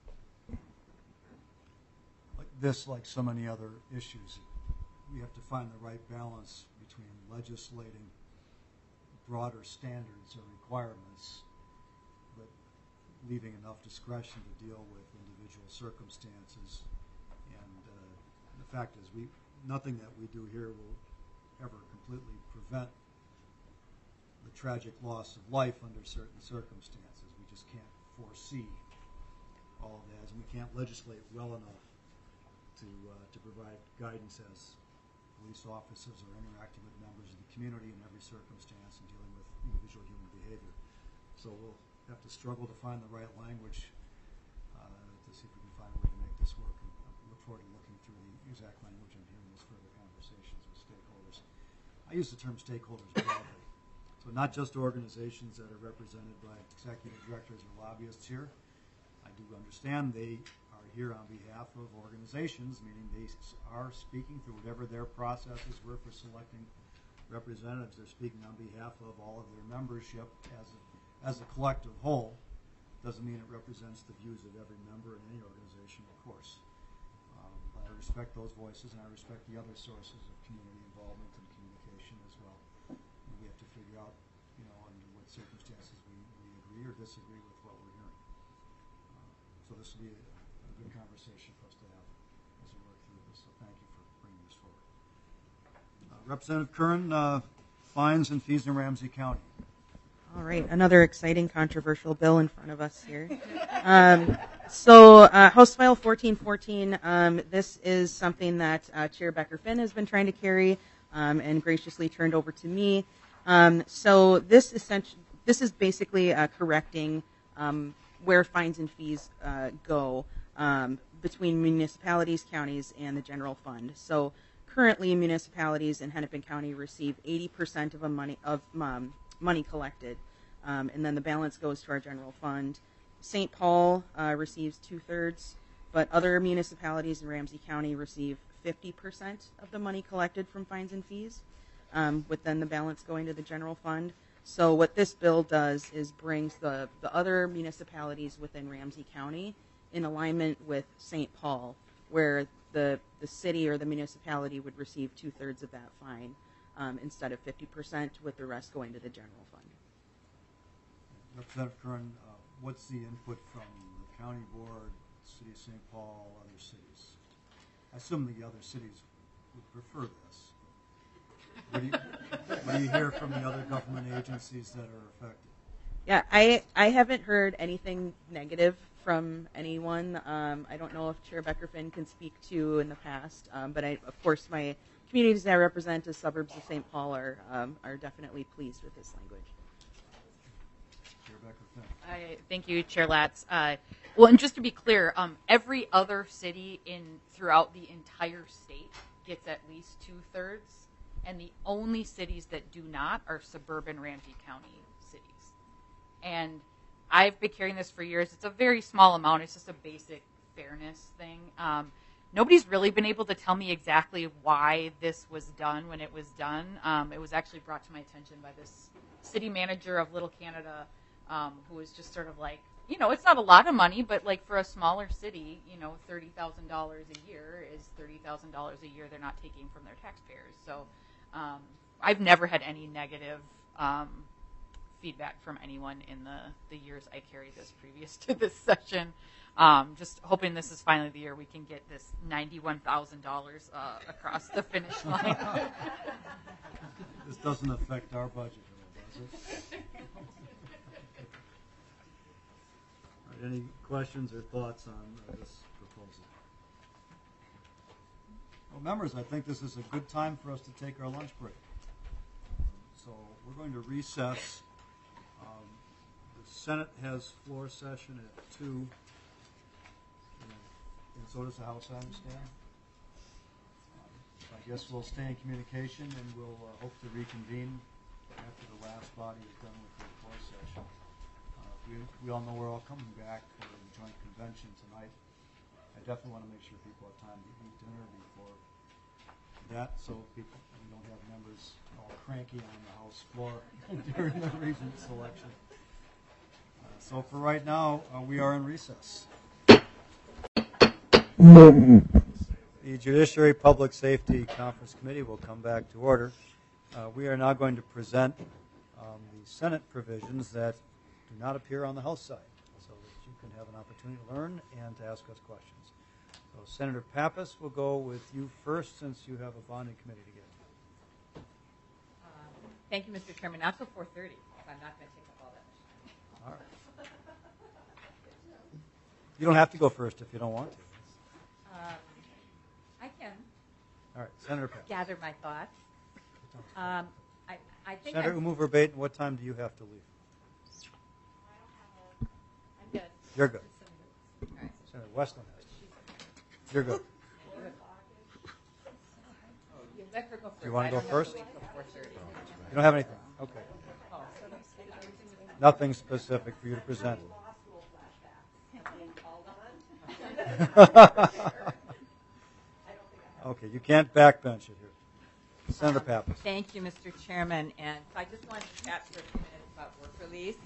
Like this, like so many other issues, we have to find the right balance between legislating broader standards or requirements, but leaving enough discretion to deal with individual circumstances. And uh, the fact is, we nothing that we do here will ever completely prevent the tragic loss of life under certain circumstances. We just can't foresee all of that, and we can't legislate well enough to uh, to provide guidance as police officers are interacting with members of the community in every circumstance and dealing with individual human behavior. So we'll have to struggle to find the right language uh, to see if we can find a way to make this work. And I look forward to looking through the exact language and hearing those further conversations with stakeholders. I use the term stakeholders broadly. So not just organizations that are represented by executive directors or lobbyists here. I do understand they are here on behalf of organizations, meaning they are speaking through whatever their processes were for selecting representatives. They're speaking on behalf of all of their membership as a, as a collective whole. Doesn't mean it represents the views of every member in any organization, of course. Um, I respect those voices, and I respect the other sources of community involvement and communication as well. And we have to figure out, you know, under what circumstances we, we agree or disagree with what we're hearing. Uh, so this will be a, a good conversation for us to have as we work through this. So thank you for bringing this forward. Uh, Representative Curran, uh, fines and fees in Ramsey County. All right, another exciting controversial bill in front of us here. Um, so uh, House File fourteen fourteen, um, this is something that uh, Chair Becker-Finn has been trying to carry um, and graciously turned over to me. Um, so this, essentially, this is basically uh, correcting um, where fines and fees uh, go um, between municipalities, counties, and the general fund. So currently municipalities in Hennepin County receive eighty percent of a money of um, money collected, um, and then the balance goes to our general fund. Saint Paul uh, receives two-thirds, but other municipalities in Ramsey County receive fifty percent of the money collected from fines and fees, um, with then the balance going to the general fund. So what this bill does is brings the, the other municipalities within Ramsey County in alignment with Saint Paul, where the, the city or the municipality would receive two-thirds of that fine. Um, instead of fifty percent, with the rest going to the general fund. Representative Curran, uh, what's the input from the county board, city of Saint Paul, other cities? I assume the other cities would prefer this. What do you, what do you hear from the other government agencies that are affected? Yeah, I, I haven't heard anything negative from anyone. Um, I don't know if Chair Becker-Finn can speak to in the past, um, but I, of course my communities that I represent as suburbs of Saint Paul are um, are definitely pleased with this language. Chair Becker-Finn. I, thank you, Chair Latz. Uh, well, and just to be clear, um, every other city in throughout the entire state gets at least two-thirds, and the only cities that do not are suburban Ramsey County cities. And I've been carrying this for years. It's a very small amount. It's just a basic fairness thing. Um, Nobody's really been able to tell me exactly why this was done when it was done. Um, it was actually brought to my attention by this city manager of Little Canada, um, who was just sort of like, you know, it's not a lot of money, but like for a smaller city, you know, thirty thousand dollars a year is thirty thousand dollars a year they're not taking from their taxpayers. So um, I've never had any negative um, feedback from anyone in the, the years I carried this previous to this session. Um, just hoping this is finally the year we can get this ninety-one thousand dollars uh, across the finish line. This doesn't affect our budget at all, does it? All right, any questions or thoughts on uh, this proposal? Well, members, I think this is a good time for us to take our lunch break. So we're going to recess. Um, the Senate has floor session at two. And so does the House, I understand. Um, I guess we'll stay in communication, and we'll uh, hope to reconvene after the last body is done with the closed session. Uh, we, we all know we're all coming back for the joint convention tonight. I definitely want to make sure people have time to eat dinner before that, so people we don't have members all cranky on the House floor during the regent selection. Uh, so for right now, uh, we are in recess. The Judiciary Public Safety Conference Committee will come back to order. Uh, we are now going to present um, the Senate provisions that do not appear on the House side, so that you can have an opportunity to learn and to ask us questions. So Senator Pappas will go with you first, since you have a bonding committee to get to. Uh, thank you, Mister Chairman. Not till four thirty. I'm not going to take up all that much time. All right. You don't have to go first if you don't want to. Um, I can. All right, Senator Pappas. Gather my thoughts. Um, I, I think Senator I'm, Umu Verbatim, what time do you have to leave? I'm good. You're good. All right. Senator Westland has to. You're good. You let her go first. Do you want I to go don't have first? wait till four thirty. You don't have anything? Okay. Nothing specific for you to present. Okay, you can't backbench it here. Senator Pappas. Thank you, Mister Chairman. And so I just wanted to chat for a few minutes about work release.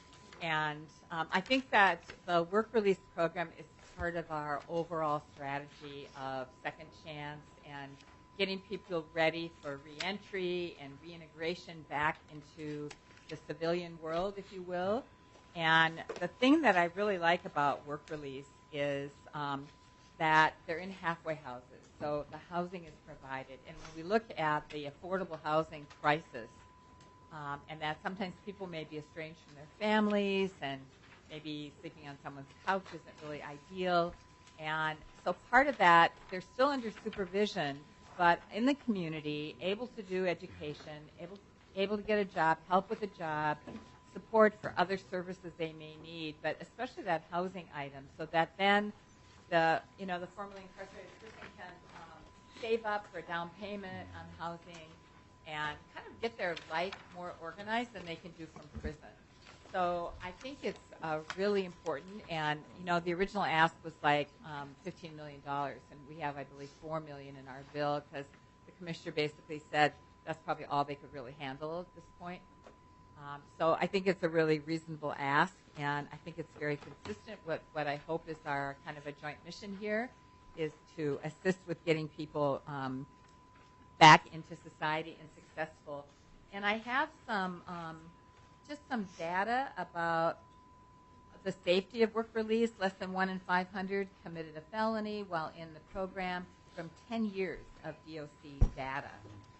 And um, I think that the work release program is part of our overall strategy of second chance and getting people ready for reentry and reintegration back into the civilian world, if you will. And the thing that I really like about work release is um, that they're in halfway houses. So the housing is provided. And when we look at the affordable housing crisis, um, and that sometimes people may be estranged from their families and maybe sleeping on someone's couch isn't really ideal. And so part of that, they're still under supervision, but in the community, able to do education, able, able to get a job, help with a job, support for other services they may need, but especially that housing item, so that then the, you know, the formerly incarcerated person can um, save up for a down payment on housing and kind of get their life more organized than they can do from prison. So I think it's uh, really important, and you know, the original ask was like um, fifteen million dollars, and we have, I believe, four million dollars in our bill because the commissioner basically said that's probably all they could really handle at this point. Um, so I think it's a really reasonable ask, and I think it's very consistent with what I hope is our kind of a joint mission here, is to assist with getting people um, back into society and successful. And I have some, um, just some data about the safety of work release. Less than one in five hundred committed a felony while in the program, from ten years of D O C data.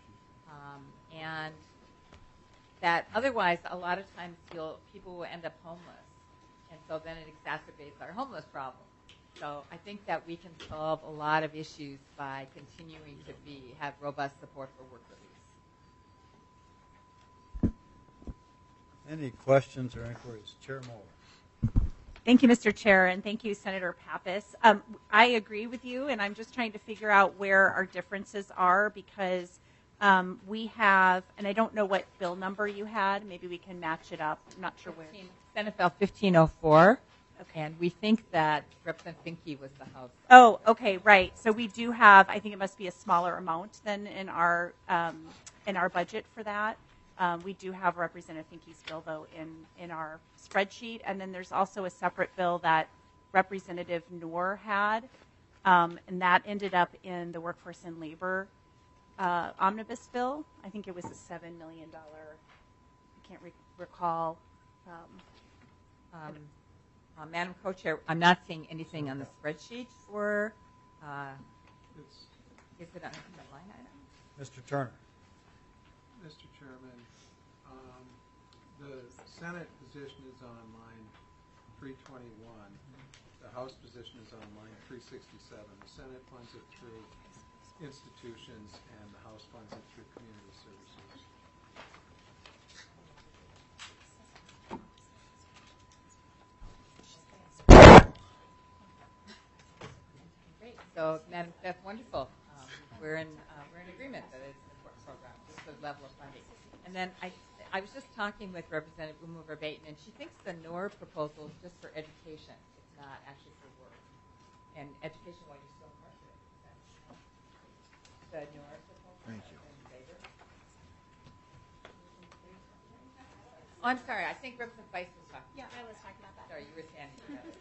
Um, and that otherwise, a lot of times you'll, people will end up homeless. And so then it exacerbates our homeless problem. So I think that we can solve a lot of issues by continuing to be, have robust support for work release. Any questions or inquiries? Chair Moeller. Thank you, Mister Chair, and thank you, Senator Pappas. Um, I agree with you, and I'm just trying to figure out where our differences are because um, we have, and I don't know what bill number you had. Maybe we can match it up. I'm not sure where. Senate Bill fifteen oh four. Okay. And we think that Representative Finke was the House. Oh, okay, right. So we do have, I think it must be a smaller amount than in our um, in our budget for that. Um, we do have Representative Finke's bill, though, in, in our spreadsheet. And then there's also a separate bill that Representative Noor had, um, and that ended up in the Workforce and Labor uh, omnibus bill. I think it was a seven million dollars, I can't re- recall. Um, um, Uh, Madam Co-Chair, I'm not seeing anything on the spreadsheet for, uh, is it on the line item? Mister Turner. Mister Chairman, um, the Senate position is on line three twenty-one. The House position is on line three sixty-seven. The Senate funds it through institutions and the House funds it through community services. So, Madam, that's wonderful. Um, we're in uh, we're in agreement that it's an important program, just the level of funding. And then I I was just talking with Representative Umover Baton, and she thinks the Noor proposal is just for education. It's not actually for work. And education while you're still incarcerated. The Noor proposal. Thank you. Oh, I'm sorry. I think Representative Weiss was talking. Yeah, I was talking about that. Sorry, you were standing together.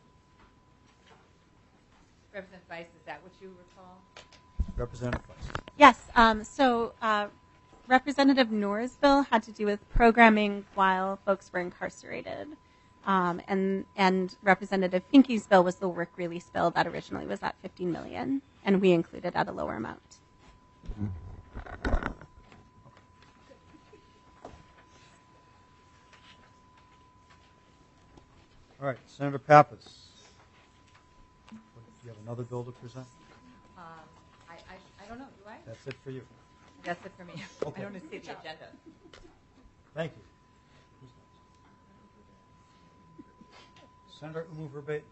Representative Weiss, is that what you recall? Representative Weiss. Yes. Um, so uh, Representative Noor's bill had to do with programming while folks were incarcerated. Um, and, and Representative Finke's bill was the work release bill that originally was at fifteen million dollars, and we included at a lower amount. All right, Senator Pappas. Do you have another bill to present? Um, I, I, I don't know. Do I? That's it for you. That's it for me. Okay. I don't see the agenda. Thank you. Senator Umover Baton.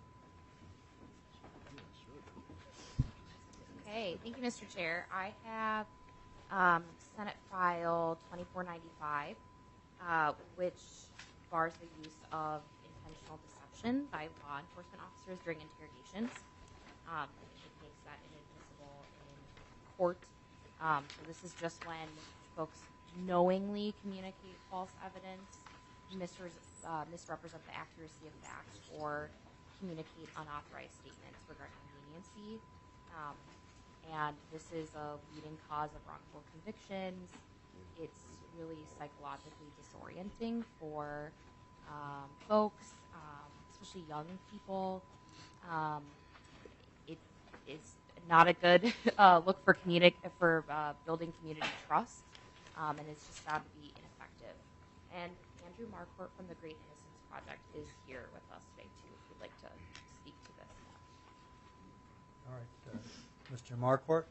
Okay, thank you, Mister Chair. I have um, Senate File twenty-four ninety-five, uh, which bars the use of intentional deception by law enforcement officers during interrogations. Um, it makes that inadmissible in court. Um, so this is just when folks knowingly communicate false evidence, misre- uh, misrepresent the accuracy of facts, or communicate unauthorized statements regarding leniency. Um, and this is a leading cause of wrongful convictions. It's really psychologically disorienting for um, folks, um, especially young people. Um, it is not a good uh, look for communi- for uh, building community trust, um, and it's just found to be ineffective. And Andrew Marquardt from the Great Innocence Project is here with us today too, if you'd like to speak to this. All right, uh, Mister Marquardt,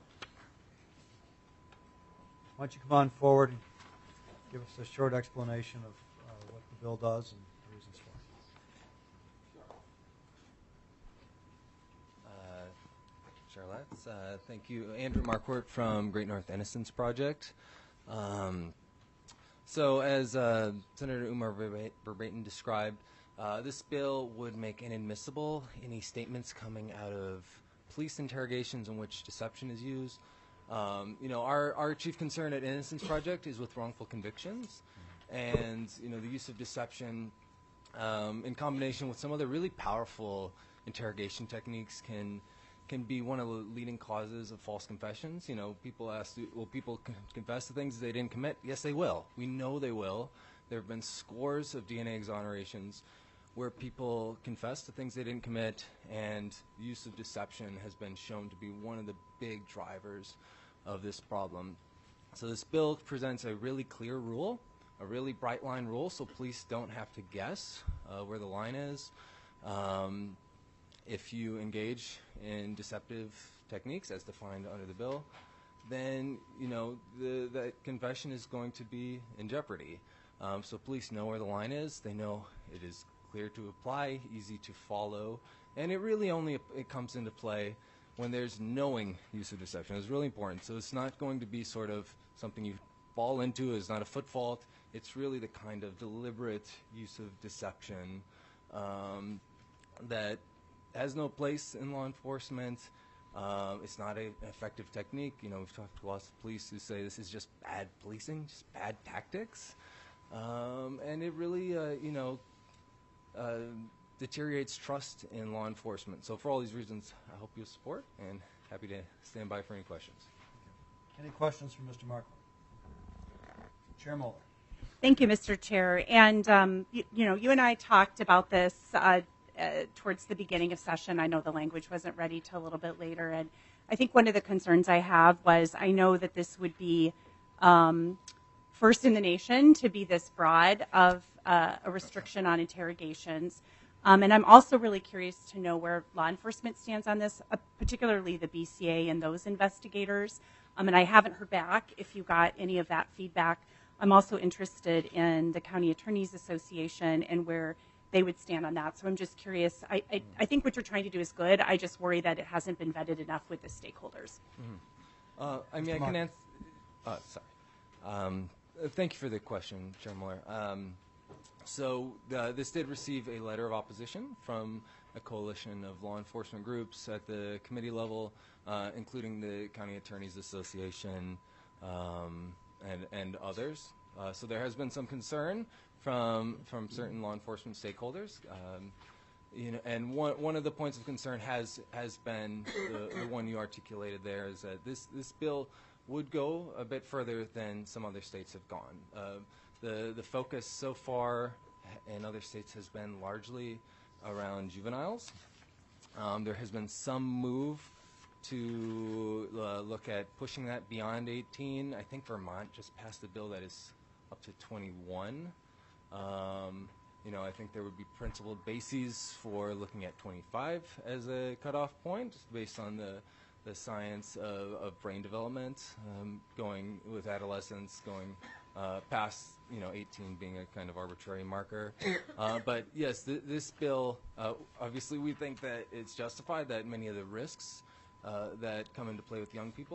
why don't you come on forward and give us a short explanation of uh, what the bill does and the reasons for it. Uh, Charlotte, uh, thank you. Andrew Marquardt from Great North Innocence Project. Um, so as uh, Senator Umar Verbeten described, uh, this bill would make inadmissible any statements coming out of police interrogations in which deception is used. Um, you know, our, our chief concern at Innocence Project is with wrongful convictions, and you know the use of deception um, in combination with some other really powerful interrogation techniques can can be one of the leading causes of false confessions. You know, people ask, will people con- confess to things they didn't commit? Yes, they will. We know they will. There have been scores of D N A exonerations where people confess to things they didn't commit, and the use of deception has been shown to be one of the big drivers of this problem. So this bill presents a really clear rule, a really bright line rule, so police don't have to guess uh, where the line is. Um, if you engage in deceptive techniques as defined under the bill, then you know the, that confession is going to be in jeopardy. Um, so police know where the line is. They know it is clear to apply, easy to follow, and it really only it comes into play when there's knowing use of deception. It's really important. So it's not going to be sort of something you fall into. It's not a foot fault. It's really the kind of deliberate use of deception um, that has no place in law enforcement. Uh, it's not an effective technique. You know, we've talked to lots of police who say this is just bad policing, just bad tactics, um, and it really, uh, you know, uh, deteriorates trust in law enforcement. So for all these reasons, I hope you'll support, and happy to stand by for any questions. Any questions for Mister Marquardt? Chair Muller. Thank you, Mister Chair. And, um, you, you know, you and I talked about this uh, uh, towards the beginning of session. I know the language wasn't ready till a little bit later. And I think one of the concerns I have was I know that this would be um, first in the nation to be this broad of uh, a restriction on interrogations. Um, and I'm also really curious to know where law enforcement stands on this, uh, particularly the B C A and those investigators. Um, and I haven't heard back if you got any of that feedback. I'm also interested in the County Attorneys Association and where they would stand on that. So I'm just curious. I, I, I think what you're trying to do is good. I just worry that it hasn't been vetted enough with the stakeholders. Mm-hmm. uh, I mean, I can answer. Uh, sorry. Um, uh, thank you for the question, Chair Muller. Um, So uh, this did receive a letter of opposition from a coalition of law enforcement groups at the committee level, uh, including the County Attorneys Association um, and, and others. Uh, so there has been some concern from from certain law enforcement stakeholders. Um, you know, and one one of the points of concern has has been the, the one you articulated there, is that this this bill would go a bit further than some other states have gone. Uh, The the focus so far in other states has been largely around juveniles. Um, there has been some move to uh, look at pushing that beyond eighteen. I think Vermont just passed a bill that is up to twenty-one. Um, you know, I think there would be principled bases for looking at twenty-five as a cutoff point, based on the the science of, of brain development, um, going with adolescence, going uh, past, you know, eighteen being a kind of arbitrary marker. Uh, but yes, th- this bill, uh, obviously we think that it's justified, that many of the risks uh, that come into play with young people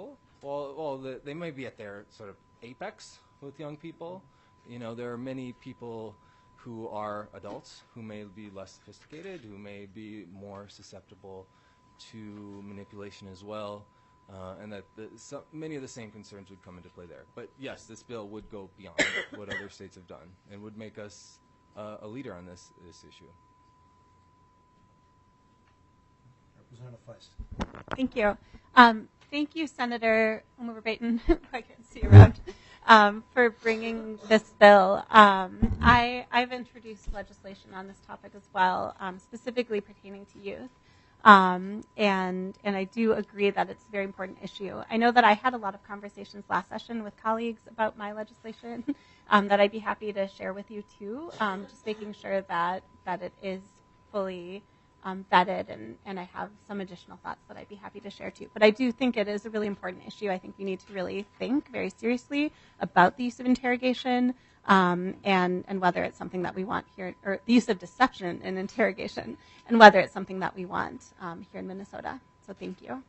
Well, well, the, they may be at their sort of apex with young people. You know, there are many people who are adults who may be less sophisticated, who may be more susceptible to manipulation as well, uh, and that the, so, many of the same concerns would come into play there. But yes, this bill would go beyond what other states have done and would make us uh, a leader on this this issue. Representative Feist. Thank you. Um, thank you, Senator Umar-Bayton, who I can't see around, um, for bringing this bill. Um, I, I've introduced legislation on this topic as well, um, specifically pertaining to youth. Um, and, and I do agree that it's a very important issue. I know that I had a lot of conversations last session with colleagues about my legislation um, that I'd be happy to share with you too, um, just making sure that, that it is fully Um, vetted, and, and I have some additional thoughts that I'd be happy to share too. But I do think it is a really important issue. I think we need to really think very seriously about the use of interrogation um, and, and whether it's something that we want here, or the use of deception in interrogation, and whether it's something that we want um, here in Minnesota. So thank you.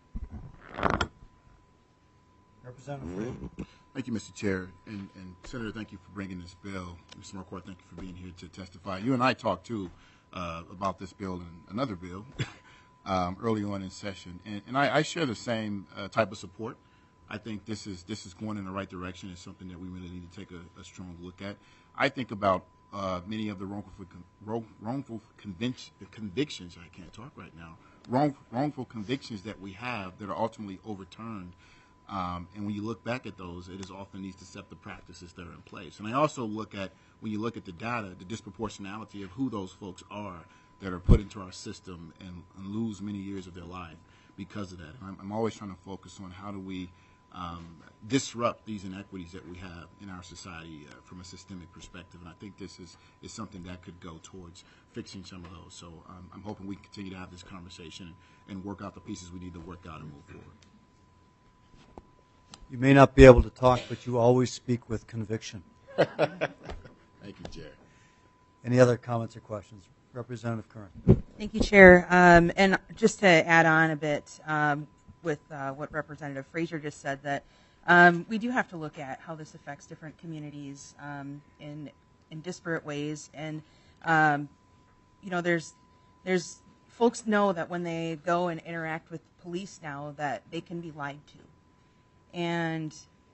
Representative Freed. Thank you, Mister Chair. And, and Senator, thank you for bringing this bill. Mister Marquardt, thank you for being here to testify. You and I talked, too, uh, about this bill and another bill um, early on in session. And, and I, I share the same uh, type of support. I think this is this is going in the right direction. It's something that we really need to take a, a strong look at. I think about uh, many of the wrongful, con- wrongful convic- convictions, I can't talk right now, wrong, wrongful convictions that we have that are ultimately overturned. Um, and when you look back at those, it is often these deceptive practices that are in place. And I also look at, when you look at the data, the disproportionality of who those folks are that are put into our system and, and lose many years of their life because of that. And I'm, I'm always trying to focus on how do we um, disrupt these inequities that we have in our society uh, from a systemic perspective. And I think this is, is something that could go towards fixing some of those. So um, I'm hoping we continue to have this conversation and work out the pieces we need to work out and move forward. You may not be able to talk, but you always speak with conviction. Thank you, Chair. Any other comments or questions? Representative Curran. Thank you, Chair. Um, and just to add on a bit um, with uh, what Representative Frazier just said, that um, we do have to look at how this affects different communities um, in in disparate ways. And um, you know, there's there's folks know that when they go and interact with police now, that they can be lied to. And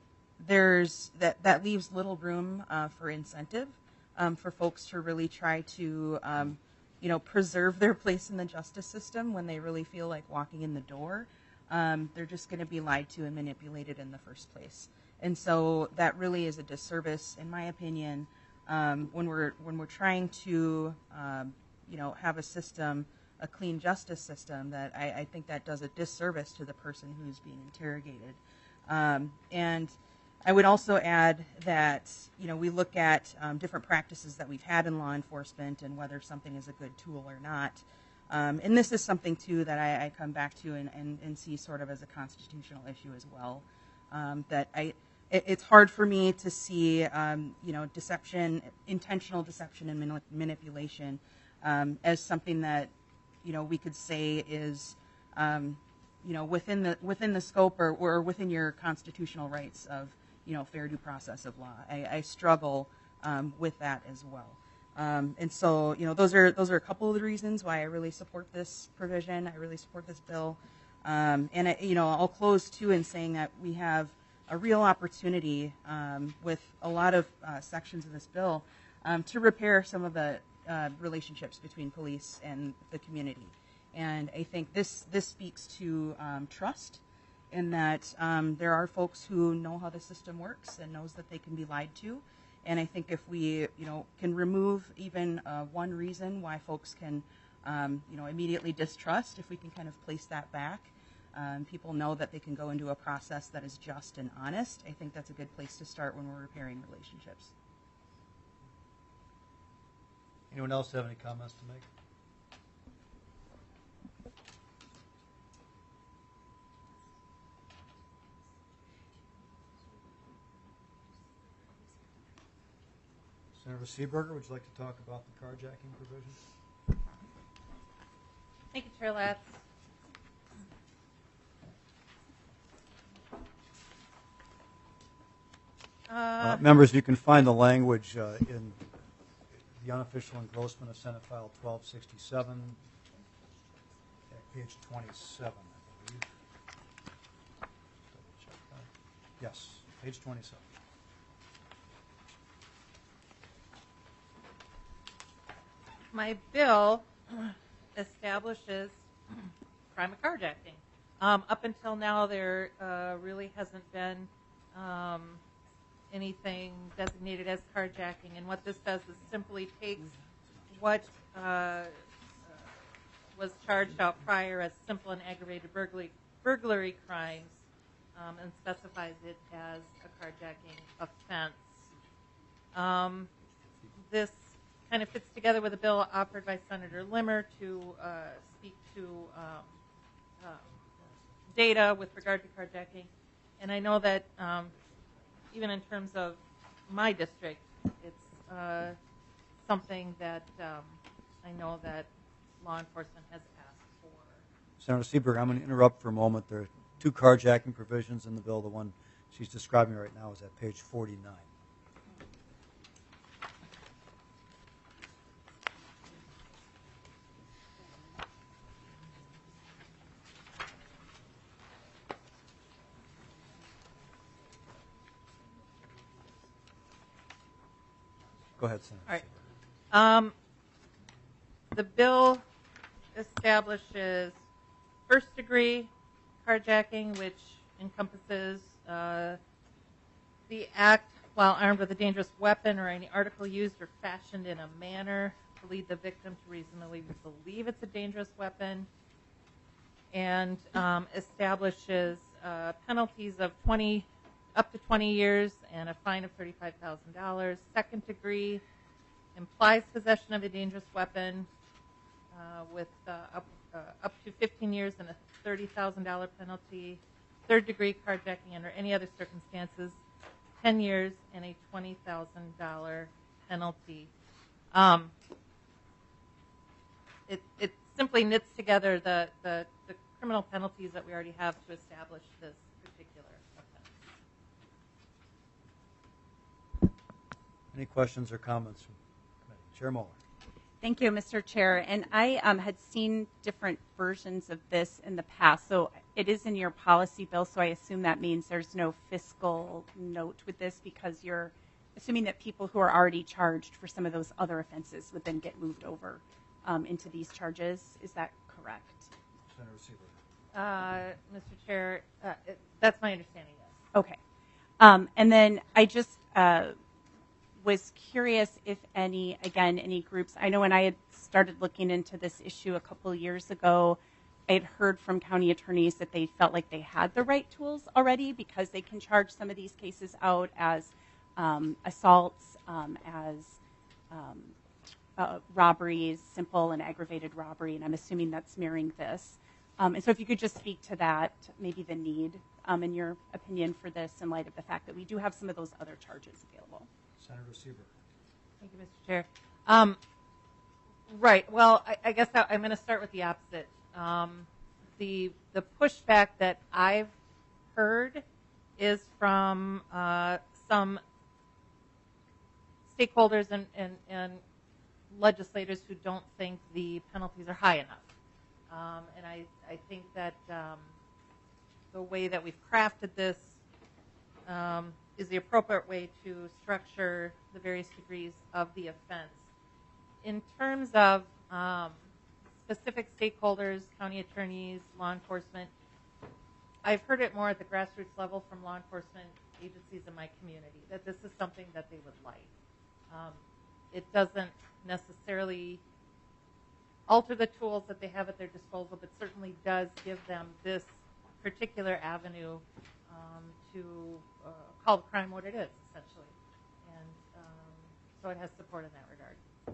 there's that, that leaves little room uh, for incentive um, for folks to really try to, um, you know, preserve their place in the justice system when they really feel like walking in the door. Um, they're just going to be lied to and manipulated in the first place. And so that really is a disservice, in my opinion, um, when we're when we're trying to, um, you know, have a system, a clean justice system. That I, I think that does a disservice to the person who's being interrogated. Um, and I would also add that, you know, we look at um, different practices that we've had in law enforcement and whether something is a good tool or not. Um, and this is something, too, that I, I come back to and, and, and see sort of as a constitutional issue as well. Um, that I, it, it's hard for me to see, um, you know, deception, intentional deception and manip- manipulation um, as something that, you know, we could say is um, you know, within the within the scope or, or within your constitutional rights of, you know, fair due process of law. I, I struggle um, with that as well. Um, and so, you know, those are those are a couple of the reasons why I really support this provision. I really support this bill. Um, and, I, you know, I'll close, too, in saying that we have a real opportunity um, with a lot of uh, sections of this bill um, to repair some of the uh, relationships between police and the community. And I think this this speaks to um, trust, in that um, there are folks who know how the system works and knows that they can be lied to. And I think if we, you know, can remove even uh, one reason why folks can, um, you know, immediately distrust, if we can kind of place that back, um, people know that they can go into a process that is just and honest. I think that's a good place to start when we're repairing relationships. Anyone else have any comments to make? Senator Seeberger, would you like to talk about the carjacking provisions? Thank you, Chair Latz. Uh, members, you can find the language uh, in the unofficial engrossment of Senate File twelve sixty-seven at page twenty-seven, I believe. Yes, page twenty-seven. My bill establishes crime of carjacking. Um, up until now, there uh, really hasn't been um, anything designated as carjacking, and what this does is simply takes what uh, uh, was charged out prior as simple and aggravated burglary, burglary crimes um, and specifies it as a carjacking offense. Um, this kind of fits together with a bill offered by Senator Limmer to uh, speak to um, uh, data with regard to carjacking. And I know that um, even in terms of my district, it's uh, something that um, I know that law enforcement has asked for. Senator Seberg, I'm going to interrupt for a moment. There are two carjacking provisions in the bill. The one she's describing right now is at page forty-nine. Go ahead, Senator. All right. Um, the bill establishes first degree carjacking, which encompasses uh, the act while armed with a dangerous weapon or any article used or fashioned in a manner to lead the victim to reasonably believe it's a dangerous weapon, and um, establishes uh, penalties of twenty up to twenty years and a fine of thirty-five thousand dollars. Second degree implies possession of a dangerous weapon uh, with uh, up, uh, up to fifteen years and a thirty thousand dollars penalty. Third degree carjacking under any other circumstances, ten years and a twenty thousand dollars penalty. Um, it, it simply knits together the, the, the criminal penalties that we already have to establish this particular offense. Any questions or comments from the committee? Chair Muller. Thank you, Mister Chair. And I um, had seen different versions of this in the past. So it is in your policy bill, so I assume that means there's no fiscal note with this because you're assuming that people who are already charged for some of those other offenses would then get moved over um, into these charges. Is that correct? Senator Seberg. Uh, Mister Chair, uh, it, that's my understanding, yes. Okay. Um, and then I just uh, was curious if any, again, any groups, I know when I had started looking into this issue a couple of years ago, I had heard from county attorneys that they felt like they had the right tools already because they can charge some of these cases out as um, assaults, um, as um, uh, robberies, simple and aggravated robbery, and I'm assuming that's mirroring this. Um, and so if you could just speak to that, maybe the need, um, in your opinion, for this in light of the fact that we do have some of those other charges available. Senator Seberg. Thank you, Mister Chair. Um, right. Well, I, I guess I, I'm going to start with the opposite. Um, the the pushback that I've heard is from uh, some stakeholders and, and, and legislators who don't think the penalties are high enough. Um, and I, I think that um, the way that we've crafted this um, is the appropriate way to structure the various degrees of the offense. In terms of um, specific stakeholders, county attorneys, law enforcement, I've heard it more at the grassroots level from law enforcement agencies in my community, that this is something that they would like. Um, it doesn't necessarily alter the tools that they have at their disposal, but certainly does give them this particular avenue um, to uh, call the crime what it is, essentially. And um, so it has support in that regard.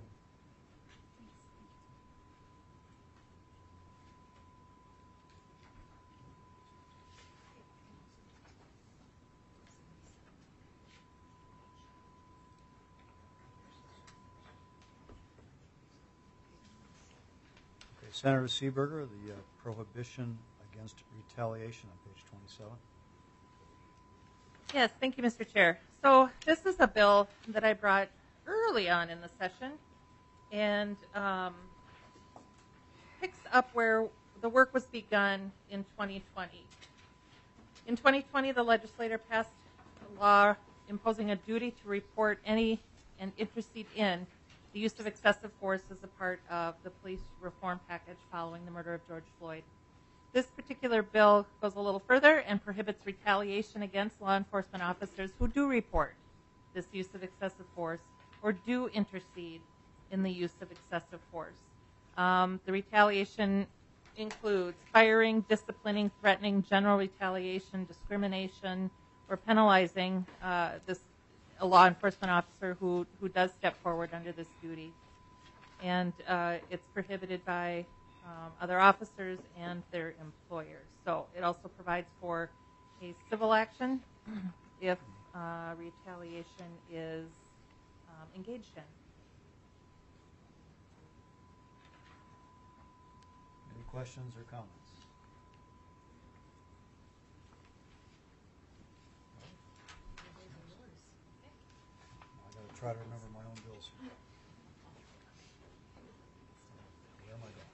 Okay, Senator Seberger, the uh, prohibition against retaliation on page twenty-seven. Yes, thank you, Mister Chair. So this is a bill that I brought early on in the session, and um, picks up where the work was begun in twenty twenty. In twenty twenty, the legislature passed a law imposing a duty to report any and intercede in the use of excessive force as a part of the police reform package following the murder of George Floyd. This particular bill goes a little further and prohibits retaliation against law enforcement officers who do report this use of excessive force or do intercede in the use of excessive force. Um, the retaliation includes firing, disciplining, threatening, general retaliation, discrimination, or penalizing uh, this a law enforcement officer who, who does step forward under this duty. And uh, it's prohibited by um, other officers and their employers. So it also provides for a civil action if uh, retaliation is um, engaged in. Any questions or comments? I got to try to remember my own bills. Where am I going?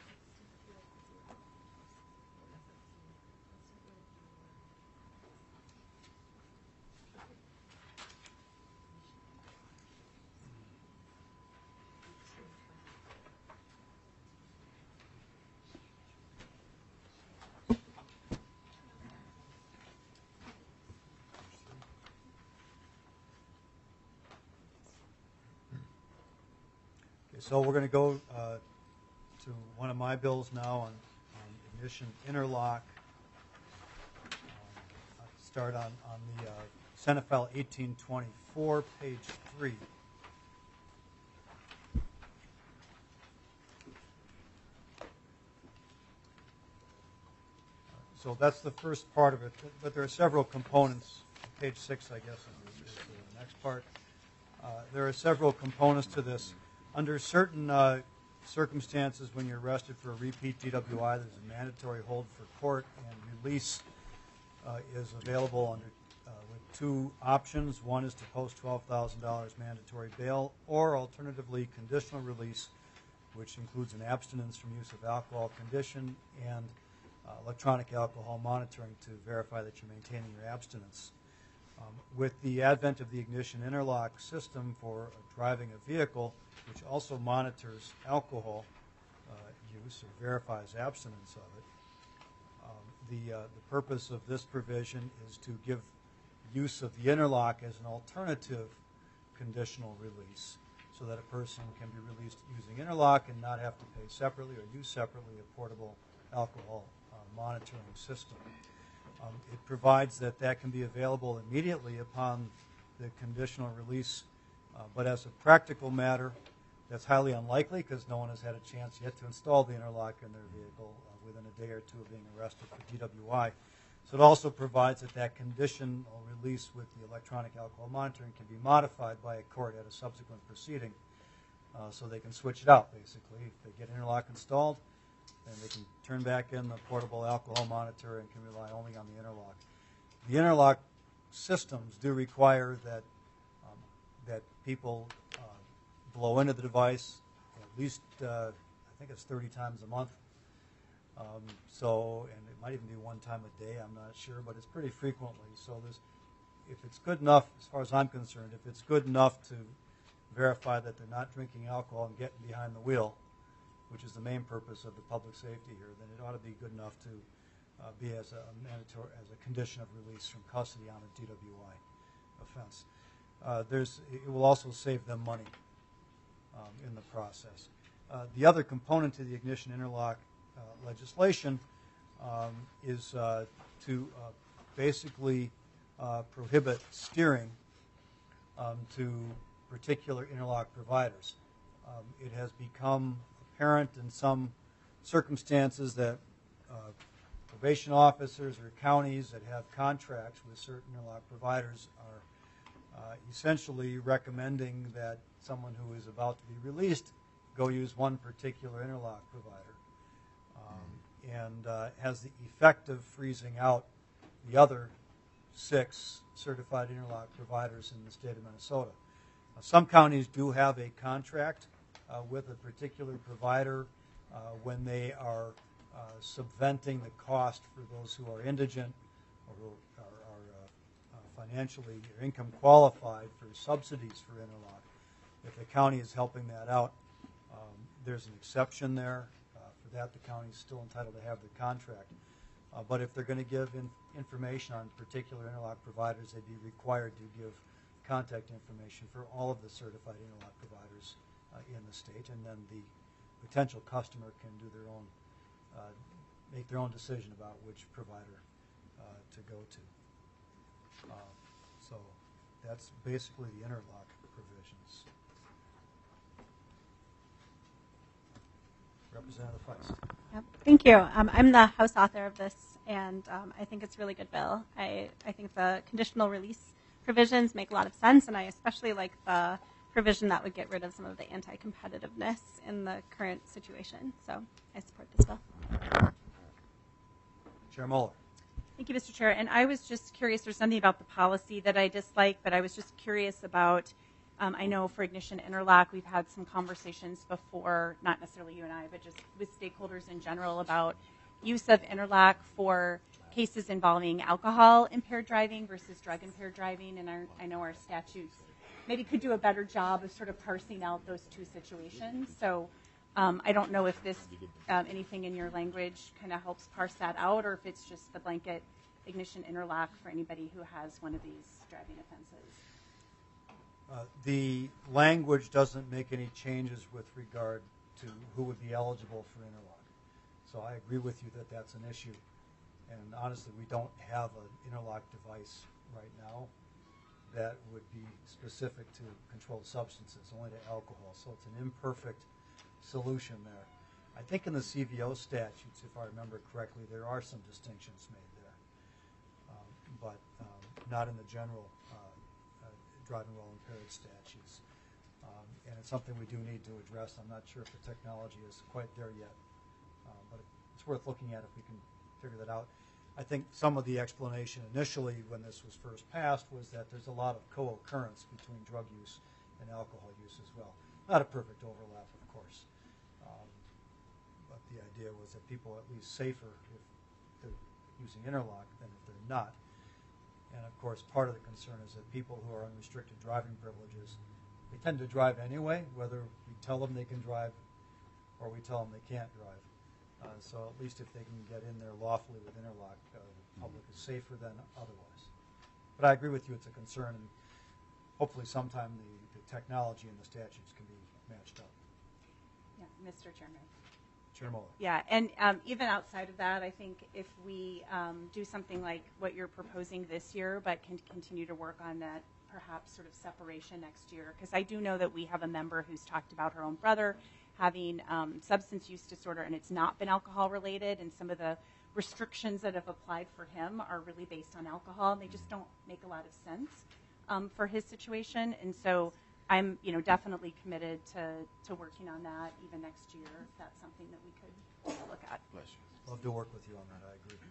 So we're going to go uh, to one of my bills now on, on ignition interlock. Um, I'll start on, on the uh, Senate File eighteen twenty-four, page three. So that's the first part of it, but there are several components. Page six, I guess, is, is the next part. Uh, there are several components to this. Under certain uh, circumstances, when you're arrested for a repeat D W I, there's a mandatory hold for court, and release uh, is available under uh, with two options. One is to post twelve thousand dollars mandatory bail, or alternatively, conditional release, which includes an abstinence from use of alcohol condition and uh, electronic alcohol monitoring to verify that you're maintaining your abstinence. Um, with the advent of the ignition interlock system for uh, driving a vehicle, which also monitors alcohol uh, use or verifies abstinence of it, um, the, uh, the purpose of this provision is to give use of the interlock as an alternative conditional release, so that a person can be released using interlock and not have to pay separately or use separately a portable alcohol uh, monitoring system. Um, it provides that that can be available immediately upon the conditional release, uh, but as a practical matter, that's highly unlikely because no one has had a chance yet to install the interlock in their vehicle uh, within a day or two of being arrested for D W I. So it also provides that that conditional release with the electronic alcohol monitoring can be modified by a court at a subsequent proceeding, uh, so they can switch it out, basically. If they get interlock installed, then they can turn back in the portable alcohol monitor and can rely only on the interlock. The interlock systems do require that um, that people uh, blow into the device at least, uh, I think it's thirty times a month. Um, so, and it might even be one time a day, I'm not sure, but it's pretty frequently. So there's, if it's good enough, as far as I'm concerned, if it's good enough to verify that they're not drinking alcohol and getting behind the wheel, which is the main purpose of the public safety here, then it ought to be good enough to uh, be as a mandatory, as a condition of release from custody on a D W I offense. Uh, there's, it will also save them money um, in the process. Uh, the other component to the ignition interlock uh, legislation um, is uh, to uh, basically uh, prohibit steering um, to particular interlock providers. Um, it has become apparent in some circumstances that uh, probation officers or counties that have contracts with certain interlock providers are uh, essentially recommending that someone who is about to be released go use one particular interlock provider, um, and uh, has the effect of freezing out the other six certified interlock providers in the state of Minnesota. Uh, some counties do have a contract uh, with a particular provider uh, when they are uh, subventing the cost for those who are indigent or who are, are uh, uh, financially or income qualified for subsidies for interlock. If the county is helping that out, um, there's an exception there. Uh, for that, the county is still entitled to have the contract. Uh, but if they're going to give in information on particular interlock providers, they'd be required to give contact information for all of the certified interlock providers uh, in the state, and then the potential customer can do their own, uh, make their own decision about which provider uh, to go to. Uh, so that's basically the interlock provisions. Representative Feist. Yep. Thank you. Um, I'm the House author of this, and um, I think it's a really good bill. I, I think the conditional release provisions make a lot of sense, and I especially like the provision that would get rid of some of the anti-competitiveness in the current situation. So I support this bill. Chair Muller. Thank you, Mister Chair. And I was just curious, there's something about the policy that I dislike, but I was just curious about, um, I know for Ignition Interlock, we've had some conversations before, not necessarily you and I, but just with stakeholders in general about use of interlock for cases involving alcohol impaired driving versus drug impaired driving. And our, I know our statutes maybe could do a better job of sort of parsing out those two situations. So um, I don't know if this, um, anything in your language kind of helps parse that out, or if it's just the blanket Ignition Interlock for anybody who has one of these driving offenses. Uh, the language doesn't make any changes with regard to who would be eligible for interlock. So I agree with you that that's an issue. And honestly, we don't have an interlock device right now that would be specific to controlled substances, only to alcohol. So it's an imperfect solution there. I think in the C V O statutes, if I remember correctly, there are some distinctions made there, um, but um, not in the general uh, uh, driving while impaired statutes. Um, and it's something we do need to address. I'm not sure if the technology is quite there yet, uh, but it's worth looking at if we can figure that out. I think some of the explanation initially when this was first passed was that there's a lot of co-occurrence between drug use and alcohol use as well. Not a perfect overlap, of course, um, but the idea was that people are at least safer if they're using interlock than if they're not. And of course, part of the concern is that people who are unrestricted driving privileges, they tend to drive anyway, whether we tell them they can drive or we tell them they can't drive. Uh, so at least if they can get in there lawfully with interlock, uh, the public is safer than otherwise. But I agree with you, it's a concern, and hopefully sometime the, the technology and the statutes can be matched up. Yeah, Mister Chairman. Chair Muller. Yeah, and um, even outside of that, I think if we um, do something like what you're proposing this year, but can continue to work on that perhaps sort of separation next year, because I do know that we have a member who's talked about her own brother having um, substance use disorder, and it's not been alcohol related, and some of the restrictions that have applied for him are really based on alcohol, and they just don't make a lot of sense um, for his situation. And so I'm, you know, definitely committed to, to working on that even next year, if that's something that we could look at. Bless you. Love to work with you on that, I agree.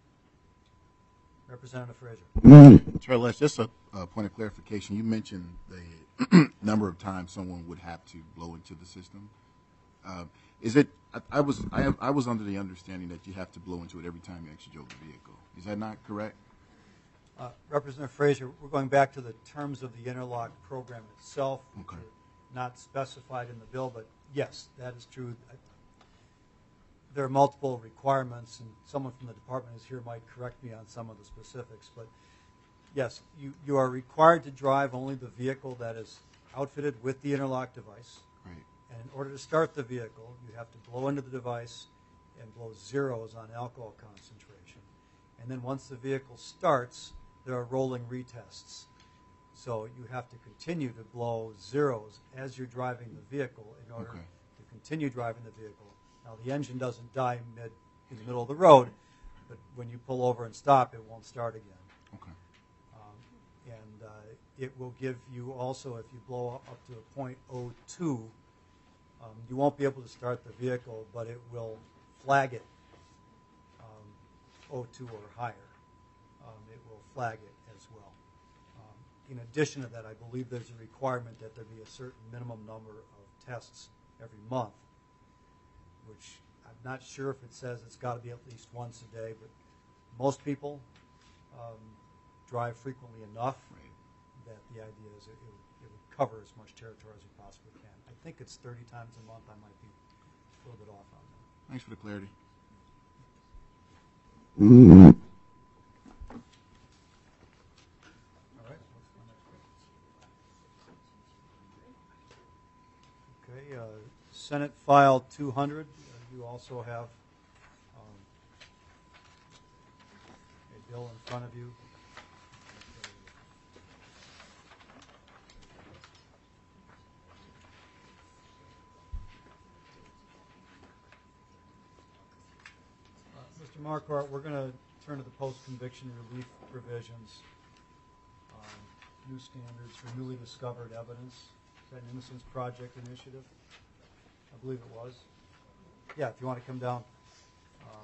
Representative Frazier. Chair Les, just a uh, point of clarification. You mentioned the number of times someone would have to blow into the system. Uh, is it? I, I was I, I was under the understanding that you have to blow into it every time you actually drove the vehicle. Is that not correct? Uh, Representative Frazier, we're going back to the terms of the interlock program itself, which Okay. are not specified in the bill, but yes, that is true. There are multiple requirements, and someone from the department is here might correct me on some of the specifics, but yes, you, you are required to drive only the vehicle that is outfitted with the interlock device. Right. And in order to start the vehicle, you have to blow into the device and blow zeros on alcohol concentration. And then once the vehicle starts, there are rolling retests. So you have to continue to blow zeros as you're driving the vehicle in order Okay. to continue driving the vehicle. Now, the engine doesn't die mid in the middle of the road, but when you pull over and stop, it won't start again. Okay. Um, and uh, it will give you also, if you blow up to a point oh two, um, you won't be able to start the vehicle, but it will flag it um, oh two or higher. Um, it will flag it as well. in addition to that, I believe there's a requirement that there be a certain minimum number of tests every month, which I'm not sure if it says it's got to be at least once a day, but most people um, drive frequently enough that the idea is it, it, would, it would cover as much territory as we possibly can. I think it's thirty times a month. I might be a little bit off on that. Thanks for the clarity. All right. Okay. Uh, Senate File two hundred. Uh, you also have um, a bill in front of you. Mister Marquardt, we're going to turn to the post-conviction relief provisions. Um, new standards for newly discovered evidence. Is that an Innocence Project initiative? I believe it was. Yeah, if you want to come down. Um,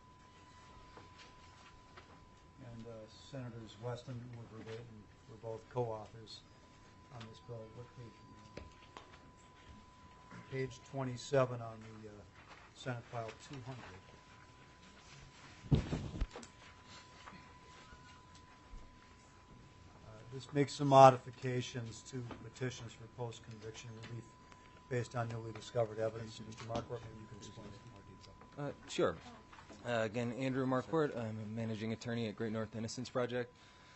and uh, Senators Weston and Woodward were both co-authors on this bill. What page are you on? Page twenty-seven on the uh, Senate File two hundred. This makes some modifications to petitions for post-conviction relief based on newly discovered evidence. Mister Marquardt, maybe you can explain it in more detail. Uh, sure. Uh, again, Andrew Marquardt. I'm a managing attorney at Great North Innocence Project.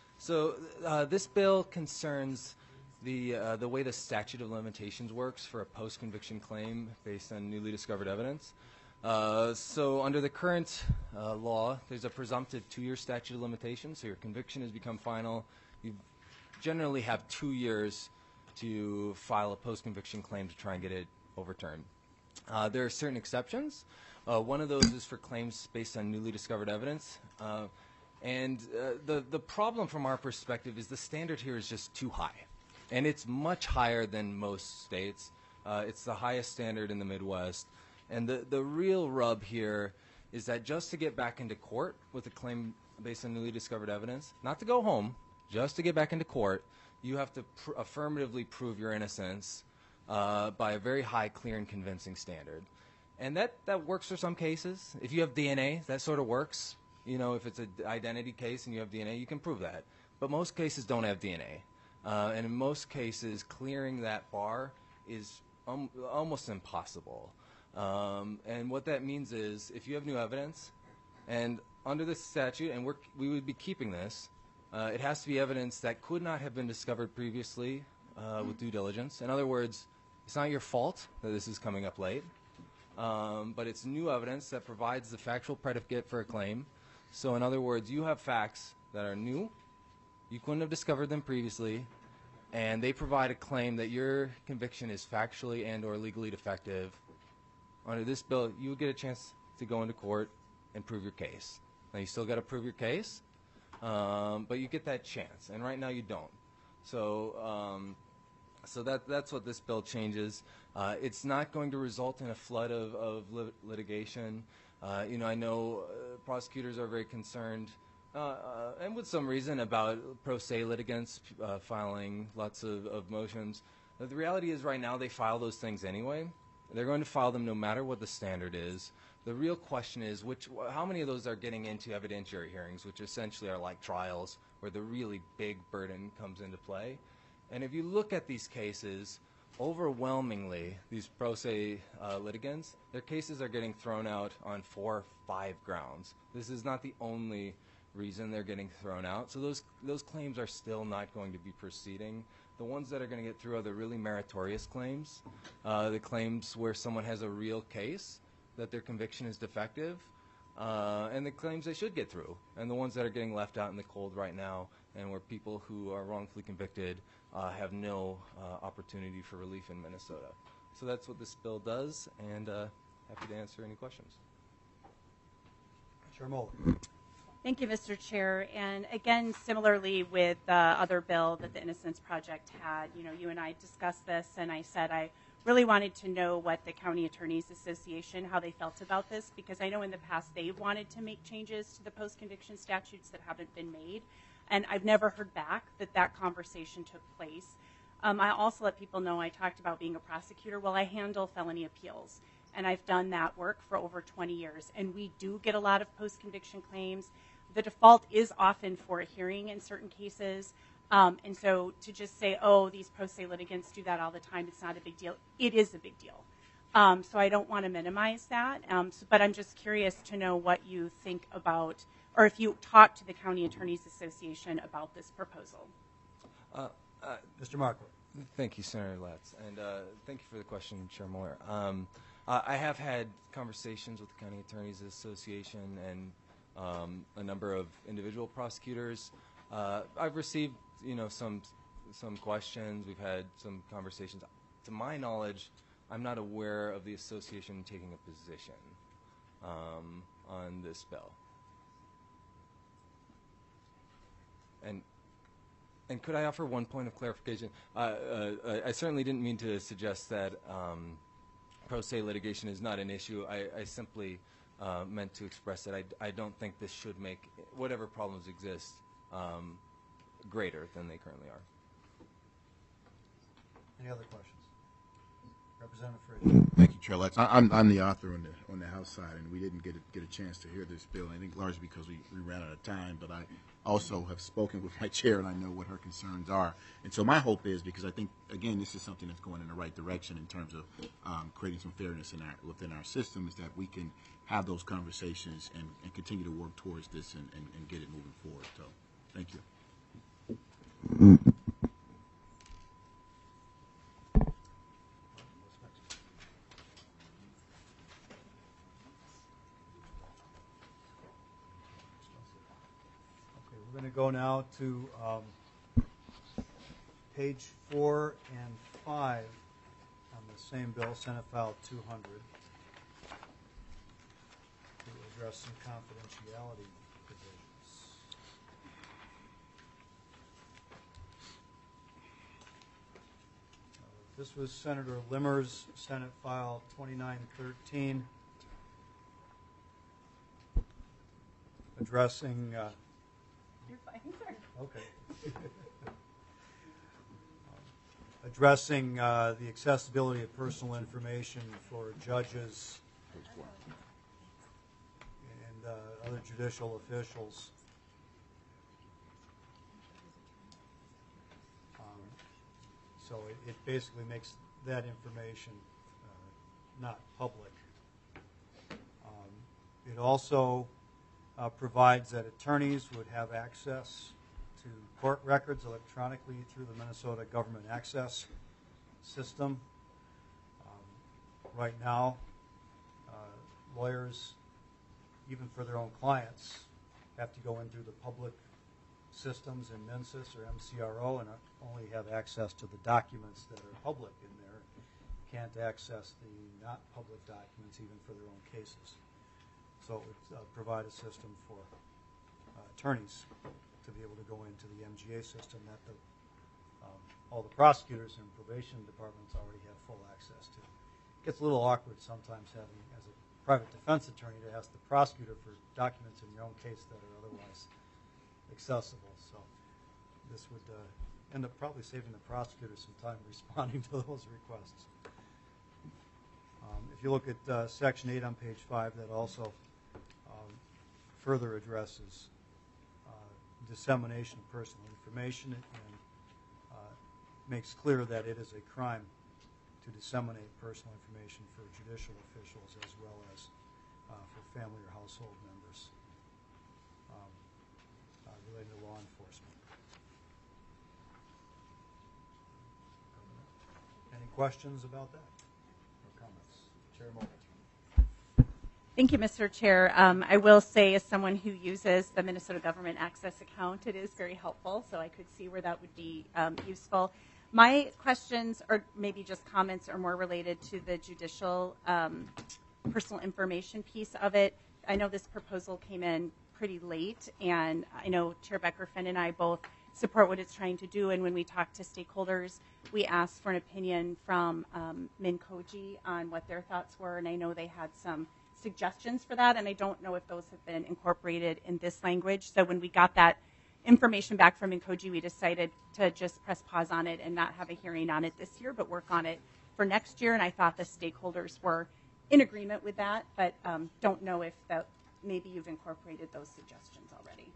So uh, this bill concerns the uh, the way the statute of limitations works for a post-conviction claim based on newly discovered evidence. Uh, so under the current uh, law, there's a presumptive two-year statute of limitations. So your conviction has become final. You generally have two years to file a post-conviction claim to try and get it overturned. Uh, there are certain exceptions. Uh, one of those is for claims based on newly discovered evidence. Uh, and uh, the, the problem from our perspective is the standard here is just too high. And it's much higher than most states. Uh, it's the highest standard in the Midwest. And the, the real rub here is that just to get back into court with a claim based on newly discovered evidence, not to go home, just to get back into court, you have to pr affirmatively prove your innocence uh, by a very high, clear, and convincing standard. And that, that works for some cases. If you have D N A, that sort of works. You know, if it's an identity case and you have D N A, you can prove that. But most cases don't have D N A. Uh, and in most cases, clearing that bar is um, almost impossible. Um, and what that means is if you have new evidence, and under this statute, and we're, we would be keeping this, Uh, it has to be evidence that could not have been discovered previously uh, with due diligence. In other words, it's not your fault that this is coming up late, um, but it's new evidence that provides the factual predicate for a claim. So in other words, you have facts that are new, you couldn't have discovered them previously, and they provide a claim that your conviction is factually and or legally defective. Under this bill, you would get a chance to go into court and prove your case. Now you still got to prove your case. Um, but you get that chance, and right now you don't. So, um, so that that's what this bill changes. Uh, it's not going to result in a flood of, of lit litigation. Uh, you know, I know uh, prosecutors are very concerned, uh, uh, and with some reason, about pro se litigants uh, filing lots of, of motions. But the reality is, right now they file those things anyway. They're going to file them no matter what the standard is. The real question is which, how many of those are getting into evidentiary hearings, which essentially are like trials where the really big burden comes into play. And if you look at these cases, overwhelmingly, these pro se uh, litigants, their cases are getting thrown out on four, five grounds. This is not the only reason they're getting thrown out. So those, those claims are still not going to be proceeding. The ones that are going to get through are the really meritorious claims, uh, the claims where someone has a real case that their conviction is defective, uh, and the claims they should get through, and the ones that are getting left out in the cold right now, and where people who are wrongfully convicted uh, have no uh, opportunity for relief in Minnesota. So that's what this bill does, and uh, happy to answer any questions. Chair Moeller. Thank you, Mister Chair. And again, similarly with the other bill that the Innocence Project had, you know, you and I discussed this, and I said I really wanted to know what the County Attorneys Association, how they felt about this, because I know in the past they've wanted to make changes to the post-conviction statutes that haven't been made. And I've never heard back that that conversation took place. Um, I also let people know I talked about being a prosecutor. Well, I handle felony appeals, and I've done that work for over twenty years. And we do get a lot of post-conviction claims. The default is often for a hearing in certain cases. Um, and so to just say, oh, these pro se litigants do that all the time, it's not a big deal. It is a big deal. Um, so I don't want to minimize that. Um, so, but I'm just curious to know what you think about, or if you talk to the County Attorneys Association about this proposal. Uh, uh, Mister Markle. Thank you, Senator Latz, and uh, thank you for the question, Chair Mueller. Um, uh, I have had conversations with the County Attorneys Association and um, a number of individual prosecutors. Uh, I've received, you know, some some questions. We've had some conversations. To my knowledge, I'm not aware of the association taking a position um, on this bill. And and could I offer one point of clarification? Uh, uh, I certainly didn't mean to suggest that um, pro se litigation is not an issue. I, I simply uh, meant to express that I, I don't think this should make whatever problems exist um, greater than they currently are. Any other questions? Representative Frazier. Thank you, Chair Latz. I- I'm, I'm the author on the on the House side, and we didn't get a, get a chance to hear this bill. I think largely because we, we ran out of time, but I also have spoken with my chair, and I know what her concerns are. And so my hope is, because I think, again, this is something that's going in the right direction in terms of um, creating some fairness in our, within our system, is that we can have those conversations and, and continue to work towards this and, and, and get it moving forward. So thank you. We're going to go now to um, page four and five on the same bill, Senate File two hundred, to address some confidentiality provisions. Uh, this was Senator Limmer's Senate File twenty-nine thirteen, addressing uh, You're fine, sir. Okay. Addressing uh, the accessibility of personal information for judges and uh, other judicial officials. Um, so it, it basically makes that information uh, not public. Um, it also Uh, provides that attorneys would have access to court records electronically through the Minnesota Government Access System. Um, right now, uh, lawyers, even for their own clients, have to go in through the public systems in MNSYS or M C R O and only have access to the documents that are public in there. Can't access the not public documents even for their own cases. So it would uh, provide a system for uh, attorneys to be able to go into the M G A system that the, um, all the prosecutors and probation departments already have full access to. It gets a little awkward sometimes having, as a private defense attorney, to ask the prosecutor for documents in your own case that are otherwise accessible. So this would uh, end up probably saving the prosecutor some time responding to those requests. Um, if you look at uh, Section eight on page five, that also um, further addresses uh, dissemination of personal information and uh, makes clear that it is a crime to disseminate personal information for judicial officials as well as uh, for family or household members um, uh, related to law enforcement. Any questions about that or comments? Chair Mulder. Thank you, Mister Chair. Um, I will say, as someone who uses the Minnesota Government Access account, it is very helpful, so I could see where that would be um, useful. My questions, or maybe just comments, are more related to the judicial um, personal information piece of it. I know this proposal came in pretty late, and I know Chair Becker-Finn and I both support what it's trying to do, and when we talk to stakeholders, we asked for an opinion from um, MinCoG on what their thoughts were, and I know they had some suggestions for that, and I don't know if those have been incorporated in this language. So when we got that information back from Encogi, we decided to just press pause on it and not have a hearing on it this year, but work on it for next year. And I thought the stakeholders were in agreement with that, but um, don't know if that maybe you've incorporated those suggestions already.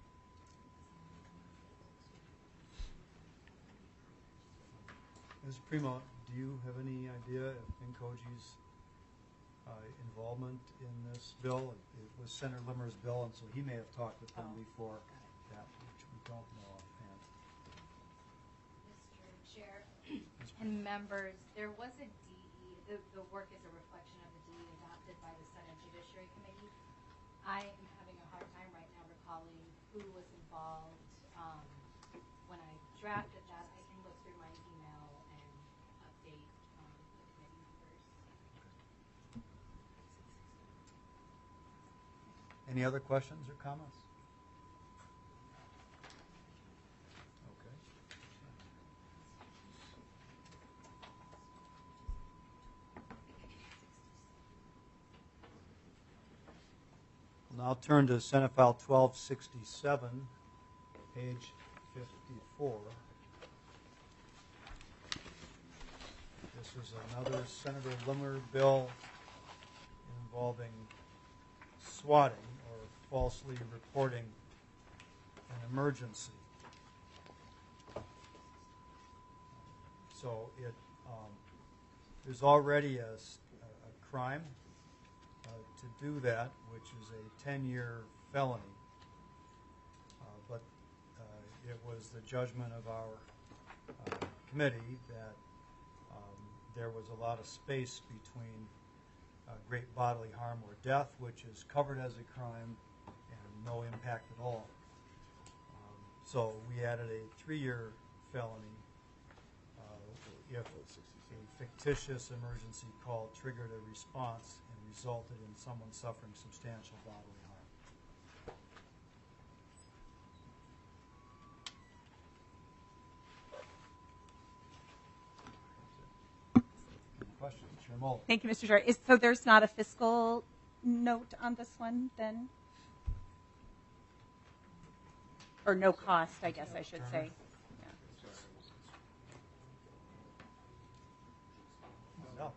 Miz Primo, do you have any idea of Encogi's uh, involvement in this bill? It was Senator Limmer's bill, and so he may have talked with them Oh. before that, which we don't know offhand. Mister Chair and members, there was a D E, the, the work is a reflection of the D E adopted by the Senate Judiciary Committee. I am having a hard time right now recalling who was involved um, when I drafted that. I can look through my email and update um, the committee members. Any other questions or comments? Okay. We'll now turn to Senate File twelve sixty-seven, page fifty-four. This is another Senator Limmer bill involving swatting or falsely reporting an emergency. So it um, there's already a, s- a- a crime uh, to do that, which is a ten-year felony. Uh, but uh, it was the judgment of our uh, committee that um, there was a lot of space between uh, great bodily harm or death, which is covered as a crime, and no impact at all. Um, so we added a three-year felony uh, if a fictitious emergency call triggered a response and resulted in someone suffering substantial bodily harm. Any questions? Chair Muller. Thank you, Mister Chair. Is, so there's not a fiscal note on this one then? Or no cost, I guess I should say. No.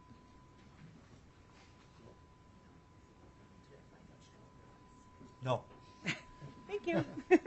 No. Thank you.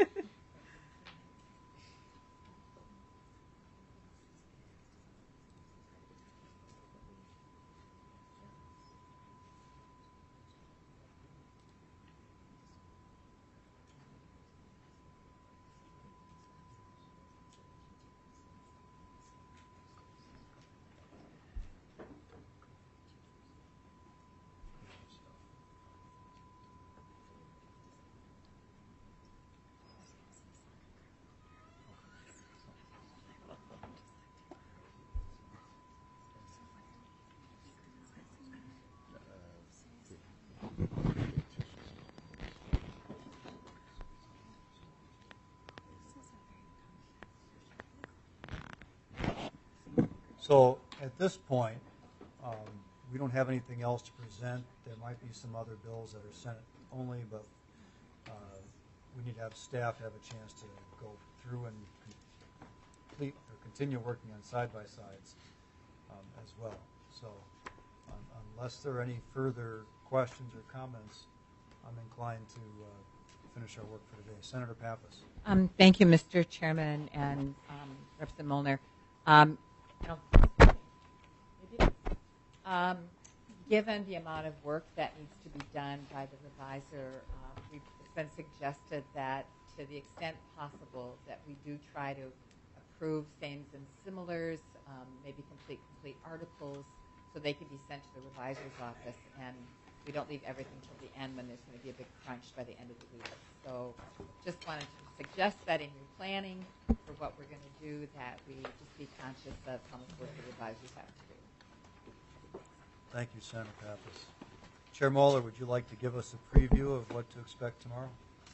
So at this point, um, we don't have anything else to present. There might be some other bills that are Senate only, but uh, we need to have staff have a chance to go through and complete or continue working on side-by-sides um, as well. So um, unless there are any further questions or comments, I'm inclined to uh, finish our work for today. Senator Pappas. Um, thank you, Mister Chairman and um, Representative Molnar. Um, you know, maybe, um, given the amount of work that needs to be done by the reviser, uh, we've, it's been suggested that to the extent possible that we do try to approve sames and similars, um, maybe complete complete articles, so they can be sent to the reviser's office, and we don't leave everything till the end when there's going to be a big crunch by the end of the week. So just wanted to suggest that in your planning for what we're going to do, that we just be conscious of how much work the revisers have to do. Thank you, Senator Pappas. Chair Moeller, would you like to give us a preview of what to expect tomorrow?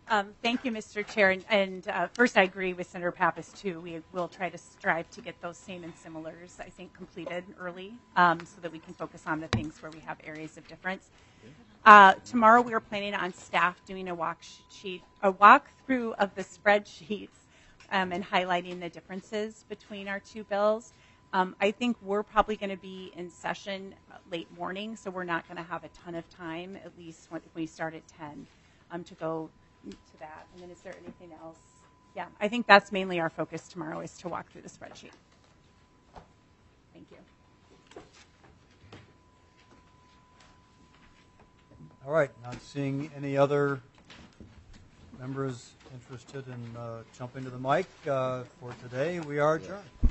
Um, thank you, Mister Chair. And, and uh, first, I agree with Senator Pappas, too. We will try to strive to get those same and similars, I think, completed early um, so that we can focus on the things where we have areas of difference. Uh, tomorrow, we are planning on staff doing a walk sheet, a walkthrough of the spreadsheets um, and highlighting the differences between our two bills. Um, I think we're probably going to be in session late morning, so we're not going to have a ton of time, at least when we start at ten, um, to go to that. And then is there anything else? Yeah, I think that's mainly our focus tomorrow, is to walk through the spreadsheet. Thank you. All right, not seeing any other members interested in uh, jumping to the mic uh, for today. We are adjourned.